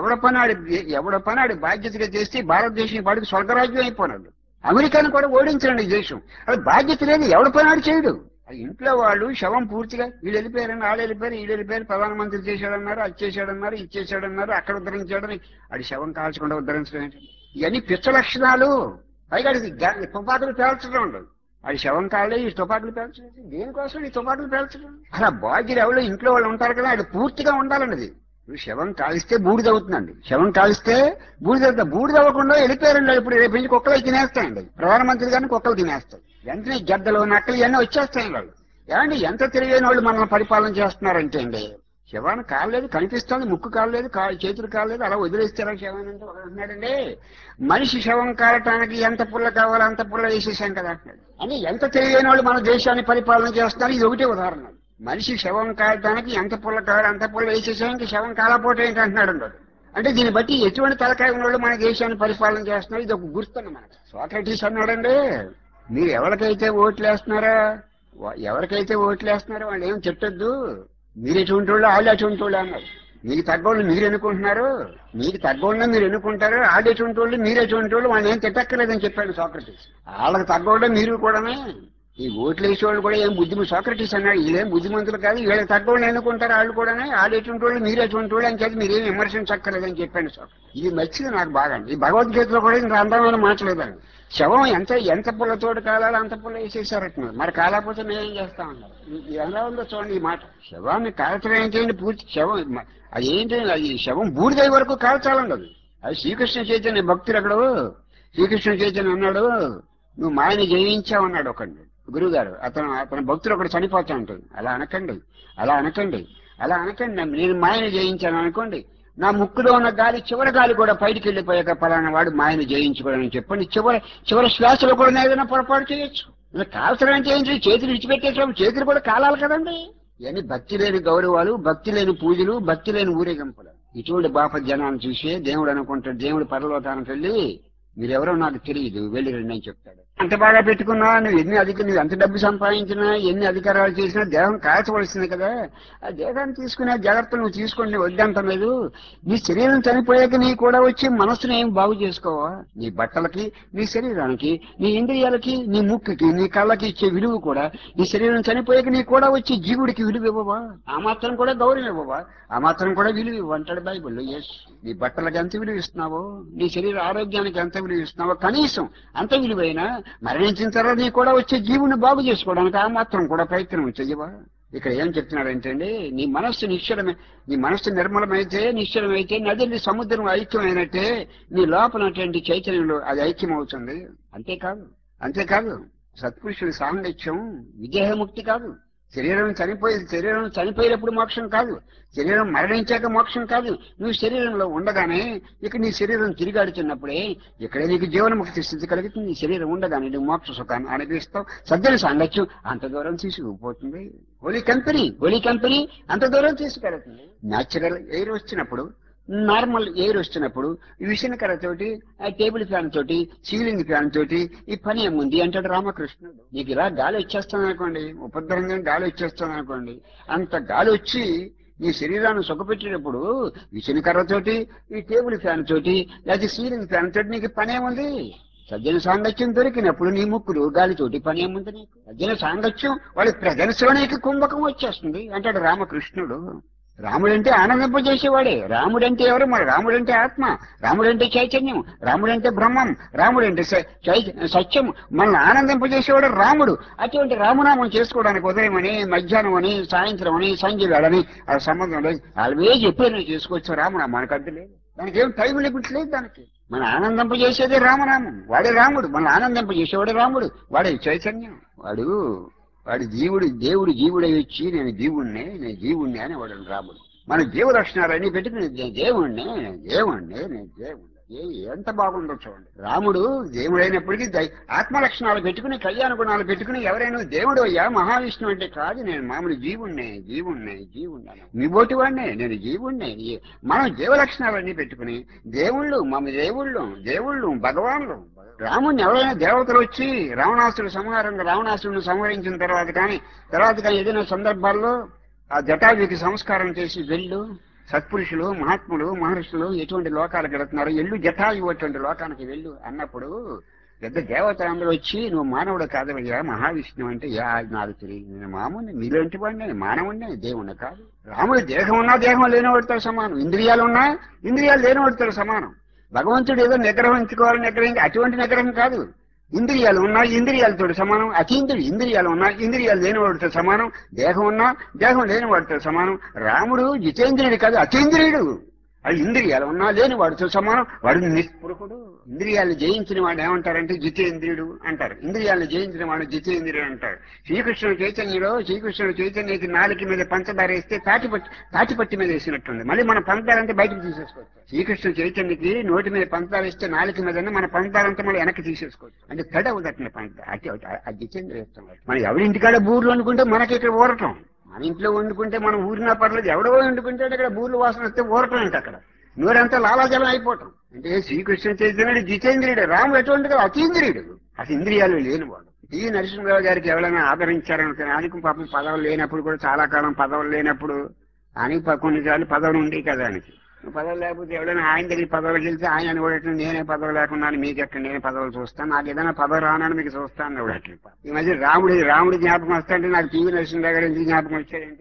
ఎవడ పని ఆడి బాధ్యతగా చేస్తే భారతదేశం పాడికి స్వర్గరాజ్యం అయిపోయినాడు. అమెరికాను కూడా ఓడించండి ఈ దేశం. అది బాధ్యత లేదు, ఎవడ పని ఆడి చేయడు. అది ఇంట్లో వాళ్ళు శవం పూర్తిగా వీళ్ళు వెళ్ళిపోయారని, వాళ్ళు వెళ్ళిపోయారు, వీళ్ళు వెళ్ళిపోయారు, ప్రధానమంత్రి చేశాడన్నారు, అది చేశాడన్నారు, ఇది చేశాడన్నారు, అక్కడ ఉద్ధరించాడని అది శవం కాల్చకుండా ఉద్ధరించడం. ఇవన్నీ పిచ్చ లక్షణాలు. పైగా అది తుపాకులు పేల్చడం ఉండదు. అది శవం కాలే ఈ తుపాకులు పేల్చడం. దేనికోసం ఈ తుపాకులు పేల్చడం? అలా బాధ్యులు ఎవరు ఇంట్లో వాళ్ళు ఉంటారు కదా, అది పూర్తిగా ఉండాలండి. అది ఇప్పుడు శవం కాలిస్తే బూడిదవుతుందండి. శవం కాలిస్తే బూడిదవ్వకుండా వెళ్ళిపోయారండి. ఇప్పుడు రేపు నుంచి కుక్కలు తినేస్తాయండి. ప్రధానమంత్రి గారిని కుక్కలు తినేస్తాయి. వెంటనే గద్దలు నక్కలు ఇవన్నీ వచ్చేస్తాయి. వాళ్ళు ఏమండి ఎంత తెలివైన వాళ్ళు మనల్ని పరిపాలన చేస్తున్నారంటే అండి, శవాన్ని కాలేదు కనిపిస్తుంది, ముక్కు కాలేదు, చేతులు కాలేదు, అలా వదిలేస్తారా శవాన్ని అంటే ఒకడు అంటున్నాడండి, మనిషి శవం కాలటానికి ఎంత పుల్ల కావాలో అంత పుల్ల వేసేసాం కదా అంటున్నాడు. అని ఎంత తెలివైన వాళ్ళు మన దేశాన్ని పరిపాలన చేస్తున్నారు. ఇది ఒకటే ఉదాహరణ. మనిషి శవం కాలటానికి ఎంత పుల్ల కావాలో అంత పుల్ల వేసేసాం, ఇంక శవం కాలపోవటం ఏంటి అంటున్నాడు అన్నాడు. అంటే దీన్ని బట్టి ఎటువంటి తలకాయ వాళ్ళు మన దేశాన్ని పరిపాలన చేస్తున్నారు. ఇది ఒక గుర్తున్న మనకు. సోక్రటీస్ అన్నాడండి, మీరు ఎవరికైతే ఓట్లేస్తున్నారో వాళ్ళు ఏం చెప్పొద్దు, మీరు ఎటువంటి వాళ్ళు వాళ్ళు ఎటువంటి వాళ్ళు అన్నారు. మీకు తగ్గోళ్ళు మీరు ఎన్నుకుంటున్నారు, మీకు తగ్గోళ్ళని మీరు ఎన్నుకుంటారు, వాళ్ళు ఎటువంటి వాళ్ళు మీరు ఎటువంటి వాళ్ళు, వాళ్ళు ఏం తిట్టక్కర్లేదని చెప్పాడు సోక్రటీస్. వాళ్ళకి తగ్గోళ్ళే మీరు కూడానే. ఈ ఓట్లు వేసేవాళ్ళు కూడా ఏం సోక్రటీస్ అన్నాడు, వీళ్ళేం బుద్ధిమంతులు కాదు, వీళ్ళకి తగ్గోళ్ళు ఎన్నుకుంటారు వాళ్ళు కూడానే, వాళ్ళు ఎటువంటి వాళ్ళు మీరు ఎటువంటి వాళ్ళు అని చెప్పి మీరేం విమర్శించక్కర్లేదని చెప్పాడు సోక్రటీస్. ఇది నచ్చింది నాకు బాగా. ఈ భగవద్గీతలో కూడా ఇంత అందమైన మాట్లాడేదాన్ని. శవం ఎంత పుల్లతోటి కాలాలో అంత పుల్ల వేసేసారట. మరి కాలేకపోతే మేమేం చేస్తామన్నారు. ఎలా ఉందో చూడండి ఈ మాట. శవాన్ని కాల్చడం ఏంటండి, పూర్తి శవం అదేంటి, అది శవం బూడిదై వరకు కాల్చాలండి. అది శ్రీకృష్ణ చైతన్య భక్తుడు అక్కడ, శ్రీకృష్ణ చైతన్య అన్నాడు, నువ్వు మాయని జయించావన్నాడు ఒకడు గురువు గారు. అతని భక్తుడు ఒకడు చనిపోతా ఉంటుంది. అలా అనకండి. నేను మాయని జయించాను అనుకోండి, నా ముక్కులో ఉన్న చివరి గాలి కూడా బయటికి వెళ్ళిపోయాక పలానా వాడు మాయను జయించుకోవడానికి చెప్పండి. చివరి శ్వాసలో కూడా ఏదైనా పొరపాటు చేయొచ్చు. కాల్చడం అంటే ఏంటి, చేతులు విడిచిపెట్టేటప్పుడు చేతులు కూడా కాలాలి కదండి. ఇవన్నీ భక్తి లేని గౌరవాలు, భక్తి లేని పూజలు, భక్తి లేని ఊరేగింపులు. ఇటువంటి బాప జనాన్ని చూసి దేవుడు అనుకుంటాడు, దేవుడు పరలోకానికి వెళ్ళి మీరెవరో నాకు తెలియదు, వెళ్ళి రండి అని చెప్తాడు. అంత బాగా పెట్టుకున్నా నువ్వు ఎంత డబ్బు సంపాదించినా ఎన్ని అధికారాలు చేసినా దేహం కాల్చవలసింది కదా. ఆ దేహాన్ని తీసుకునే జాగ్రత్తలు నువ్వు తీసుకుంటే వద్దంటలేదు. నీ శరీరం చనిపోయాక నీ కూడా వచ్చి మనస్సును ఏం బాగు చేసుకోవా? నీ బట్టలకి, నీ శరీరానికి, నీ ఇంద్రియాలకి, నీ ముక్కుకి, నీ కళ్ళకి ఇచ్చే విలువ కూడా నీ శరీరం చనిపోయాక నీ కూడా వచ్చి జీవుడికి విలువ ఇవ్వవా? ఆ మాత్రం కూడా గౌరవం ఇవ్వవా? ఆ మాత్రం కూడా విలువ ఇవ్వంటాడు బైబిల్లో. ఎస్, నీ బట్టలకు ఎంత విలువ ఇస్తున్నావో, నీ శరీర ఆరోగ్యానికి ఎంత విలువ ఇస్తున్నావో, కనీసం అంత విలువైనా మరణించిన తర్వాత నీ కూడా వచ్చే జీవుని బాగు చేసుకోవడానికి ఆ మాత్రం కూడా ప్రయత్నం చెయ్యవా? ఇక్కడ ఏం చెప్తున్నాడంటే అండి, నీ మనస్సు నిశ్చలమే, నీ మనస్సు నిర్మలమైతే నిశ్చలమైతే నదిని సముద్రం ఐక్యమైనట్టే నీ లోపలటువంటి చైతన్యంలో అది ఐక్యం అవుతుంది. అంతేకాదు అంతేకాదు సత్పురుషుడి సాంగత్యం విదేహముక్తి కాదు. శరీరం చనిపోయినప్పుడు మోక్షం కాదు, శరీరం మరణించాక మోక్షం కాదు. నువ్వు శరీరంలో ఉండగానే ఇక నీ శరీరం తిరిగాడుతున్నప్పుడే ఇక్కడే నీకు జీవనముక్తి స్థితి కలుగుతుంది. నీ శరీరం ఉండగానే నువ్వు మోక్ష సుఖాన్ని అనుభవిస్తావు. సజ్జన సాంగత్యం అంత దూరం తీసుకుపోతుంది. హోలీ కంపెనీ అంత దూరం తీసుకెళ్తుంది. న్యాచురల్ ఎయిర్ వచ్చినప్పుడు, నార్మల్ ఎయిర్ వచ్చినప్పుడు ఈ విషయకరతోటి, ఆ టేబుల్ ఫ్యాన్ తోటి, సీలింగ్ ఫ్యాన్ తోటి ఈ పని ఏముంది అంటాడు రామకృష్ణుడు. నీకు ఇలా గాలి వచ్చేస్తాను అనుకోండి, ఉపద్రవంగా గాలి వచ్చేస్తాను అనుకోండి, అంత గాలి వచ్చి నీ శరీరాన్ని సుఖపెట్టినప్పుడు విషయకర్రతోటి, ఈ టేబుల్ ఫ్యాన్ తోటి, లేకపోతే సీలింగ్ ఫ్యాన్ తోటి నీకు పని ఏముంది? సజ్జన సాంగత్యం దొరికినప్పుడు నీ ముక్కులు గాలితోటి పని ఏముంది నీకు? సజ్జన సాంగత్యం వాడి ప్రజెన్స్ లో నీకు కుంభకం వచ్చేస్తుంది అంటాడు రామకృష్ణుడు. రాముడంటే ఆనందింపజేసేవాడే. రాముడంటే ఎవరు? మరి రాముడంటే ఆత్మ, రాముడంటే చైతన్యం, రాముడంటే బ్రహ్మం, రాముడంటే సత్యం, మనల్ని ఆనందింపజేసేవాడు రాముడు. అటువంటి రామనామం చేసుకోవడానికి ఉదయం అని, మధ్యాహ్నం అని, సాయంత్రం అని, సంజయ్ వేళని ఆ సంబంధం లేదు. ఆల్వేజ్ ఎప్పుడైనా చేసుకోవచ్చు రామనామం, మనకు అడ్డు లేదు. దానికి ఏం టైం లిమిట్ లేదు. దానికి మన ఆనందింపజేసేదే రామనామం. వాడే రాముడు, మన ఆనందింపజేసేవాడే రాముడు, వాడే చైతన్యం. వాడు దేవుడు జీవుడై వచ్చి నేను జీవుణ్ణి అని వాడు రాముడు. మన జీవ లక్షణాలన్నీ పెట్టుకుని నేను దేవుణ్ణి ఎంత బాగుందో చూడండి. రాముడు దేవుడైనప్పటికీ ఆత్మ లక్షణాలు పెట్టుకుని, కళ్యాణ గుణాలు పెట్టుకుని ఎవరైనా దేవుడు అయ్యా మహావిష్ణువు అంటే కాదు, నేను మామూలు జీవుణ్ణి మీ బోటి వాడినే, నేను జీవుణ్ణి. మనం జీవ లక్షణాలన్నీ పెట్టుకుని దేవుళ్ళు భగవాన్లు. రాముడిని ఎవరైనా దేవతలు వచ్చి రావణాసురుని సంహరించిన తర్వాత కానీ ఏదైనా సందర్భాల్లో ఆ జటాయుకి సంస్కారం చేసి వెళ్ళు, సత్పురుషులు మహాత్ములు మహర్షులు ఎటువంటి లోకాలకు వెళుతున్నారు, జటాయు అటువంటి లోకానికి వెళ్ళు అన్నప్పుడు పెద్ద దేవత అందరూ వచ్చి నువ్వు మానవుడు కాదవయ్యా, మహావిష్ణువు అంటే నాకు తెలియదు, నేను మామూలు మీలాంటి వాడిని, మానవుడిని, దేవుణ్ణి కాదు. రాముడు దేహం ఉన్నా దేహం లేనివాడితో సమానం, ఇంద్రియాలు లేనివాడితో సమానం. భగవంతుడు ఏదో నిగ్రహించుకోవాలని అటువంటి నిగ్రహం కాదు. ఇంద్రియాలు ఉన్నా ఇంద్రియాలతో సమానం, ఇంద్రియాలు ఉన్నా ఇంద్రియాలు లేనివాడితో సమానం, దేహం ఉన్నా దేహం లేనివాడితో సమానం. రాముడు జితేంద్రియుడు కాదు, అతీంద్రియుడు. అది ఇంద్రియాలు ఉన్నా లేని వాడితో సమానం. వాడు నిస్పృహుడు. ఇంద్రియాలను జయించిన వాడు ఏమంటారంటే జితేంద్రియుడు అంటారు. ఇంద్రియాలను జయించిన వాడు జితేంద్రియుడు అంటారు. శ్రీకృష్ణుడు చైతన్యకి నాలుక మీద పంచదార వేస్తే తాటిపట్టి మీద వేసినట్టుంది. మళ్ళీ మన పంచదార అంటే బయటకు తీసేసుకోవచ్చు. శ్రీకృష్ణ చైతన్యకి నోటి మీద పంచదార వేస్తే నాలుక మీద మన పంచదార అంతా మళ్ళీ వెనక్కి తీసేసుకోవచ్చు. అంటే తడ అవుదట్టిన పంచదార అది జితేంద్రియం. మనం ఎవరింటికాడ బూర్లు అనుకుంటే మనకి ఇక్కడ ఊరటం, మన ఇంట్లో వండుకుంటే మనం ఊరినా పర్లేదు, ఎవడో వండుకుంటే అక్కడ బూర్లు వాసన వస్తే ఊరటం అంటే అక్కడ నూరంతా లాలాజలం అయిపోవటం. అంటే శ్రీకృష్ణ చైతన్యుడు జితేంద్రియుడు, రాముడు ఎటువంటి కదా అతీంద్రియుడు, అసలు ఇంద్రియాలు లేనివాడు. టి నరసింహరావు గారికి ఎవరైనా ఆదరించారనుకుని, ఆయనకు పాపం పదవులు లేనప్పుడు కూడా, చాలా కాలం పదవులు లేనప్పుడు ఆయనకి కొన్నిసార్లు పదవులు ఉండేవి కదా. ఆయనకి పదవులు లేకపోతే ఎవరైనా ఆయన దగ్గర పదవులకు వెళ్తే ఆయన కూడా నేనే పదవి లేకున్నాను, మీకు ఎక్కడ నేను పదవులు చూస్తాను, నాకు ఏదైనా పదవి రానని మీకు చూస్తాను అట్లా. ఈ మధ్య రాముడి జ్ఞాపకం వస్తుంటే నాకు టీవీ నరసింహరావు గారు ఎందుకు జ్ఞాపకం వచ్చారంటే,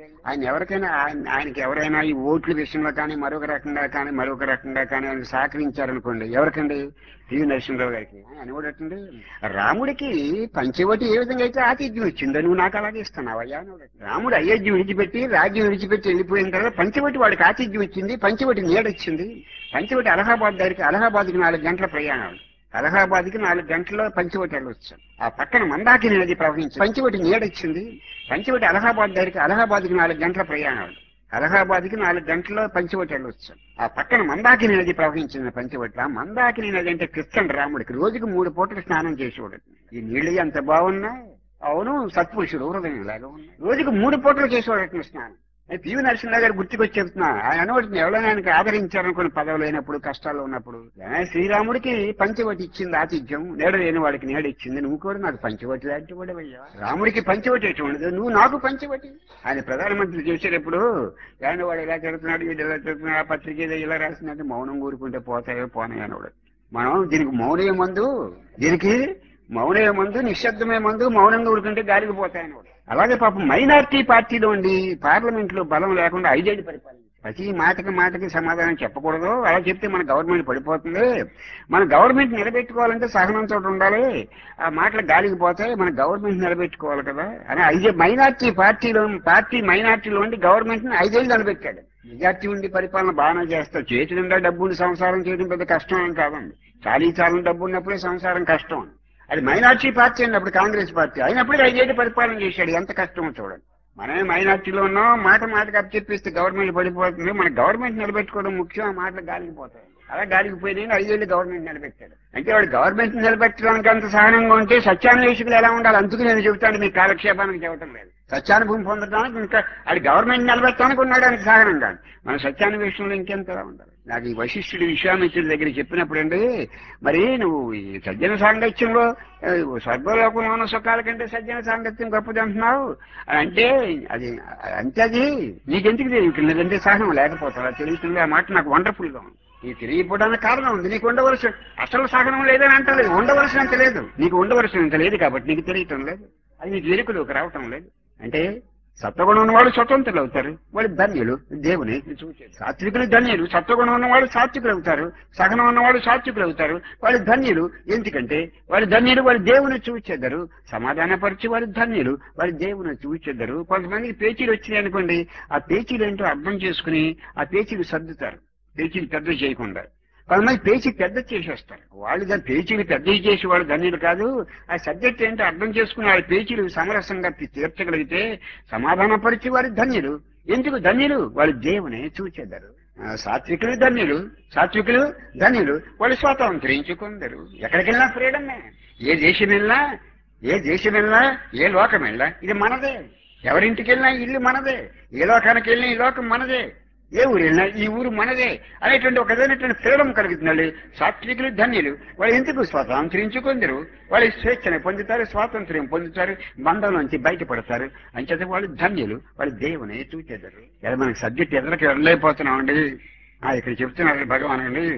ఆయనకి ఎవరైనా ఈ ఓట్ల విషయంలో కానీ మరొక రకంగా కానీ ఆయన సహకరించారనుకోండి, ఎవరికండి? టీవీ నరసింహరావు గారికి. ఆయన కూడా అట్టండి, రాముడికి పంచవటి ఏ విధంగా అయితే ఆతిథ్యం ఇచ్చిందో నువ్వు నాకు అలాగే ఇస్తున్నావయ్యా. రాముడు అయోధ్య విడిచిపెట్టి రాజ్యం విడిచిపెట్టి వెళ్ళిపోయిన తర్వాత పంచవటి వాడికి ఆతిథ్యం ఇచ్చింది, పంచవటి నీడొచ్చింది. పంచవటి అలహాబాద్కి 4 గంటల ప్రయాణం. అలహాబాద్కి 4 గంటల్లో పంచవటి వెళ్ళొచ్చు. ఆ పక్కన మందాకిని నది ప్రవహించింది, పంచవటి నీడొచ్చింది. పంచవటి అలహాబాద్కి 4 గంటల ప్రయాణం. అలహాబాద్కి 4 గంటల్లో పంచవటి వెళ్ళొచ్చు. ఆ పక్కన మందాకిని నది ప్రవహించింది పంచవటి. ఆ మందాకిని నది అంటే కృష్ణుడు రాముడికి రోజుకి 3 పూటలు స్నానం చేసేవాడు. ఈ నీళ్ళు ఎంత బాగున్నాయి. అవును, సత్పురుషుడు హృదయం లాగా ఉన్నాయి. రోజుకి 3 పూటలు చేసేవాడు స్నానం. పివి నరసింహరావు గారు గుర్తుకొచ్చి చెప్తున్నా. ఆయన అనవడుతుంది ఎవరైనా ఆయనకి ఆదరించారనుకుని పదవి లేనప్పుడు, కష్టాల్లో ఉన్నప్పుడు. శ్రీరాముడికి పంచవటి ఇచ్చింది ఆతిథ్యం, నీడ లేని వాడికి నీడ ఇచ్చింది. నువ్వు కూడా నాకు పంచవటి లాంటి కూడా అయ్యా. రాముడికి పంచవటి ఎటు ఉండదు, నువ్వు నాకు పంచవటి. ఆయన ప్రధానమంత్రి చేసేటప్పుడు ఆయన వాడు ఇలా తిరుగుతున్నాడు, వీడు ఇలా తిరుగుతున్నాడు, ఆ పత్రిక ఏదో ఇలా రాసినట్టు మౌనం ఊరుకుంటే పోతాయో పోనాయి అనవాడు. మనం దీనికి మౌనమే మందు, దీనికి మౌనమే మందు, నిశ్శబ్దమే మందు, మౌనంగా ఊరుకుంటే గాలికి పోతాయనవాడు. అలాగే పాపం మైనారిటీ పార్టీలో ఉండి పార్లమెంట్ లో బలం లేకుండా 5 ఏళ్ళు పరిపాలన, ప్రతి మాటకి సమాధానం చెప్పకూడదు. అలా చెప్తే మన గవర్నమెంట్ పడిపోతుంది. మన గవర్నమెంట్ నిలబెట్టుకోవాలంటే సహనంతో ఉండాలి. ఆ మాటలు గాలికి పోతాయి, మన గవర్నమెంట్ నిలబెట్టుకోవాలి కదా అని 5 పార్టీ మైనారిటీలో ఉండి గవర్నమెంట్ ని 5 ఏళ్ళు నిలబెట్టాడు. మెజార్టీ ఉండి పరిపాలన బాగానే చేస్తారు. చేతి నిండా డబ్బుని సంసారం చేయడం పెద్ద కష్టం ఏం కాదండి. చాలీ డబ్బు ఉన్నప్పుడే సంసారం కష్టం. అది మైనార్టీ పార్టీ అన్నప్పుడు కాంగ్రెస్ పార్టీ అయినప్పుడు 5 ఏళ్ళు పరిపాలన చేశాడు. ఎంత కష్టమో చూడండి. మనమే మైనార్టీలో ఉన్నాం, మాటకి అప్పచెప్పిస్తే గవర్నమెంట్ పడిపోతుంది. మన గవర్నమెంట్ నిలబెట్టుకోవడం ముఖ్యం, ఆ మాటలు గాలికి పోతాయి. అలా గాలికి పోయినాయి 5 ఏళ్ళు గవర్నమెంట్ నిలబెట్టాడు. అంటే వాడు గవర్నమెంట్ నిలబెట్టడానికి అంత సహనంగా ఉంటే సత్యాన్వేషకులు ఎలా ఉండాలి? అందుకు నేను చెబుతాను, మీ కాలక్షేపానికి చెప్పటం లేదు. సత్యానుభవం పొందడానికి ఇంకా అది గవర్నమెంట్ నిలబెట్టడానికి ఉన్నాడు అంత సహనంగా. మన సత్యాన్వేషణలో ఇంకెంతలా ఉండాలి? నాకు ఈ వశిష్ఠుడి విశ్వామిత్రుడి దగ్గర చెప్పినప్పుడండి, మరి నువ్వు ఈ సజ్జన సాంగత్యంలో స్వర్గలోకంలో ఉన్న సుఖాల కంటే సజ్జన సాంగత్యం గొప్పది అంటున్నావు అంటే అది అంతే. అది నీకెందుకు తెలియట్లేదంటే సహనం లేకపోతావు, తెలియట్లేదు. ఆ మాట నాకు వండర్ఫుల్ గా ఉంది. నీకు తెలియకపోవడానికి కారణం ఉంది. నీకు ఉండవలసిన అసలు సహనం లేదని అంటలేదు, ఉండవలసినంత లేదు. నీకు ఉండవలసినంత లేదు కాబట్టి నీకు తెలియటం లేదు. అది నీకు ఎరుకలోకి రావటం లేదు. అంటే సత్వగుణం ఉన్నవాడు స్వతంత్రులు అవుతారు, వాళ్ళు ధన్యులు, దేవుని చూచారు. సాత్వికులు ధన్యులు, సత్వగుణం ఉన్నవాడు సాత్వికులు అవుతారు, సహనం ఉన్నవాడు సాత్వికులు అవుతారు, వాళ్ళు ధన్యులు. ఎందుకంటే వాళ్ళు ధన్యులు, వాళ్ళు దేవుని చూచెదరు. సమాధానపరిచి వాళ్ళు ధన్యులు, వాళ్ళు దేవుని చూచెదరు. కొంతమందికి పేచీలు వచ్చినాయి అనుకోండి, ఆ పేచీలు ఏంటో అర్థం చేసుకుని ఆ పేచీలు సర్దుతారు, పేచీలు పెద్ద చేయకుండా. కొంతమంది పేచీ పెద్ద చేసేస్తారు. వాళ్ళు దాని పేచీలు పెద్ద చేసి వాళ్ళు ధన్యులు కాదు. ఆ సబ్జెక్ట్ ఏంటో అర్థం చేసుకుని వాళ్ళ పేచీలు సమరసంగా తీర్చగలిగితే సమాధానపరిచి వారి ధన్యులు. ఎందుకు ధన్యులు? వాళ్ళు దేవుని చూచెదరు. సాత్వికులు ధన్యులు, వాళ్ళు స్వాతంత్రించుకుందరు. ఎక్కడికి వెళ్ళినా ఫ్రీడమే. ఏ దేశం వెళ్ళినా ఏ లోకం వెళ్ళినా ఇది మనదే. ఎవరింటికి వెళ్ళినా ఇల్లు మనదే. ఏ లోకానికి వెళ్ళినా ఈ లోకం మనదే. ఏ ఊరు వెళ్ళినా ఈ ఊరు మనదే అనేటువంటి ఒక విధమైనటువంటి ఫ్రీడమ్ కలుగుతున్నాడు. సాత్వికులు ధన్యులు, వాళ్ళు ఎందుకు స్వాతంత్రించుకుందరు. వాళ్ళు స్వేచ్ఛను పొందుతారు, స్వాతంత్ర్యం పొందుతారు, బంధం నుంచి బయటపడతారు. అంచేత వాళ్ళు ధన్యులు, వాళ్ళు దేవుని చూచెదరు. ఇలా మనకి సబ్జెక్ట్ ఎదురుకి వెళ్ళలేకపోతున్నామండి. ఇక్కడ చెప్తున్నారు భగవాన్ అండి,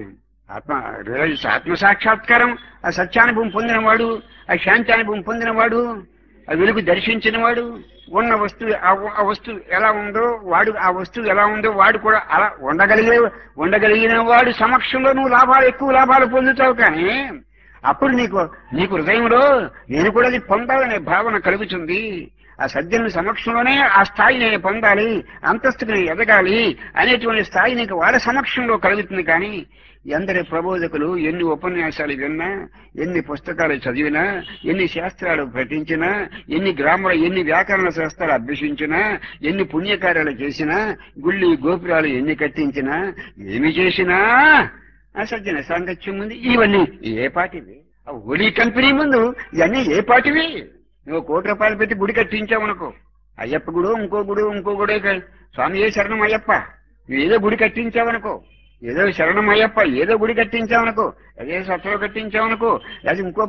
ఆత్మ సాక్షాత్కారం, ఆ సత్యానుభవం పొందినవాడు, ఆ శాంతానుభవం పొందినవాడు, ఆ వెలుగు దర్శించిన వాడు, ఉన్న వస్తువు ఆ వస్తువు ఎలా ఉందో వాడు, ఆ వస్తువు ఎలా ఉందో వాడు కూడా అలా ఉండగలిగిన వాడు సమక్షంలో నువ్వు ఎక్కువ లాభాలు పొందుతావు. కానీ అప్పుడు నీకు హృదయంలో నేను కూడా అది పొందాలనే భావన కలుగుతుంది. ఆ సజ్జనుల సమక్షంలోనే ఆ స్థాయి నేను పొందాలి, అంతస్తుకు నేను ఎదగాలి అనేటువంటి స్థాయి నీకు వాళ్ళ సమక్షంలో కలుగుతుంది. కానీ ఎందరి ప్రబోధకులు ఎన్ని ఉపన్యాసాలు విన్నా, ఎన్ని పుస్తకాలు చదివినా, ఎన్ని శాస్త్రాలు పఠించినా, ఎన్ని వ్యాకరణ శాస్త్రాలు అభ్యసించినా, ఎన్ని పుణ్యకార్యాలు చేసినా, గుళ్ళు గోపురాలు ఎన్ని కట్టించినా, ఏమి చేసినా ఆ సజ్జన సాంగత్యం ముందు ఇవన్నీ ఏ పాటివి? ఆ హోలీ కంపెనీ ముందు ఇవన్నీ ఏ పాటివి? నువ్వు 1 కోటి రూపాయలు పెట్టి గుడి కట్టించావనుకో, అయ్యప్ప గుడు ఇంకో గుడే, స్వామి ఏ శరణం అయ్యప్ప, నువ్వు ఏదో గుడి కట్టించావనుకో, ఏదో శరణం అయ్యప్ప ఏదో గుడి కట్టించావనుకో, అదే సత్తులో కట్టించావనుకో, లేదా ఇంకో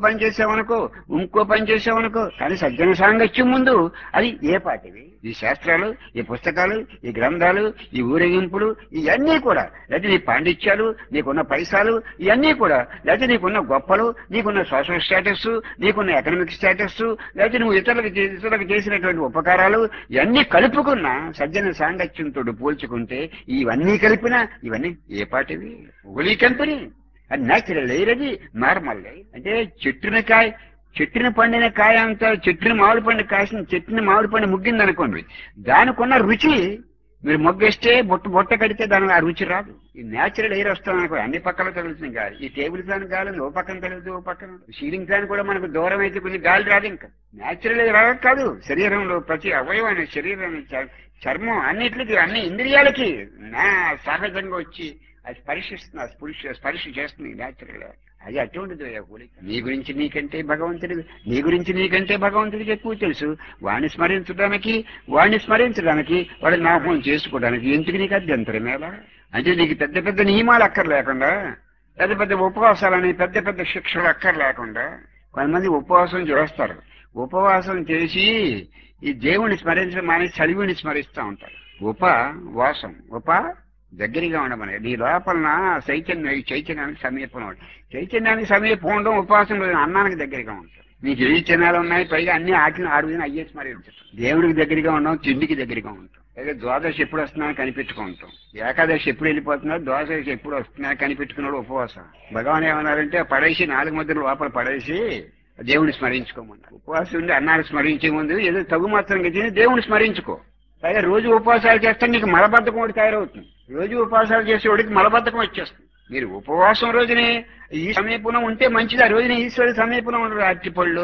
పని చేసావనుకో, కానీ సజ్జన సాంగత్యం ముందు అది ఏ పాటివి? ఈ శాస్త్రాలు, ఈ పుస్తకాలు, ఈ గ్రంథాలు, ఈ ఊరేగింపులు ఇవన్నీ కూడా, లేదా నీ పాండిత్యాలు, నీకున్న పైసాలు ఇవన్నీ కూడా, లేదా నీకున్న గొప్పలు, నీకున్న సోషల్ స్టేటస్, నీకున్న ఎకనామిక్ స్టేటస్, లేదా నువ్వు ఇతరులకు చేసినటువంటి ఉపకారాలు ఇవన్నీ కలుపుకున్న సజ్జన సాంగత్యంతో పోల్చుకుంటే ఇవన్నీ కలిపినా ఇవన్నీ ఏ పాటివి? హోలీ కంపెనీ అది న్యాచురల్ ఎయిర్, అది నార్మల్ ఎయిర్. అంటే చెట్టుని పండిన కాయ అంతా, చెట్టుని మామిడి పండు ముగ్గిందనుకోండి, దానికున్న రుచి మీరు మొగ్గేస్తే బొట్ట కడితే దాని ఆ రుచి రాదు. ఈ న్యాచురల్ ఎయిర్ వస్తామనుకో, అన్ని పక్కన తగులుతుంది గాలి. ఈ టేబుల్ ఫ్యాన్ గాలి ఓ పక్కన తగులుతుంది, ఓ పక్కన సీలింగ్ ఫ్యాన్ కూడా మనకు దూరం అయితే కొంచెం గాలి రాదు. ఇంకా న్యాచురల్ ఎయిర్ రాదు కాదు. శరీరంలో ప్రతి అవయవాన్ని, శరీరాన్ని, చర్మం అన్నిటికి, అన్ని ఇంద్రియాలకి సహజంగా వచ్చి అది స్పర్శ చేస్తుంది న్యాచురల్ ఎయిర్. అది అటువంటిది పోలిక. నీ గురించి నీకంటే భగవంతుడికి ఎక్కువ తెలుసు. వాడిని స్మరించడానికి వాడి జ్ఞాపకం చేసుకోవడానికి ఎందుకు నీకు అభ్యంతరం ఎలా? అంటే నీకు పెద్ద పెద్ద నియమాలు అక్కర్లేకుండా, పెద్ద పెద్ద ఉపవాసాలని, పెద్ద పెద్ద శిక్షలు అక్కర్లేకుండా కొంతమంది ఉపవాసం చేస్తారు. ఉపవాసం చేసి ఈ దేవుని స్మరించడం మానేసి చలివిని స్మరిస్తూ ఉంటారు. దగ్గరగా ఉండమని నీ లోపలన చైతన్యానికి సమీపం ఉండడం ఉపవాసం లేదు, అన్నానికి దగ్గరగా ఉంటాం. నీకు ఏ చిన్నాలు ఉన్నాయి, పైగా అన్ని ఆడిన అయ్యే స్మరించడం. దేవుడికి దగ్గరగా ఉండడం, తిండికి దగ్గరగా ఉంటాం. అయితే ద్వాదశి ఎప్పుడు వస్తున్నా కనిపెట్టుకుంటాం. ఏకాదశి ఎప్పుడు వెళ్ళిపోతున్నా, ద్వాదశి ఎప్పుడు వస్తున్నా కనిపెట్టుకున్నాడు ఉపవాసం. భగవాన్ ఏమన్నారంటే పడేసి 4 ముద్దలు లోపల పడేసి దేవుని స్మరించుకోమన్నారు. ఉపవాసం ఉండి అన్నాన్ని స్మరించే ముందు ఏదో తగు మాత్రంగా తిని దేవుని స్మరించుకో. పైగా రోజు ఉపవాసాలు చేస్తే నీకు మలబద్ధకం ఒకటి తయారవుతుంది. రోజు ఉపవాసాలు చేసేవాడికి మలబద్ధకం వచ్చేస్తుంది. మీరు ఉపవాసం రోజునే ఈ సమీపంలో ఉంటే మంచిది. ఆ రోజున ఈశ్వరుడు సమీపంలో ఉండరు. అరటిపళ్ళు,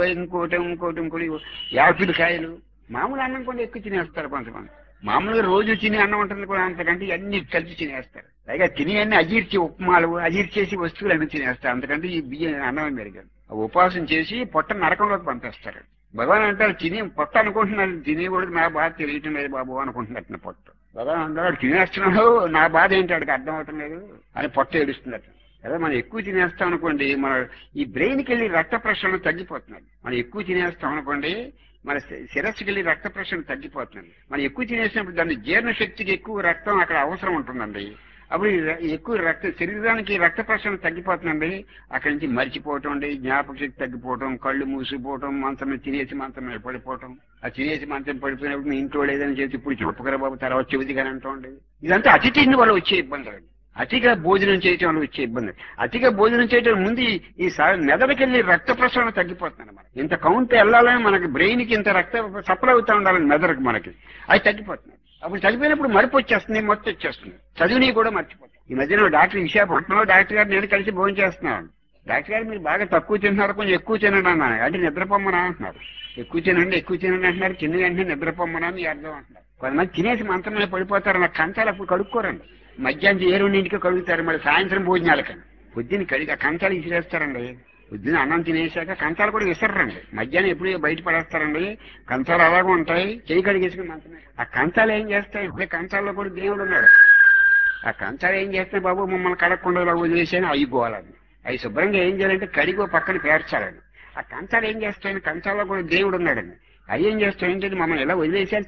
ఇంకోటి యాపిల్ కాయలు, మామూలు అన్నం కూడా ఎక్కువ తినేస్తారు కొంతమంది. మామూలుగా రోజు తినే అన్నం ఉంటుంది కూడా, అంతకంటే ఇవన్నీ కలిసి తినేస్తారు. పైగా తిని అన్ని ఉప్మాలు అజీర్చేసి వస్తువులు అన్ని తినేస్తారు. అంతకంటే ఈ బియ్యం అన్నం మెరుగదు. ఉపవాసం చేసి పొట్ట నరకంలోకి పంపేస్తారు. భగవాన్ అంటారు పొట్ట అనుకుంటున్నారు, తినేవాడికి నా బాధ తెలియటం లేదు బాబు అనుకుంటున్నట్టు పొట్ట. భగవాన్ అంటారు తినేస్తున్నాడు, నా బాధ ఏంటి వాడికి అర్థం అవటం లేదు అని పొట్ట ఏడుస్తున్నట్టు. అదే మనం ఎక్కువ తినేస్తాం అనుకోండి, మన ఈ బ్రెయిన్కి వెళ్ళి రక్త ప్రసరణ తగ్గిపోతున్నది. మనం ఎక్కువ తినేస్తాం అనుకోండి, మన శిరస్సుకి వెళ్ళి రక్త ప్రసరణ తగ్గిపోతుంది. మనం ఎక్కువ తినేసినప్పుడు దాని జీర్ణ శక్తికి ఎక్కువ రక్తం అక్కడ అవసరం ఉంటుందండి. అప్పుడు ఎక్కువ శరీరానికి రక్త ప్రసరణ తగ్గిపోతుందండి. అక్కడి నుంచి మర్చిపోవటం అండి, జ్ఞాపక శక్తి తగ్గిపోవటం, కళ్ళు మూసిపోవటం, తినేసి మంచం మీద పడిపోవటం. ఆ తినేసి మంచం పడిపోయినప్పుడు మీ ఇంట్లో లేదని చెప్పి ఇప్పుడు చెప్పుకరా బాబు తర్వాత చెబుది కానీ అంటూ. ఇదంతా అతి తిండి వల్ల వచ్చే ఇబ్బంది అండి. అతిగా భోజనం చేయటం వల్ల వచ్చే ఇబ్బంది. అతిగా భోజనం చేయటం ముందు ఈ మెదడుకెళ్ళి రక్త ప్రసరణ తగ్గిపోతుంది. మనకి ఇంత కౌంట్ వెళ్ళాలని, మనకి బ్రెయిన్ కి ఇంత రక్త సప్లై అవుతా ఉండాలని మెదడుకు మనకి అది తగ్గిపోతుంది. అప్పుడు తగ్గిపోయినప్పుడు మరపు వచ్చేస్తుంది, మొత్తం వచ్చేస్తుంది, చదివిని కూడా మర్చిపోతుంది. ఈ మధ్యన డాక్టర్ విశాఖపట్నంలో డాక్టర్ గారు నేను కలిసి భోజనం చేస్తున్నాను. డాక్టర్ గారు మీరు బాగా తక్కువ తింటున్నారు, కొంచెం ఎక్కువ తినండి అన్నాను. అంటే నిద్రపోమ్మనా అంటున్నారు. ఎక్కువ తినండి అంటున్నారు, తిన్న వెంటనే నిద్రపోమ్మనా అని అర్థం అంటున్నారు. కొంతమంది తినేసి మంచం మీద పడిపోతారు. నాకు కంచాలు అప్పుడు కడుక్కోరండి. మధ్యాహ్నం 7-2 కడుగుతారు, మళ్ళీ సాయంత్రం భోజనాలకని. పొద్దున్న కడిగి ఆ కంచాలు విసిరేస్తారండి. పొద్దున్న అన్నం తినేసాక కంచాలు కూడా విసర్రండి. మధ్యాహ్నం ఎప్పుడు బయట పడేస్తారండి. కంచాలు అలాగే ఉంటాయి, చేయి కడిగేసుకుని మంచమే. ఆ కంచాలు ఏం చేస్తాయి, ఇప్పుడు కంచాల్లో కూడా దేవుడు ఉన్నాడు. ఆ కంచాలు ఏం చేస్తాయి, బాబు మమ్మల్ని కడగకుండా ఇలా వదిలేసాను అయిపోవాలని. అవి శుభ్రంగా ఏం చేయాలంటే కడిగో పక్కన పేర్చాలని. ఆ కంచాలు ఏం చేస్తాయని, కంచాల్లో కూడా దేవుడు ఉన్నాడండి. అవి ఏం చేస్తాయంటే మమ్మల్ని ఎలా వదిలేశారు,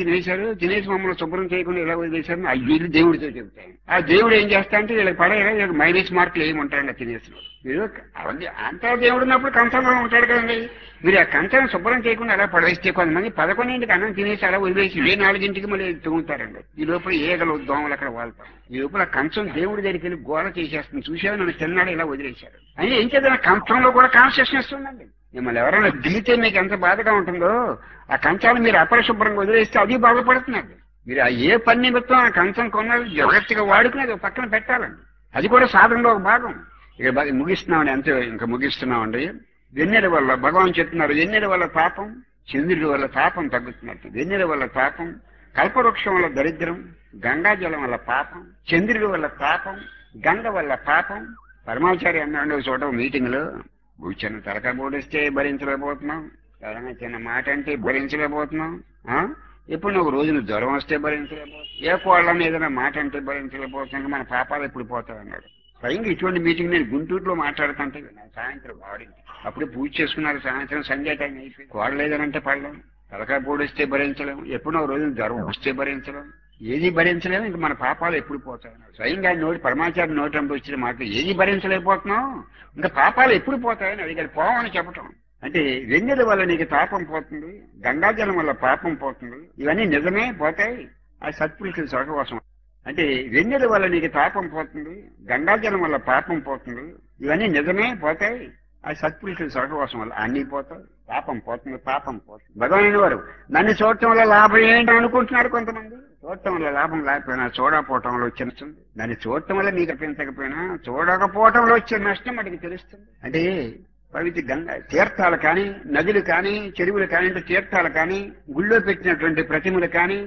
తినేసి మమ్మల్ని శుభ్రం చేయకుండా ఎలా వదిలేశారు అవి వీళ్ళు దేవుడితో చెబుతాయి. ఆ దేవుడు ఏం చేస్తా అంటే వీళ్ళకి పడేలా వీళ్ళకి మైనస్ మార్కులు ఏమి ఉంటాయండి తినేసిన మీరు. అవన్నీ అంతా దేవుడు ఉన్నప్పుడు కంచంలో ఉంటాడు కదండి. మీరు ఆ కంచం శుభ్రం చేయకుండా అలా పడేస్తే కొంతమంది 11ంటికి అన్నం తినేసి అలా వదిలేసి 4ంటికి మళ్ళీ తూగుతారండి. ఈ లోపల ఏగలు దోమలు అక్కడ వాళ్తాం. ఈ లోపల కంచం దేవుడి దగ్గరికి వెళ్ళి గోల చేసేస్తుంది. చూసేవా నన్ను తిన్నాడు ఇలా వదిలేశారు అని. ఏం చేద్దాం, కంచంలో కూడా కాన్షియస్నెస్ ఉందండి. మిమ్మల్ని ఎవరైనా దిగితే మీకు ఎంత బాధగా ఉంటుందో, ఆ కంచాలు మీరు అపరిశుభ్రంగా వదిలేస్తే అది బాధపడుతున్నారు. మీరు ఆ ఏ పని నిమిత్తం ఆ కంచం కొన్నది జాగ్రత్తగా వాడుకునేది పక్కన పెట్టాలండి. అది కూడా సాధనలో ఒక భాగం. ఇక ముగిస్తున్నామండి, అంతే ఇంకా ముగిస్తున్నామండి. వెన్నెల వల్ల భగవాన్ చెప్తున్నారు, వెన్నెల వల్ల పాపం, చంద్రుడి వల్ల పాపం తగ్గుతున్నట్టు. వెన్నెల వల్ల పాపం, కల్పవృక్షం వల్ల దరిద్రం, గంగాజలం వల్ల పాపం, చంద్రుడి వల్ల పాపం, గంగ వల్ల పాపం. పరమాచార్య అన్నాడు ఒక చోట మీటింగ్ లో, చిన్న తలకాయ బోడిస్తే భరించలేకపోతున్నాం, ఎవరైనా చిన్న మాట అంటే భరించలేకపోతున్నాం. ఇప్పుడు నువ్వు రోజున జ్వరం వస్తే భరించలేకపోతున్నాం, ఏ కోళ్ళని ఏదైనా మాట అంటే భరించలేకపోతున్నాం, మన పాపాలు ఎప్పుడు పోతాయన్నాడు. స్వయంగా ఇటువంటి మీటింగ్ నేను గుంటూరులో మాట్లాడుతుంటే సాయంత్రం వాడింది. అప్పుడే పూజ చేసుకున్నారు, సాయంత్రం సంధ్యా టైం అయిపోయింది. కోడ లేదనంటే పడలేం, తలకాయ బోడిస్తే భరించలేము, ఎప్పుడు నువ్వు రోజున జ్వరం వస్తే భరించలేం, ఏది భరించలేము, ఇంక మన పాపాలు ఎప్పుడు పోతాయన్నాడు. స్వయంగా పరమాచార్య నోటంలో వచ్చిన మాట, ఏది భరించలేకపోతున్నాం ఇంకా పాపాలు ఎప్పుడు పోతాయని అడిగారు. పోవని చెప్పటం అంటే వెన్నెల వల్ల నీకు పాపం పోతుంది, గంగాజలం వల్ల పాపం పోతుంది, ఇవన్నీ నిజమే పోతాయి, అది సత్పురుషుల సహవాసం. అంటే వెన్నెల వల్ల నీకు పాపం పోతుంది, గంగాజలం వల్ల పాపం పోతుంది, ఇవన్నీ నిజమే పోతాయి, అది సత్పురుషుల సహవాసం వల్ల అన్నీ పోతాయి, పాపం పోతుంది. భగవాన్ వారు నన్ను చూడటం వల్ల లాభం ఏంటి అనుకుంటున్నారు కొంతమంది. చూడటం వల్ల లాభం లేకపోయినా చూడకపోవటంలో వచ్చిన, దాన్ని చూడటం వల్ల మీకు అనిపించకపోయినా చూడకపోవటంలో వచ్చే నష్టం మనకి తెలుస్తుంది. అంటే పవిత్ర గంగా తీర్థాలు కానీ, నదులు కానీ, చెరువులు కానీ, తీర్థాలు కానీ, గుళ్ళో పెట్టినటువంటి ప్రతిమలు కానీ,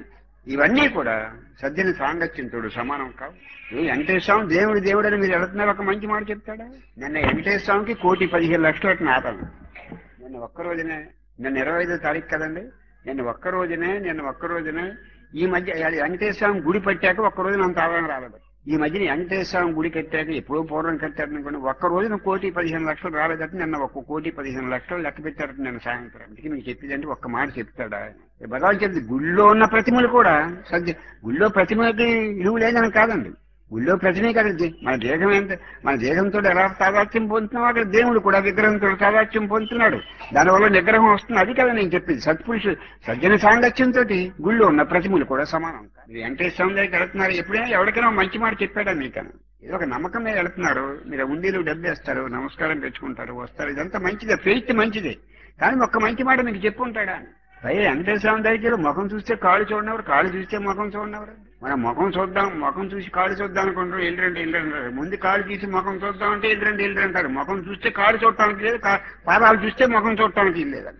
ఇవన్నీ కూడా సజ్జన సాంగత్యంతో సమానం కావు. వెంకటేశ్వర స్వామి దేవుడు దేవుడు అని మీరు వెళుతున్నారు, ఒక మంచి మాట చెప్తాడా? నిన్న వెంకటేశ్వర స్వామికి 1,15,00,000 అట్లా ఆదాయం. నిన్న ఒక్క రోజునే, నిన్న 25వ తారీఖు కదండి, నిన్న ఒక్క రోజునే ఈ మధ్య వెంకటేశ్వర స్వామి గుడి పట్టాక ఒక్క రోజున అంత ఆదాయం రాలేదు. ఈ మధ్యన వెంకటేశ్వర స్వామి గుడి కట్టాక ఎప్పుడో పూర్వం కట్టారు అనుకోండి, ఒక్క రోజున 1,15,00,000 రాలేదట. నిన్న 1,15,00,000 లెక్క పెట్టారట నిన్న సాయంత్రం. అందుకే మీకు చెప్పిందంటే ఒక్క మాట చెప్తాడా? భగవాన్ చెప్తే గుళ్ళో ఉన్న ప్రతిమలు కూడా గుళ్ళో ప్రతిమకి విలువ లేదని కాదండి, గుళ్ళో ప్రతిమే కదండి. మన దేహం ఎంత, మన దేహంతో ఎలా తాదాత్యం పొందుతున్నాం, అక్కడ దేవుడు కూడా విగ్రహంతో తాదాత్యం పొందుతున్నాడు. దానివల్ల నిగ్రహం వస్తుంది. అది కదా నేను చెప్పింది. సత్పురుషుడు సజ్జన సాంగత్యంతో గుళ్ళో ఉన్న ప్రతిమలు కూడా సమానం. మీరు వెంకటేశ్వర స్వామి దగ్గరికి వెళ్తున్నారు, ఎప్పుడైనా ఎవరికైనా మంచి మాట చెప్పాడా మీకన్నా? ఏదో ఒక నమ్మకం మీద వెళ్తున్నారు, మీరు ఉండీలు డబ్బేస్తారు, నమస్కారం పెట్టుకుంటారు, వస్తారు, ఇదంతా మంచిదే, ఫెయిత్ మంచిదే. కానీ ఒక్క మంచి మాట మీకు చెప్పుంటాడా? పై వెంకటేశ్వర స్వామి దగ్గర ముఖం చూస్తే కాళ్ళు చూడనవరు, కాళ్ళు చూస్తే ముఖం చూడనవరు. మనం ముఖం చూద్దాం, ముఖం చూసి కాళ్ళు చూద్దాం అనుకుంటారు, వెళ్ళరండి అంటారు. ముందు కాళ్ళు తీసి ముఖం చూద్దాం అంటే వెళ్ళరండి అంటారు. ముఖం చూస్తే కాళ్ళు చూడటానికి లేదు, పాదాలు చూస్తే ముఖం చూడటానికి లేదండి.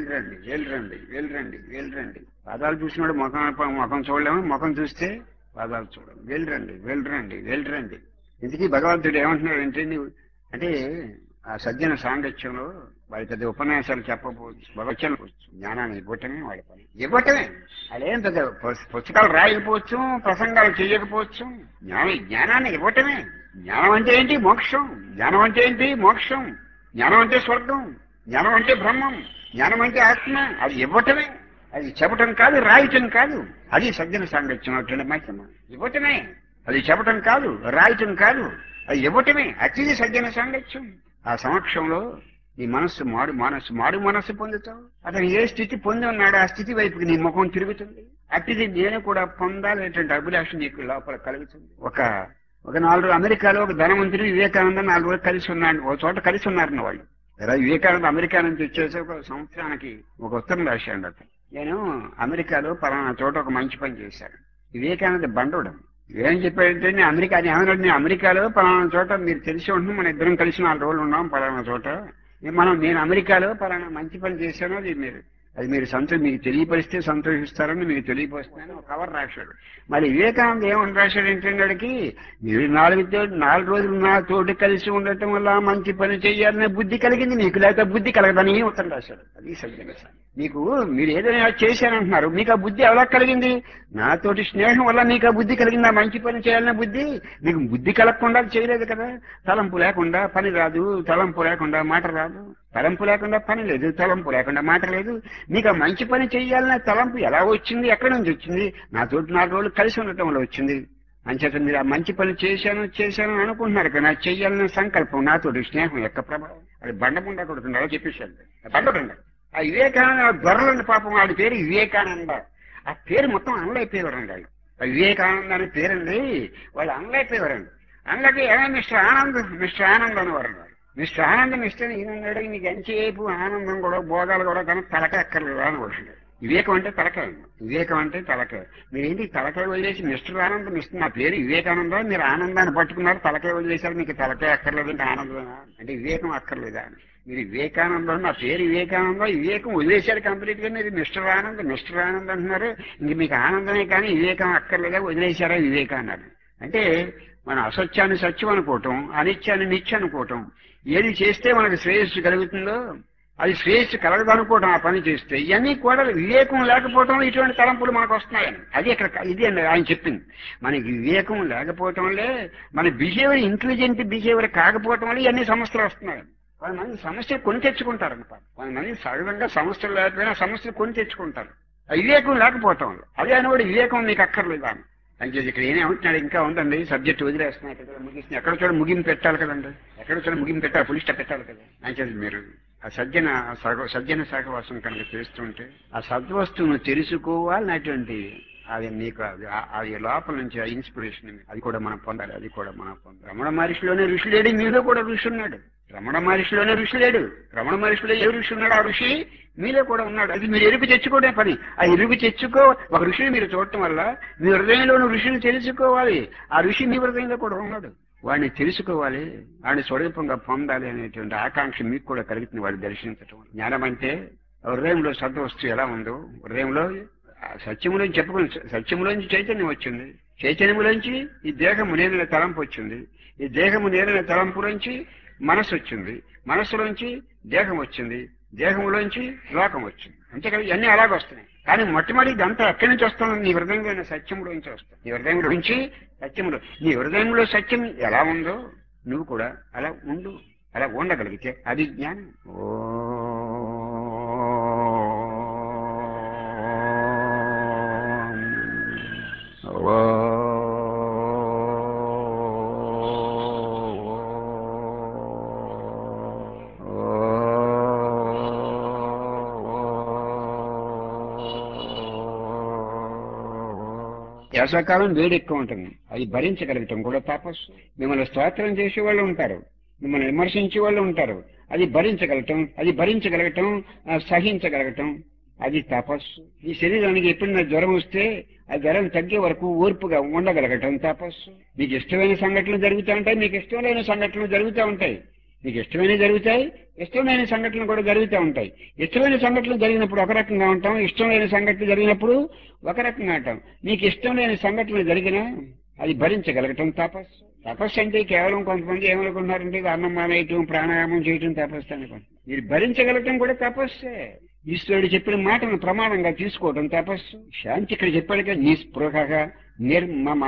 వెళ్ళరండి. పాదాలు చూసినాడు ముఖం చూడలేము, ముఖం చూస్తే పాదాలు చూడము. వెళ్ళరండి. ఇందుకీ భగవంతుడు ఏమంటున్నాడు అంటే, అంటే ఆ సజ్జన సాంగత్యంలో వారి పెద్ద ఉపన్యాసాలు చెప్పకపోవచ్చు, భగవచ్చలు జ్ఞానాన్ని ఇవ్వటమే వాడి పని. ఇవ్వటమే అదేం పెద్ద పుస్తకాలు రాయకపోవచ్చు, ప్రసంగాలు చేయకపోవచ్చు, జ్ఞానాన్ని ఇవ్వటమే. జ్ఞానం అంటే ఏంటి? మోక్షం. జ్ఞానం అంటే స్వర్గం, జ్ఞానం అంటే బ్రహ్మం, జ్ఞానం అంటే ఆత్మ. అది ఇవ్వటమే, అది చెప్పటం కాదు, రాయటం కాదు. అది సజ్జన సాంగత్యం అటువంటి మహిమ. ఇవ్వటమే, అది చెప్పటం కాదు, రాయటం కాదు, అది ఇవ్వటమే. అతిథి సజ్జన సాంగత్యం. ఆ సమక్షంలో నీ మారు మనస్సు పొందుతావు. అతను ఏ స్థితి పొంది ఉన్నాడో ఆ స్థితి వైపుకి నీ ముఖం తిరుగుతుంది. అతిథి నేను కూడా పొందాలనేటువంటి అభిలాష నీకు లోపల కలుగుతుంది. ఒక 4 రోజులు అమెరికాలో ఒక ధనవంతుడు వివేకానంద 4 రోజులు కలిసి ఉన్నాడు, ఒక చోట కలిసి ఉన్నారన్న వాళ్ళు. వివేకానంద అమెరికా నుంచి వచ్చేసి ఒక సంవత్సరానికి ఒక ఉత్తరం రాశాడు. అతను, నేను అమెరికాలో పలానా చోట ఒక మంచి పని చేశాను. వివేకానంద బండోడు ఏం చెప్పాడంటే, నేను అమెరికాలో పలానా చోట, మీరు తెలిసి ఉంటుంది, మన ఇద్దరం కలిసి 4 రోజులు ఉన్నాం పలానా చోట, నేను అమెరికాలో పలానా మంచి పని చేశాను, అది మీరు మీకు తెలియపరిస్తే సంతోషిస్తారని మీకు తెలియపరుస్తున్నాను ఒక కవర్ రాశాడు. మరి వివేకానంద ఏమని రాశాడు ఏంటంటే, మీరు 4 రోజులు నా తోటి కలిసి ఉండటం వల్ల మంచి పని చేయాలనే బుద్ధి కలిగింది మీకు, లేకపోతే బుద్ధి కలగదని ఉత్తరం రాశాడు. అది సజ్జన. మీరు ఏదైనా చేశానంటున్నారు, మీకు ఆ బుద్ధి ఎలా కలిగింది? నాతోటి స్నేహం వల్ల మీకు ఆ బుద్ధి కలిగింది, ఆ మంచి పని చేయాలనే బుద్ధి. మీకు బుద్ధి కలగకుండా చేయలేదు కదా. తలంపు లేకుండా పని రాదు, తలంపు లేకుండా మాట రాదు, తలంపు లేకుండా పని లేదు, తలంపు లేకుండా మాట లేదు. మీకు ఆ మంచి పని చేయాలనే తలంపు ఎలా వచ్చింది, ఎక్కడి నుంచి వచ్చింది? నాతోటి 4 రోజులు కలిసి ఉండటం వల్ల వచ్చింది. అంచేత మీరు ఆ మంచి పని చేశాను అనుకుంటున్నారు కదా, చెయ్యాలనే సంకల్పం, నాతోటి స్నేహం యొక్క ప్రభావం. అది బండకుండా కొడుతున్నారో చెప్పేశాడు. బండకుండా ఆ వివేకానంద దొరలండి పాపం, వాడి పేరు వివేకానంద. ఆ పేరు మొత్తం అనలైపోయేవారండి వాళ్ళు. వివేకానంద అనే పేరండి, వాళ్ళు అనలైపోయేవారండి. అనలకి మిస్టర్ ఆనంద్ అనేవారండి. మిస్టర్ ఆనందం ఇస్తే ఈయనన్నాడు, మీకు ఎంతసేపు ఆనందం కూడా భోగాలు కూడా కానీ తలకాయ అక్కర్లేదు అని వచ్చింది. వివేకం అంటే తలకాయ. మీరేంటి తలకాయ వదిలేసి మిస్టర్ ఆనందం ఇస్తుంది, నా పేరు వివేకానంద, మీరు ఆనందాన్ని పట్టుకున్నారు, తలకాయ వదిలేశారు, మీకు తలకాయ అక్కర్లేదు అంటే ఆనందమా అంటే వివేకం అక్కర్లేదా? మీరు వివేకానందం, నా పేరు వివేకానంద, వివేకం వదిలేశారు కంప్లీట్ గా, మీరు మిస్టర్ ఆనంద్ అంటున్నారు, ఇంక మీకు ఆనందమే కానీ వివేకం అక్కర్లేదా, వదిలేశారా వివేకం అన్నారు. అంటే మన అసత్యాన్ని సత్యం అనుకోవటం, అనిత్యాన్ని నిత్యం అనుకోవటం, ఏది చేస్తే మనకు శ్రేయస్సు కలుగుతుందో అది శ్రేయస్సు కలగదనుకోవటం, ఆ పని చేస్తే ఇవన్నీ కూడా వివేకం లేకపోవటం ఇటువంటి తలంపులు మనకు వస్తున్నాయని. అది ఇది అండి ఆయన చెప్పింది. మనకి వివేకం లేకపోవటంలే, మన బిహేవియర్ ఇంటెలిజెంట్ బిహేవియర్ కాకపోవటం వల్ల ఇవన్నీ సమస్యలు వస్తున్నాయి. కొంతమంది సమస్యలు కొని తెచ్చుకుంటారు అనమాట. కొంతమంది సహజంగా సమస్యలు లేకపోయినా సమస్యలు కొని తెచ్చుకుంటారు, వివేకం లేకపోవటం వల్ల. అదే అని కూడా వివేకం మీకు అక్కర్లేదా అని చెప్పి ఇక్కడ ఏమేమంటున్నాడు, ఇంకా ఉందండి సబ్జెక్ట్ వదిలేస్తున్నాయి కదా, ముగిస్తుంది. ఎక్కడ చూడ ముగింపు పెట్టాలి కదండి, ముగింపు పెట్టాలి, పులి స్టాప్ పెట్టాలి కదా. అని చెప్పి మీరు ఆ సజ్జన సహవాసం కనుక చేస్తుంటే ఆ సద్వస్తువును తెలుసుకోవాలనేటువంటి అది మీకు అది లోపల నుంచి ఆ ఇన్స్పిరేషన్, అది కూడా మనం పొందాలి. రమణ మహర్షిలోనే ఋషి లేడు, మీలో కూడా ఋషి ఉన్నాడు. రమణ మహర్షిలో ఏ ఋషి ఉన్నాడు? ఆ ఋషి మీలో కూడా ఉన్నాడు. అది మీరు ఎరుపు తెచ్చుకోవడే పని. ఆ ఎరుపు తెచ్చుకో, ఒక ఋషిని మీరు చూడటం వల్ల మీ హృదయంలోని ఋషిని తెలుసుకోవాలి. ఆ ఋషి మీ హృదయంలో కూడా ఉన్నాడు, వాడిని తెలుసుకోవాలి, వాడిని స్వరూపంగా పొందాలి అనేటువంటి ఆకాంక్ష మీకు కూడా కలుగుతుంది వాడిని దర్శించటం. జ్ఞానం అంటే హృదయంలో సద్వస్తు ఎలా ఉందో, హృదయంలో సత్యములోంచి చెప్పుకుని సత్యములోంచి చైతన్యం వచ్చింది. చైతన్యములోంచి ఈ దేహము నేననే తలంపు వచ్చింది. ఈ దేహము నేననే తలంపులోంచి మనస్సు వచ్చింది. మనస్సులోంచి దేహం వచ్చింది. దేహంలోంచి లోకం వచ్చింది. అంతేకాదు ఇవన్నీ అలాగే వస్తున్నాయి. కానీ మొట్టమొదటి ఇదంతా ఎక్కడి నుంచి వస్తుంది? నీ హృదయంలోని సత్యములోంచి వస్తుంది. నీ హృదయంలోంచి సత్యములో, నీ హృదయంలో సత్యం ఎలా ఉందో నువ్వు కూడా అలా ఉండు. అలా ఉండగలిగితే అది జ్ఞానం. వేసవకాలం వేడి ఎక్కువ ఉంటుంది. అది భరించగలగటం కూడా తపస్సు. మిమ్మల్ని స్తోత్రం చేసే వాళ్ళు ఉంటారు, మిమ్మల్ని విమర్శించే వాళ్ళు ఉంటారు. అది భరించగలగటం సహించగలగటం అది తపస్సు. ఈ శరీరానికి ఎప్పుడైనా జ్వరం వస్తే ఆ జ్వరం తగ్గే వరకు ఓర్పుగా ఉండగలగటం తపస్సు. మీకు ఇష్టమైన సంఘటనలు జరుగుతూ ఉంటాయి, మీకు ఇష్టం లేని సంఘటనలు జరుగుతూ ఉంటాయి. మీకు ఇష్టమైనవి జరుగుతాయి, ఇష్టమైన సంఘటనలు కూడా జరుగుతూ ఉంటాయి. ఇష్టమైన సంఘటనలు జరిగినప్పుడు ఒక రకంగా ఉంటాం, ఇష్టం లేని సంఘటనలు జరిగినప్పుడు ఒక రకంగా ఉంటాం. మీకు ఇష్టం లేని సంఘటనలు జరిగినా అది భరించగలగటం తపస్సు. తపస్సు అంటే కేవలం కొంతమంది ఏమనుకుంటున్నారంటే ఇది అన్నం మానేయటం, ప్రాణాయామం చేయటం తపస్సు అనుకుంటున్నారు. మీరు భరించగలగటం కూడా తపస్సే. ఈశ్వరుడు చెప్పిన మాటను ప్రమాణంగా తీసుకోవడం తపస్సు. శాంతి ఇక్కడ చెప్పాడుగా, నిస్పృహ నిర్మమ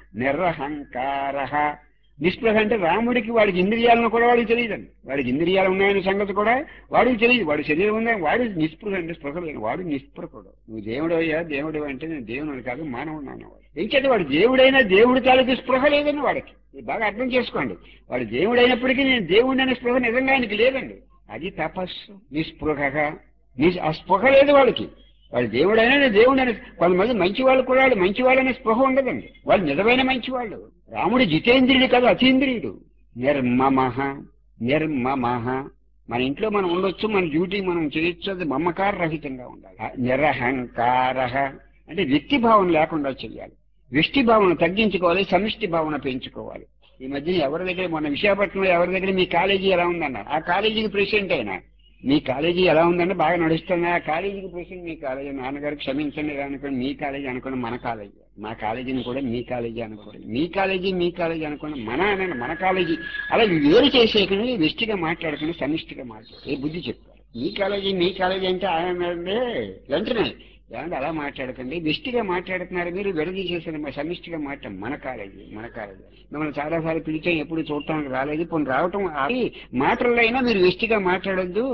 నిరహంకార. నిస్పృహ అంటే రాముడికి వాడికి ఇంద్రియాలను కూడా వాడికి తెలియదండి. వాడికి ఇంద్రియాలు ఉన్నాయనే సంగతి కూడా వాడికి తెలియదు. వాడి శరీరం ఉందని వాడు నిస్పృహ అంటే స్పృహ లేని వాడు నిస్పృహుడు. నువ్వు దేవుడు అయ్యా, దేవుడు అంటే నేను దేవుడు కాదు మానవుడు అన్నవాడు. ఇంకేంటి వాడు దేవుడైనా దేవుడి తాలూకు స్పృహ లేదని వాడికి. ఇది బాగా అర్థం చేసుకోండి. వాడు దేవుడైనప్పటికీ నేను దేవుడిని అనే స్పృహ నిజంగా ఆయనకి లేదండి. అది తపస్సు. నిస్పృహగా ఆ స్పృహ లేదు వాడికి. వాడు దేవుడైనా నేను దేవుడు అని. కొంతమంది మంచివాళ్ళు కూడా వాళ్ళు మంచివాళ్ళనే స్పృహ ఉండదండి. వాళ్ళు నిజమైన మంచివాళ్ళు. రాముడు జితేంద్రియుడు కాదు, అతీంద్రియుడు. నిర్మమః నిర్మమః. మన ఇంట్లో మనం ఉండొచ్చు, మన డ్యూటీ మనం చేయొచ్చు, అది మమకార రహితంగా ఉండాలి. నిరహంకార అంటే వ్యక్తి భావన లేకుండా చెయ్యాలి. వ్యక్తి భావన తగ్గించుకోవాలి, సమిష్టి భావన పెంచుకోవాలి. ఈ మధ్య ఎవరి దగ్గర, మన విశాఖపట్నంలో ఎవరి దగ్గర మీ కాలేజీ ఎలా ఉందన్నారు, ఆ కాలేజీకి ప్రెసిడెంట్ అయినా మీ కాలేజీ ఎలా ఉందంటే బాగా నడుస్తుంది. ఆ కాలేజీకి ప్రెసిడెంట్ మీ కాలేజీ. నాన్నగారు క్షమించండి అనుకోండి, మీ కాలేజీ అనుకోండి, మన కాలేజీ. మా కాలేజీని కూడా మీ కాలేజీ అనుకోండి, మీ కాలేజీ అనుకోండి, మన కాలేజీ. అలా వేరు చేసేయకుండా వెస్టిగా మాట్లాడకుండా సమిష్టిగా మాట్లాడు. ఏ బుద్ధి చెప్తారు. మీ కాలేజీ అంటే ఆయన వెంటనే ఏమంటే అలా మాట్లాడకండి, వెస్టిగా మాట్లాడుతున్నారు మీరు, విడదీసేసిన సమిష్టిగా మాట్లాడు. మన కాలేజీ మిమ్మల్ని చాలాసార్లు పిలిచాం, ఎప్పుడు చూడటానికి రాలేదు, పోనీ రావటం మాటల్లో అయినా మీరు వెస్టిగా మాట్లాడొద్దు,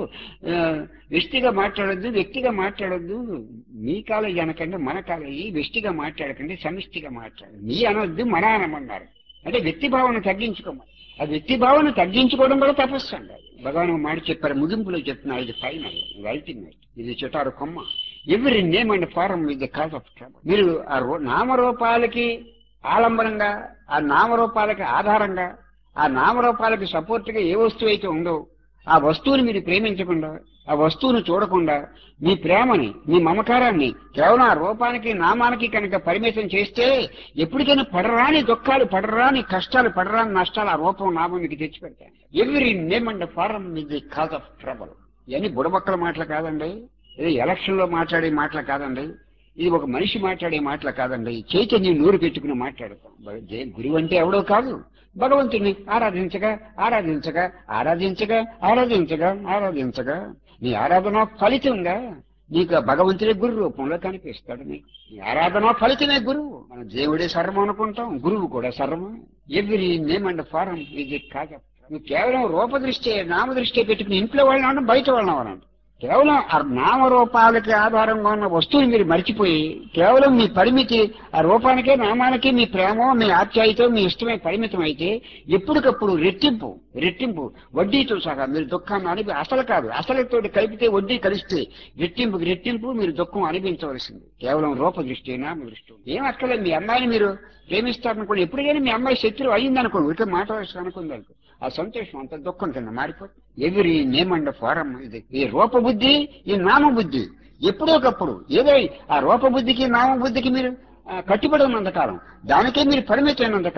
వ్యక్తిగా మాట్లాడొద్దు. మీ కాలేజీ అనకండి, మన కాలేజీ. వెస్టిగా మాట్లాడకండి, సమిష్టిగా మాట్లాడండి. మీ అనొద్దు, మన అనమన్నారు. అంటే వ్యక్తి భావన తగ్గించుకోమని. ఆ వ్యక్తి భావన తగ్గించుకోవడం కూడా తపస్సు అండి. భగవాన్ మాట చెప్పారు, ముగింపులో చెప్తున్నారు, ఇది ఫైనల్, ఇది అల్టిమేట్, ఇది చిటారు కొమ్మ. Every name and form with the cause of trouble. మీరు ఆ నామరూపాలకి ఆలంబనంగా, ఆ నామరూపాలకి ఆధారంగా, ఆ నామరూపాలకి సపోర్ట్గా ఏ వస్తువు అయితే ఉందో ఆ వస్తువుని మీరు ప్రేమించకుండా, ఆ వస్తువును చూడకుండా, మీ ప్రేమని, మీ మమకారాన్ని కేవలం ఆ రూపానికి నామానికి కనుక పరిమితం చేస్తే ఎప్పటికైనా పడరాని దుఃఖాలు, పడరాని కష్టాలు, పడరాని నష్టాలు ఆ రూపం నామం మీకు తెచ్చిపెడతాయి. Every name and form with the cause of trouble. ఇవన్నీ బుడబక్కల మాటలు కాదండి, ఇది ఎలక్షన్ లో మాట్లాడే మాటలు కాదండి, ఇది ఒక మనిషి మాట్లాడే మాటలు కాదండి. చైతన్యం నూరు పెట్టుకుని మాట్లాడతాం. గురువు అంటే ఎవడో కాదు, భగవంతుని ఆరాధించగా ఆరాధించగా ఆరాధించగా ఆరాధించగా ఆరాధించగా నీ ఆరాధన ఫలితంగా నీకు భగవంతుడే గురు రూపంలో కనిపిస్తాడు. నీ ఆరాధన ఫలితమే గురువు. మనం దేవుడే సర్వం అనుకుంటాం, గురువు కూడా సర్వం. ఎవ్రీ నేమ్ అండ్ ఫారం ఇది కాదు. నువ్వు కేవలం రూపదృష్టి, నామదృష్టి పెట్టుకుని ఇంట్లో వాళ్ళని అన్నా, బయట వాళ్ళని అవనండి. కేవలం ఆ నామరూపాలకి ఆధారంగా ఉన్న వస్తువుని మీరు మర్చిపోయి, కేవలం మీ పరిమితి ఆ రూపానికే, నామానికే మీ ప్రేమ, మీ ఆప్యాయతో, మీ ఇష్టమే పరిమితం అయితే ఎప్పటికప్పుడు రెట్టింపు వడ్డీతో సహా మీరు దుఃఖాన్ని అసలు కాదు, అసలుతో కలిపితే వడ్డీ కలిస్తే రెట్టింపు మీరు దుఃఖం అనిపించవలసింది. కేవలం రూపదృష్టి, నామదృష్టి. ఏం అక్కర్లేదు. మీ అమ్మాయిని మీరు ప్రేమిస్తారనుకోండి, ఎప్పటికైనా మీ అమ్మాయి శత్రువు అయ్యిందనుకోండి, ఇక మాట అనుకుంది అనుకో, ఆ సంతోషం అంత దుఃఖం కింద మారిపోతుంది. ఎవరి నేమ్ అండ్ ఫారం ఇది. ఈ రూపబుద్ధి, ఈ నామబుద్ధి ఎప్పుడో ఒకప్పుడు ఏదో ఆ రూపబుద్ధికి నామబుద్ధికి మీరు కట్టుబడి ఉన్నంతకాలం, దానికే మీరు పరిమితమైనంతకాలం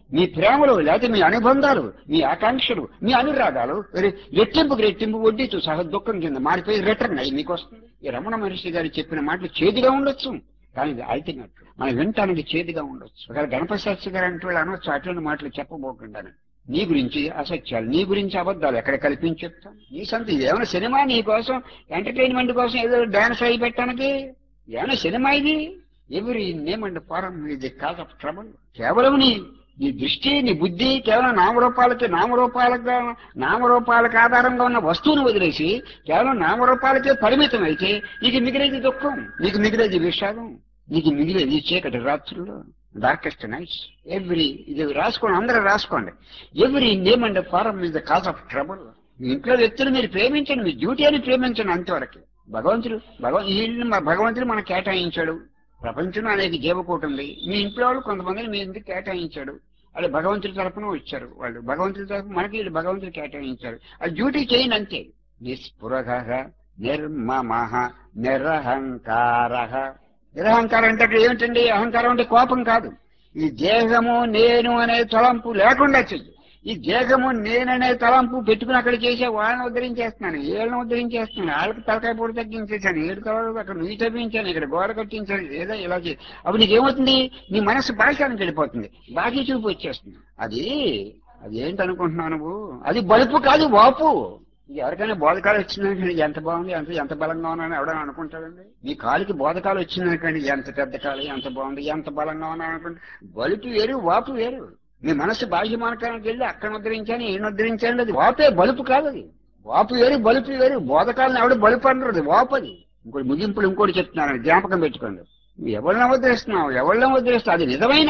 మీ ప్రేమలు లేకపోతే మీ అనుబంధాలు, మీ ఆకాంక్షలు, మీ అనురాగాలు రెట్టింపుకి రెట్టింపు వడ్డీతో సహా దుఃఖం కింద మారిపోయి రిటర్న్ అయ్యి మీకు వస్తుంది. ఈ రమణ మహర్షి గారు చెప్పిన మాటలు చేదుగా ఉండొచ్చు, కానీ ఇది అల్టిమేట్ మనం వినటానికి చేదుగా ఉండొచ్చు. ఒకవేళ గణపతి శాస్త్రి గారు అంటే వాళ్ళు అనొచ్చు అటువంటి మాటలు చెప్పబోకుండా నీ గురించి అసత్యాలు, నీ గురించి అబద్ధాలు ఎక్కడ కల్పించి చెప్తాను. నీ సంత ఏమైనా సినిమా నీ కోసం ఎంటర్టైన్మెంట్ కోసం ఏదో డాన్స్ అయి పెట్టడానికి ఏమైనా సినిమా ఇది? ఎవరి నేమ్ అండ్ ఫారం ఇది కాజ్ ఆఫ్ ట్రబుల్. కేవలం నీ దృష్టి, నీ బుద్ధి కేవలం నామరూపాలకు ఆధారంగా ఉన్న వస్తువును వదిలేసి కేవలం నామరూపాలకే పరిమితం అయితే నీకు మిగిలేది దుఃఖం, నీకు మిగిలేది విషాదం, నీకు మిగిలేది చీకటి రాత్రులు, డార్కెస్ట్ నైట్స్. ఇది రాసుకోండి, అందరూ రాసుకోండి. ఎవరి name and form is the cause of trouble. మీ ఇంట్లో వ్యక్తులు మీరు ప్రేమించండి, మీ డ్యూటీ అని ప్రేమించండి, అంతవరకు. భగవంతుడు మనకు కేటాయించాడు. ప్రపంచంలో అనేక జీవకోటి ఉంది. మీ ఇంట్లో వాళ్ళు కొంతమందిని మీ ఇంటికి కేటాయించాడు. వాళ్ళు భగవంతుడి తరఫున వచ్చారు. వాళ్ళు భగవంతుడి తరఫున మనకి వీళ్ళు భగవంతుడు కేటాయించారు. అది డ్యూటీ చేయండి అంతే. నిస్పృహ నిర్మమః నిరహంకారః. నిరహంకారం అంటే అక్కడ ఏమిటండి? అహంకారం అంటే కోపం కాదు. ఈ దేహము నేను అనే తలంపు లేకుండా చెయ్యి. ఈ దేహము నేననే తలంపు పెట్టుకుని అక్కడ చేసే వాళ్ళని ఉద్ధరించేస్తున్నాను, వీళ్ళని ఉద్ధరించేస్తున్నాను, వాళ్ళకి తలకాయ పొడి తగ్గించేశాను, ఏడు తర్వాత అక్కడ నువ్వు తప్పించాను, ఇక్కడ గోడ కట్టించాను, ఏదో ఇలా చేయి. అప్పుడు నీకేమవుతుంది? నీ మనసు బాహ్యానికి వెళ్ళిపోతుంది, బాహ్య చూపు వచ్చేస్తుంది. అది ఏంటనుకుంటున్నావు నువ్వు? అది బలుపు కాదు, వాపు. ఎవరికైనా బోధకాలు వచ్చిందనుకోండి, ఎంత బాగుంది, ఎంత బలంగా ఉన్నాను ఎవడని అనుకుంటాడండి. మీ కాలుకి బోధకాలు వచ్చిందనుకోండి, ఎంత పెద్ద కాలు, ఎంత బాగుంది, ఎంత బలంగా ఉన్నాను అనుకుంటే బలుపు వేరు, వాపు వేరు. మీ మనస్సు బాహ్యమానకానికి వెళ్ళి అక్కడ ఉద్ధరించాను, ఈయన ఉద్ధరించాను, అది వాపే, బలుపు కాదు. అది వాపు వేరు, బలుపు వేరు. బోధకాలను ఎవడు బలుపు అనరు, అది వాపు. అది ఇంకోటి ముగింపులు ఇంకోటి చెప్తున్నాను, జ్ఞాపకం పెట్టుకోండి. నువ్వు ఎవరిని ఉద్ధరిస్తున్నావు, అది నిజమైన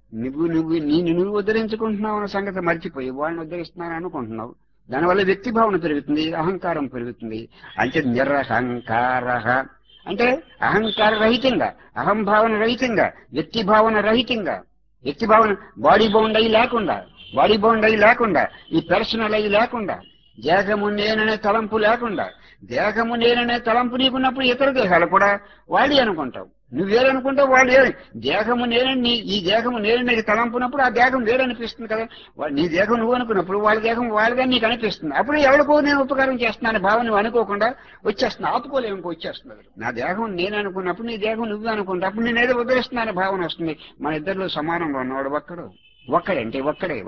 నువ్వు ఉద్ధరించుకుంటున్నావు అన్న సంగతి మర్చిపోయి వాళ్ళని ఉద్ధరిస్తున్నాను అనుకుంటున్నావు. దానివల్ల వ్యక్తి భావన పెరుగుతుంది, అహంకారం పెరుగుతుంది. అంటే నిరహంకార అంటే అహంకార రహితంగా, అహంభావన రహితంగా, వ్యక్తి భావన రహితంగా, వ్యక్తి భావన బాడీ బౌండ్ అయి లేకుండా, ఈ పర్సనల్ అయి లేకుండా, దేహము నేననే తలంపు లేకుండా. దేహము నేననే తలంపు నీకున్నప్పుడు ఇతర దేహాలు కూడా వాడి అనుకుంటావు, నువ్వు వేరనుకుంటావు, వాడు వేరే. దేహము నేనని, ఈ దేహము నేనని తలంపునప్పుడు ఆ దేహం వేరనిపిస్తుంది కదా. నీ దేహం నువ్వు అనుకున్నప్పుడు వాళ్ళ దేహం వాళ్ళగా నీకు అనిపిస్తుంది. అప్పుడు ఎవరికో నేను ఉపకారం చేస్తున్నాను భావన నువ్వు అనుకోకుండా వచ్చేస్తున్నా, ఆపుకోలేము, వచ్చేస్తున్నది. నా దేహం నేను అనుకున్నప్పుడు నీ దేహం నువ్వు అనుకుంటా, అప్పుడు నేనేదో ఉద్ధరిస్తున్నాను భావన వస్తుంది. మన ఇద్దరిలో సమానంగా ఉన్నవాడు ఒక్కడే.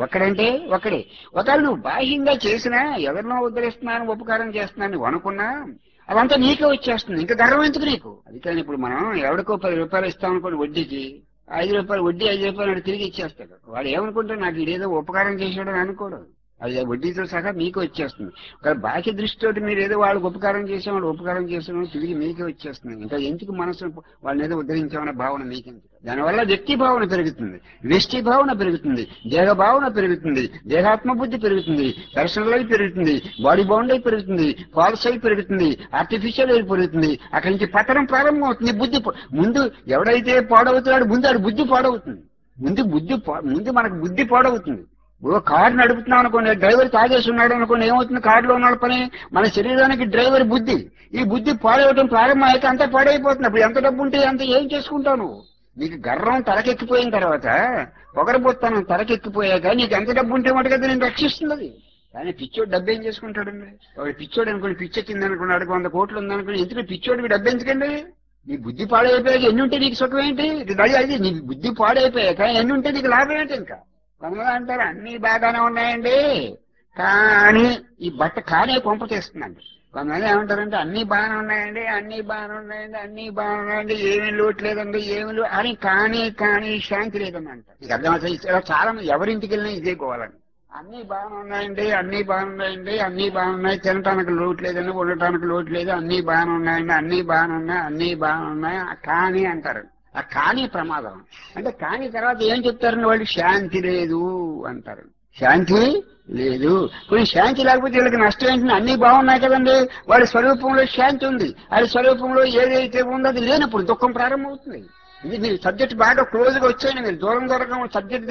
ఒకవేళ నువ్వు బాహ్యంగా చేసినా, ఎవరినో ఉద్ధరిస్తున్నాను, ఉపకారం చేస్తున్నాను నువ్వు అనుకున్నా, అదంతా నీకే వచ్చేస్తుంది. ఇంకా గర్వం ఎందుకు నీకు? అందుకని ఇప్పుడు మనం ఎవరికో 10 రూపాయలు ఇస్తామనుకోండి వడ్డీకి, 5 రూపాయలు వడ్డీ, 5 రూపాయలు తిరిగి ఇచ్చేస్తాడు. వాడు ఏమనుకుంటే నాకు ఇదేదో ఉపకారం చేసాడు అని అనుకోడు, అది వడ్డీతో సహా మీకు వచ్చేస్తుంది. ఒక బాహ్య దృష్టితోటి మీరు ఏదో వాళ్ళకి ఉపకారం చేసేవాడు, తిరిగి మీకే వచ్చేస్తుంది. ఇంకా ఎందుకు మనసు వాళ్ళని ఏదో ఉద్ధరించామనే భావన మీకెందుకు? దానివల్ల వ్యక్తి భావన పెరుగుతుంది, వ్యష్టి భావన పెరుగుతుంది, దేహ భావన పెరుగుతుంది, దేహాత్మ బుద్ధి పెరుగుతుంది, పర్సనల్ అయి పెరుగుతుంది, బాడీ బౌండ్ అయి పెరుగుతుంది, ఫాల్స్ అయి పెరుగుతుంది, ఆర్టిఫిషియల్ అయి పెరుగుతుంది. అక్కడి నుంచి పతనం ప్రారంభం అవుతుంది. ముందు ఎవడైతే పాడవుతున్నాడు ముందు ఆడు బుద్ధి పాడవుతుంది. ముందు మనకు బుద్ధి పాడవుతుంది. కారు నడుపుతున్నాం అనుకోండి, డ్రైవర్ తాగేసి ఉన్నాడు అనుకోండి, ఏమవుతుంది? కారులో ఉన్నాడు పని మన శరీరానికి డ్రైవర్ బుద్ధి. ఈ బుద్ధి పాడవటం ప్రారంభం అయితే అంతా పాడైపోతుంది. అప్పుడు ఎంత డబ్బు ఉంటే అంత ఏం చేసుకుంటావు నువ్వు? నీకు గర్వం తలకెక్కిపోయిన తర్వాత, పొగరబోత్తాను తలకెక్కిపోయాక నీకు ఎంత డబ్బు ఉంటే మటు కదా నేను రక్షిస్తుంది. కానీ పిచ్చోడు డబ్బు ఏం చేసుకుంటాడండి? పిచ్చోడు అనుకోండి, పిచ్చెక్కింది అనుకోండి, అడిగి 100 కోట్లు ఉందనుకోండి, ఎందుకంటే పిచ్చోడికి డబ్బు ఎందుకండి? నీ బుద్ధి పాడైపోయాక ఎన్ని ఉంటే నీకు సుఖం ఏంటి? అది నీ బుద్ధి పాడైపోయాక ఎన్ని ఉంటే నీకు లాభం ఏంటి? ఇంకా కొంతమంది అంటారు అన్ని బాగానే ఉన్నాయండి, కానీ ఈ బట్ట కానే కొంప చేస్తుందండి. కొంతమంది ఏమంటారంటే అన్ని బాగానే ఉన్నాయండి, ఏమీ లోటు లేదండి, అని కానీ శాంతి లేదని అంటారు. నీకు అర్థమవుతుంది? ఇలా చాలా మంది ఎవరింటికి వెళ్ళినా ఇదే గోవాలండి. అన్ని బాగానే బాగున్నాయి, తినటానికి లోటు లేదండి, ఉండటానికి లోటు లేదు, అన్ని బాగానే ఉన్నాయండి, కానీ అంటారు. ఆ కానీ ప్రమాదం. అంటే కానీ తర్వాత ఏం చెప్తారని వాళ్ళు శాంతి లేదు అంటారు. శాంతి లేదు. కొన్ని శాంతి లేకపోతే వీళ్ళకి నష్టం ఏంటంటే అన్ని బాగున్నాయి కదండి, వాడి స్వరూపంలో శాంతి ఉంది, వాడి స్వరూపంలో ఏదైతే ఉందో అది లేనప్పుడు దుఃఖం ప్రారంభమవుతుంది. ఇది మీరు సబ్జెక్ట్ బాగా క్లోజ్గా వచ్చాయండి, మీరు దూరంగా సబ్జెక్ట్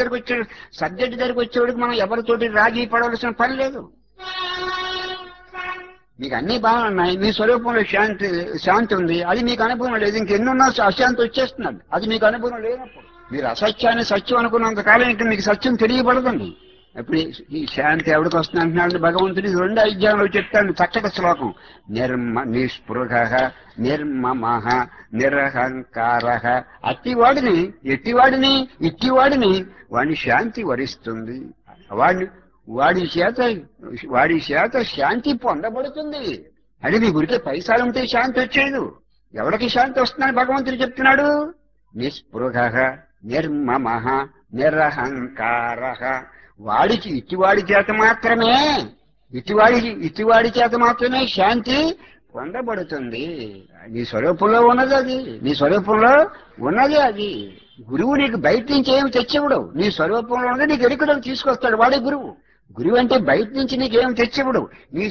దగ్గరికి వచ్చేవాడికి మనం ఎవరితోటి రాజీ పడవలసిన పని లేదు. మీకు అన్ని బాగున్నాయి, మీ స్వరూపంలో శాంతి ఉంది, అది మీకు అనుభవం లేదు. ఇంకెన్నున్నా అశాంతి వచ్చేస్తున్నాడు, అది మీకు అనుభవం లేనప్పుడు. మీరు అసత్యాన్ని సత్యం అనుకున్నంత కాలం ఇంకా మీకు సత్యం తెలియబడదండి. ఇప్పుడు ఈ శాంతి ఎవరికి వస్తుంది అంటున్నాడు భగవంతుడు. ఇది 2వ అధ్యాయంలో చెప్తాను చక్కటి శ్లోకం. నిస్పృహ నిర్మమ నిరహంకార అట్టివాడిని ఎట్టివాడిని ఇట్టివాడిని వాడిని శాంతి వరిస్తుంది. వాడిని వాడి చేత శాంతి పొందబడుతుంది. అంటే మీ గురికే పైసలు ఉంటే శాంతి వచ్చేది. ఎవరికి శాంతి వస్తుందని భగవంతుడు చెప్తున్నాడు. నిస్పృహ నిర్మమ నిరహంకార వాడికి ఇటివాడి చేత మాత్రమే శాంతి పొందబడుతుంది. నీ స్వరూపంలో ఉన్నది అది, నీ స్వరూపంలో ఉన్నది అది. గురువు నీకు బయట నుంచి ఏమి తెచ్చివ్వడు, నీ స్వరూపంలో ఉన్నది నీకు ఎరుకడం తీసుకొస్తాడు, వాడే గురువు. గురువు అంటే బయట నుంచి నీకేం తెచ్చివ్వడు.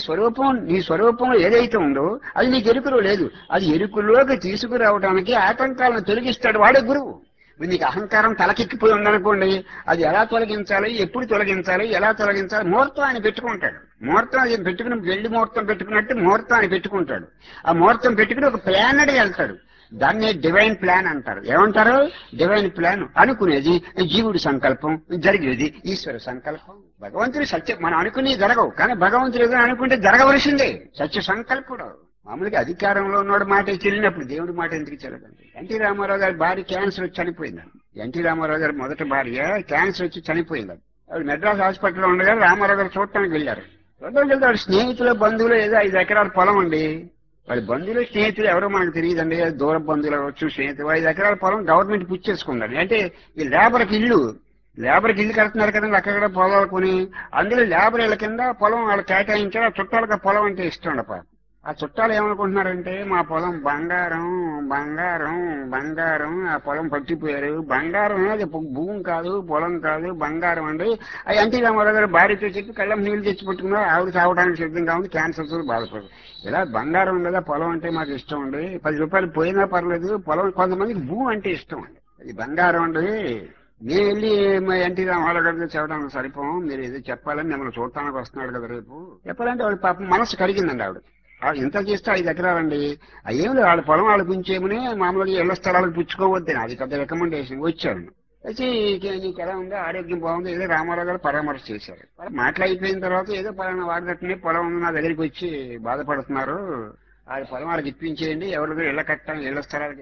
నీ స్వరూపంలో ఏదైతే ఉందో అది నీకు ఎరుకలో లేదు, అది ఎరుకులోకి తీసుకురావడానికి ఆటంకాలను తొలగిస్తాడు, వాడే గురువు. నీకు అహంకారం తలకెక్కిపోయి ఉందనుకోండి, అది ఎలా తొలగించాలి, ఎప్పుడు తొలగించాలి, ఎలా తొలగించాలి, ముహూర్తం ఆయన పెట్టుకుంటాడు. ముహూర్తం ఆయన పెట్టుకుని వెళ్లి ముహూర్తం పెట్టుకున్నట్టు ముహూర్తం ఆయన పెట్టుకుంటాడు. ఆ ముహూర్తం పెట్టుకుని ఒక ప్లాన్ అడిగి వెళ్తాడు. దాన్ని డివైన్ ప్లాన్ అంటారు. ఏమంటారు? Divine plan. అనుకునేది జీవుడి సంకల్పం, జరిగేది ఈశ్వర సంకల్పం. భగవంతుడి సత్యం. మనం అనుకుని జరగవు, కానీ భగవంతుడు ఏదో అనుకుంటే జరగవలసిందే. సత్య సంకల్పుడు. మామూలుగా అధికారంలో ఉన్నవాడు మాట చెల్లినప్పుడు దేవుడి మాట ఎందుకు చెల్లదండి? ఎన్టీ రామారావు గారి భార్య క్యాన్సర్ వచ్చి చనిపోయింది. ఎన్టీ రామారావు గారి మొదటి భార్య క్యాన్సర్ వచ్చి చనిపోయింది. ఆవిడ మెడ్రాస్ హాస్పిటల్లో ఉండగా రామారావు గారు చూడటానికి వెళ్ళారు. వాడి స్నేహితులు బంధువులు ఏదో 5 ఎకరాల పొలం అండి. వాడి బంధువులు స్నేహితులు ఎవరో మనకు తెలియదండి, దూర బంధువులు అవ్వచ్చు, స్నేహితులు. 5 ఎకరాల పొలం గవర్నమెంట్ పుచ్చేసుకుందండి. అంటే ఈ లేబర్కి ఇల్లు కడుతున్నారు కదండి, అక్కడ పొలాలు కొని అందులో లేబర్ ఇళ్ళ కింద పొలం వాళ్ళు కేటాయించారు. ఆ చుట్టాలకు ఆ పొలం అంటే ఇష్టం ఉండప. ఆ చుట్టాలు ఏమనుకుంటున్నారంటే మా పొలం బంగారం బంగారం బంగారం, ఆ పొలం పట్టిపోయారు. బంగారం అది భూమి కాదు, పొలం కాదు, బంగారం అండి. అవి ఎన్టీ రామారావు గారు భార్యతో చెప్పి కళ్ళం నీళ్ళు తెచ్చి పెట్టుకున్నారు. ఆవిడ తాగడానికి సిద్ధంగా ఉంది, క్యాన్సర్తో బాధపడదు. ఇలా బంగారం ఉండదా, పొలం అంటే మాకు ఇష్టం అండి, 10 రూపాయలు పోయినా పర్లేదు, పొలం. కొంతమందికి భూమి అంటే ఇష్టం అండి, అది బంగారం అండి. నేను వెళ్ళి మా ఎన్టీ రామారావు గారితో చెప్పడానికి సరిపోం, మీరు ఏదో చెప్పాలని మిమ్మల్ని చూడటానికి వస్తున్నాడు కదా రేపు చెప్పాలంటే వాడి పాపం మనసు కరిగిందండి. ఇంత చేస్తే 5 ఎకరాలండి. అయ్యేం లేదు, వాళ్ళ పొలం వాళ్ళ గురించేమని మామూలుగా ఇళ్ల స్థలాలకు పుచ్చుకోవద్దని అది పెద్ద రికమెండేషన్. వచ్చాడు వచ్చి నీకు ఎలా ఉందో, ఆరోగ్యం బాగుంది, ఏదో రామారావు గారు పరామర్శ చేశారు. మాట్లాడిపోయిన తర్వాత ఏదో పలానా వాడినట్టునే పొలం ఉంది నా దగ్గరికి వచ్చి బాధపడుతున్నారు, వాళ్ళ పొలం వాళ్ళకి ఇప్పించేయండి, ఎవరి ఇళ్ల కట్టాలి, ఇళ్ల స్థలాలకి.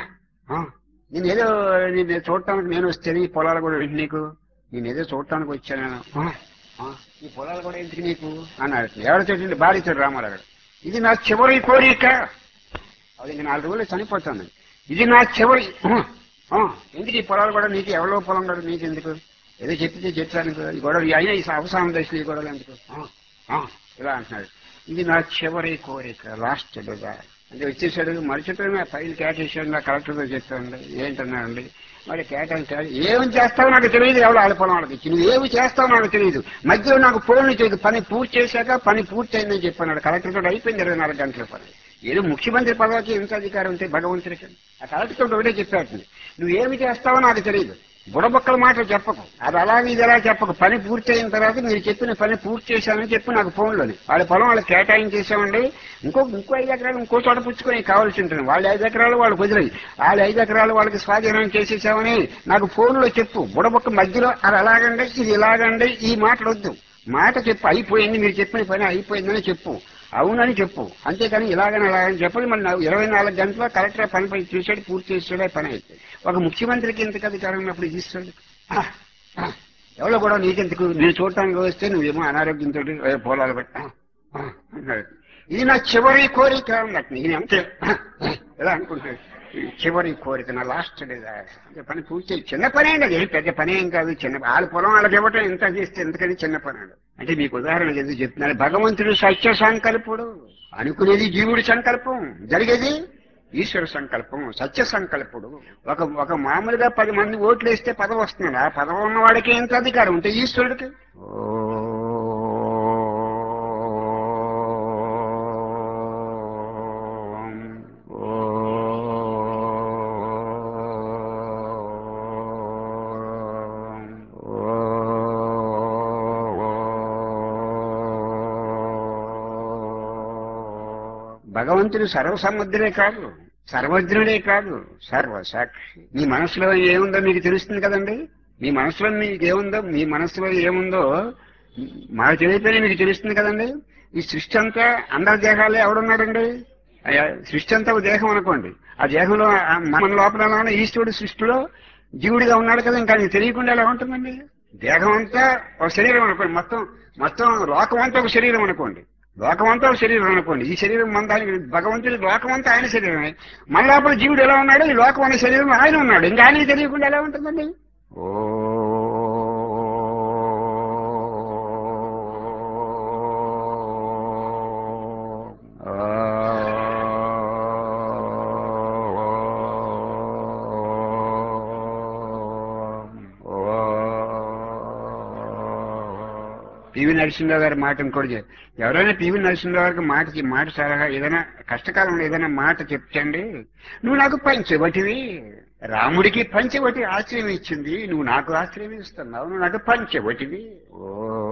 నేనేదో నేను చూడటానికి నేను వస్తే ఈ పొలాలు కూడా ఏంటి నీకు, నేనేదో చూడటానికి వచ్చాను, ఈ పొలాలు కూడా ఎందుకు నీకు అన్నాడు. ఎవరితో? భార్యతో రామారావు గారు. ఇది నా చివరి కోరిక, అది 4 రోజులు చనిపోతాను, ఇది నా చివరి. ఎందుకు ఈ పొలాలు కూడా నీకు, ఎవరో పొలం కూడా నీకు ఎందుకు, ఏదో చెప్పితే చెప్పాను ఈ గొడవ అయినా ఈ అవసాన దశలు ఈ గొడవలు ఎందుకు ఇలా అంటున్నాడు. ఇది నా చివరి కోరిక, లాస్ట్ డేగా అంటే వచ్చేసాడు. మరుసటి ఫైల్ కేటాయించాడు, నా కలెక్టర్తో చెప్పానండి. ఏంటన్నాడండి, మరి కేటాయించాడు. ఏమి చేస్తావో నాకు తెలియదు, ఎవరు ఆడ పొలం వాళ్ళకి ఇచ్చి నువ్వేమి చేస్తావో నాకు తెలియదు, మధ్యలో నాకు ఫోన్ చేయదు, పని పూర్తి చేశాక పని పూర్తి అయిందని చెప్పన్నాడు. కలెక్టర్తో అయిపోయింది 24 గంటల పని. ఏదో ముఖ్యమంత్రి పదవికి ఎంత అధికారం ఉంటే భగవంతుడికి. ఆ కలెక్టర్తో ఒకటే చెప్పాడు, నువ్వేమి చేస్తావో నాకు తెలియదు, బుడబొక్కల మాటలు చెప్పకు, అది అలాగే ఇది ఎలా చెప్పకు, పని పూర్తి అయిన తర్వాత మీరు చెప్పిన పని పూర్తి చేశానని చెప్పి నాకు ఫోన్లోని. వాళ్ళ పొలం వాళ్ళకి కేటాయించేసామండి, ఇంకో 5 ఎకరాలు ఇంకో చోట పుచ్చుకొని కావాల్సి ఉంటుంది. వాళ్ళ 5 ఎకరాలు వాళ్ళకి వదిలేయి, వాళ్ళ 5 ఎకరాలు వాళ్ళకి స్వాధీనం చేసేసామని నాకు ఫోన్లో చెప్పు. బుడబొక్క మధ్యలో అది అలాగండి ఇది ఇలాగండి ఈ మాటలు వద్దు, మాట చెప్పు, అయిపోయింది మీరు చెప్పిన పని అయిపోయిందని చెప్పు, అవునని చెప్పు, అంతేకాని ఇలాగని అలాగని చెప్పదు. మళ్ళీ 24 గంటల కలెక్టర్ పనిపై చూసాడు, పూర్తి చేసాడే పని అయిపోయింది. ఒక ముఖ్యమంత్రికి ఇంతకు అధికారం ఉన్నప్పుడు ఇది ఇస్తాడు. ఎవరో కూడా నీకెందుకు, నేను చూడటానికి వస్తే నువ్వేమో అనారోగ్యంతో పొలాలు పెట్టా అన్నాడు. ఇది నా చివరి కోరిక అన్నట్టు. నేను అంతే ఎలా అనుకుంటాడు, చివరి కోరిక, నా లాస్ట్ డే పని పూర్తి. చిన్న పని అండి, అది పెద్ద పని ఏం కాదు, చిన్న. వాళ్ళ పొలం వాళ్ళకి ఇవ్వటం ఎంత చేస్తే ఎందుకని చిన్న పని అండి. అంటే మీకు ఉదాహరణకు ఎందుకు చెప్తున్నారు, భగవంతుడు సత్య సంకల్పుడు. అనుకునేది జీవుడి సంకల్పం, జరిగేది ఈశ్వర సంకల్పం, సత్య సంకల్పుడు. ఒక మామూలుగా 10 మంది ఓట్లు వేస్తే పదవి వస్తున్నాడు, ఆ పదవి ఉన్న వాడికి ఎంత అధికారం ఉంటే ఈశ్వరుడికి. భగవంతుడు సర్వసముద్రుడే కాదు, సర్వజ్ఞుడే కాదు, సర్వసాక్షి. మీ మనసులో ఏముందో మీకు తెలుస్తుంది కదండి. మీ మనసులో మీకు ఏముందో, మీ మనసులో ఏముందో మాకు తెలియకపోయినా మీకు తెలుస్తుంది కదండి. ఈ సృష్టి అంతా అందరి దేహాలే ఎవడున్నాడండి? అయ్యా, సృష్టి అంతా ఒక దేహం అనుకోండి. ఆ దేహంలో మన లోపల ఈశ్వరుడు సృష్టిలో జీవుడిగా ఉన్నాడు కదా, ఇంకా అది తెలియకుండా ఎలా ఉంటుందండి? దేహం అంతా ఒక శరీరం అనుకోండి, మొత్తం మొత్తం లోకం అంతా ఒక శరీరం అనుకోండి. లోకం అంతా ఒక శరీరం అనుకోండి. ఈ శరీరం మన దానికి భగవంతుడి లోకం అంతా ఆయన శరీరమే. మన లోపల జీవుడు ఎలా ఉన్నాడు, ఈ లోకం అనే శరీరం ఆయన ఉన్నాడు, ఇంకా ఆయనకి తెలియకుండా ఎలా ఉంటుందండి? ఓ పివి నరసింహరావు గారి మాట ఇంకోటి ఎవరైనా పివి నరసింహరావు గారికి మాట సలహా ఏదైనా కష్టకాలంలో ఏదైనా మాట చెప్తండి. నువ్వు నాకు పంచవటివి, రాముడికి పంచవటి ఆశ్రయం ఇచ్చింది, నువ్వు నాకు ఆశ్రయం ఇస్తున్నావు, నువ్వు నాకు పంచవటివి. ఓ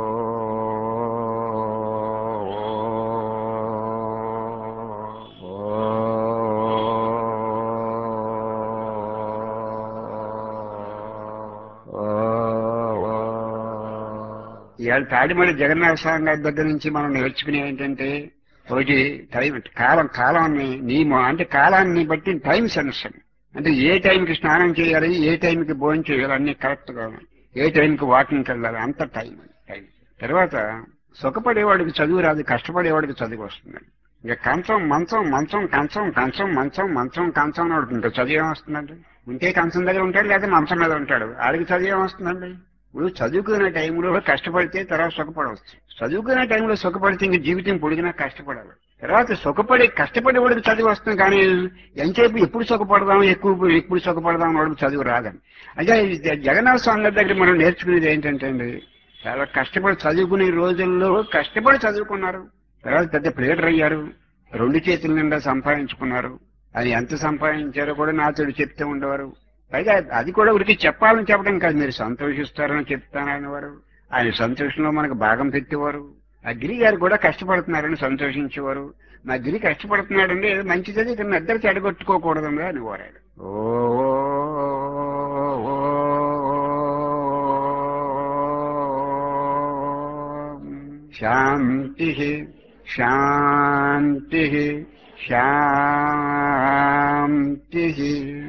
ఇవాళ తాడిమల్లి జగన్నాథ స్వామి గారి దగ్గర నుంచి మనం నేర్చుకునే ఏంటంటే, ఒకటి టైం, కాలాన్ని నియమం, అంటే కాలాన్ని బట్టి టైం సెన్స్ అంటే ఏ టైంకి స్నానం చేయాలి, ఏ టైంకి భోజనం చేయాలి, అన్ని కరెక్ట్ గా, ఏ టైంకి వాకింగ్కి వెళ్ళాలి, అంత టైం. తర్వాత సుఖపడేవాడికి చదువు రాదు, కష్టపడేవాడికి చదువు వస్తుంది. ఇక కంచం మంచం, మంచం కంచం, కంచం మంచం, మంచం కంచం అని ఉంటుంది. చదువు ఏమొస్తుందండి? ఉంటే కంచం దగ్గర ఉంటాడు, లేదా మంచం మీద ఉంటాడు, ఆడికి చదువు ఏమొస్తుందండి? ఇప్పుడు చదువుకునే టైంలో కష్టపడితే తర్వాత సుఖపడవచ్చు. చదువుకునే టైంలో సుఖపడితే ఇంక జీవితం పొడిగినా కష్టపడాలి. తర్వాత కష్టపడే వాడికి చదువు వస్తుంది, కానీ ఎంతసేపు ఎప్పుడు సుఖపడదాం, ఎప్పుడు సుఖపడదాం వాడికి చదువు రాదని. అయితే జగన్నాథ స్వామి గారి దగ్గర మనం నేర్చుకునేది ఏంటంటే అండి, చాలా కష్టపడి చదువుకునే రోజుల్లో కష్టపడి చదువుకున్నారు. తర్వాత పెద్ద ప్లేటర్ అయ్యారు, 2 చేతుల నిండా సంపాదించుకున్నారు. అది ఎంత సంపాదించారో కూడా నాతో చెప్తూ ఉండేవారు. పైగా అది కూడా ఉరికి చెప్పాలని చెప్పడం కాదు, మీరు సంతోషిస్తారని చెప్తానని వారు. ఆయన సంతోషంలో మనకు భాగం పెట్టేవారు. ఆ గిరి గారు కూడా కష్టపడుతున్నారని సంతోషించేవారు. మా గిరి కష్టపడుతున్నాడండి, ఏదో మంచిదని ఇక నిద్ర చెడగొట్టుకోకూడదండి అని కోరాడు. శాంతి శాంతి శాంతి.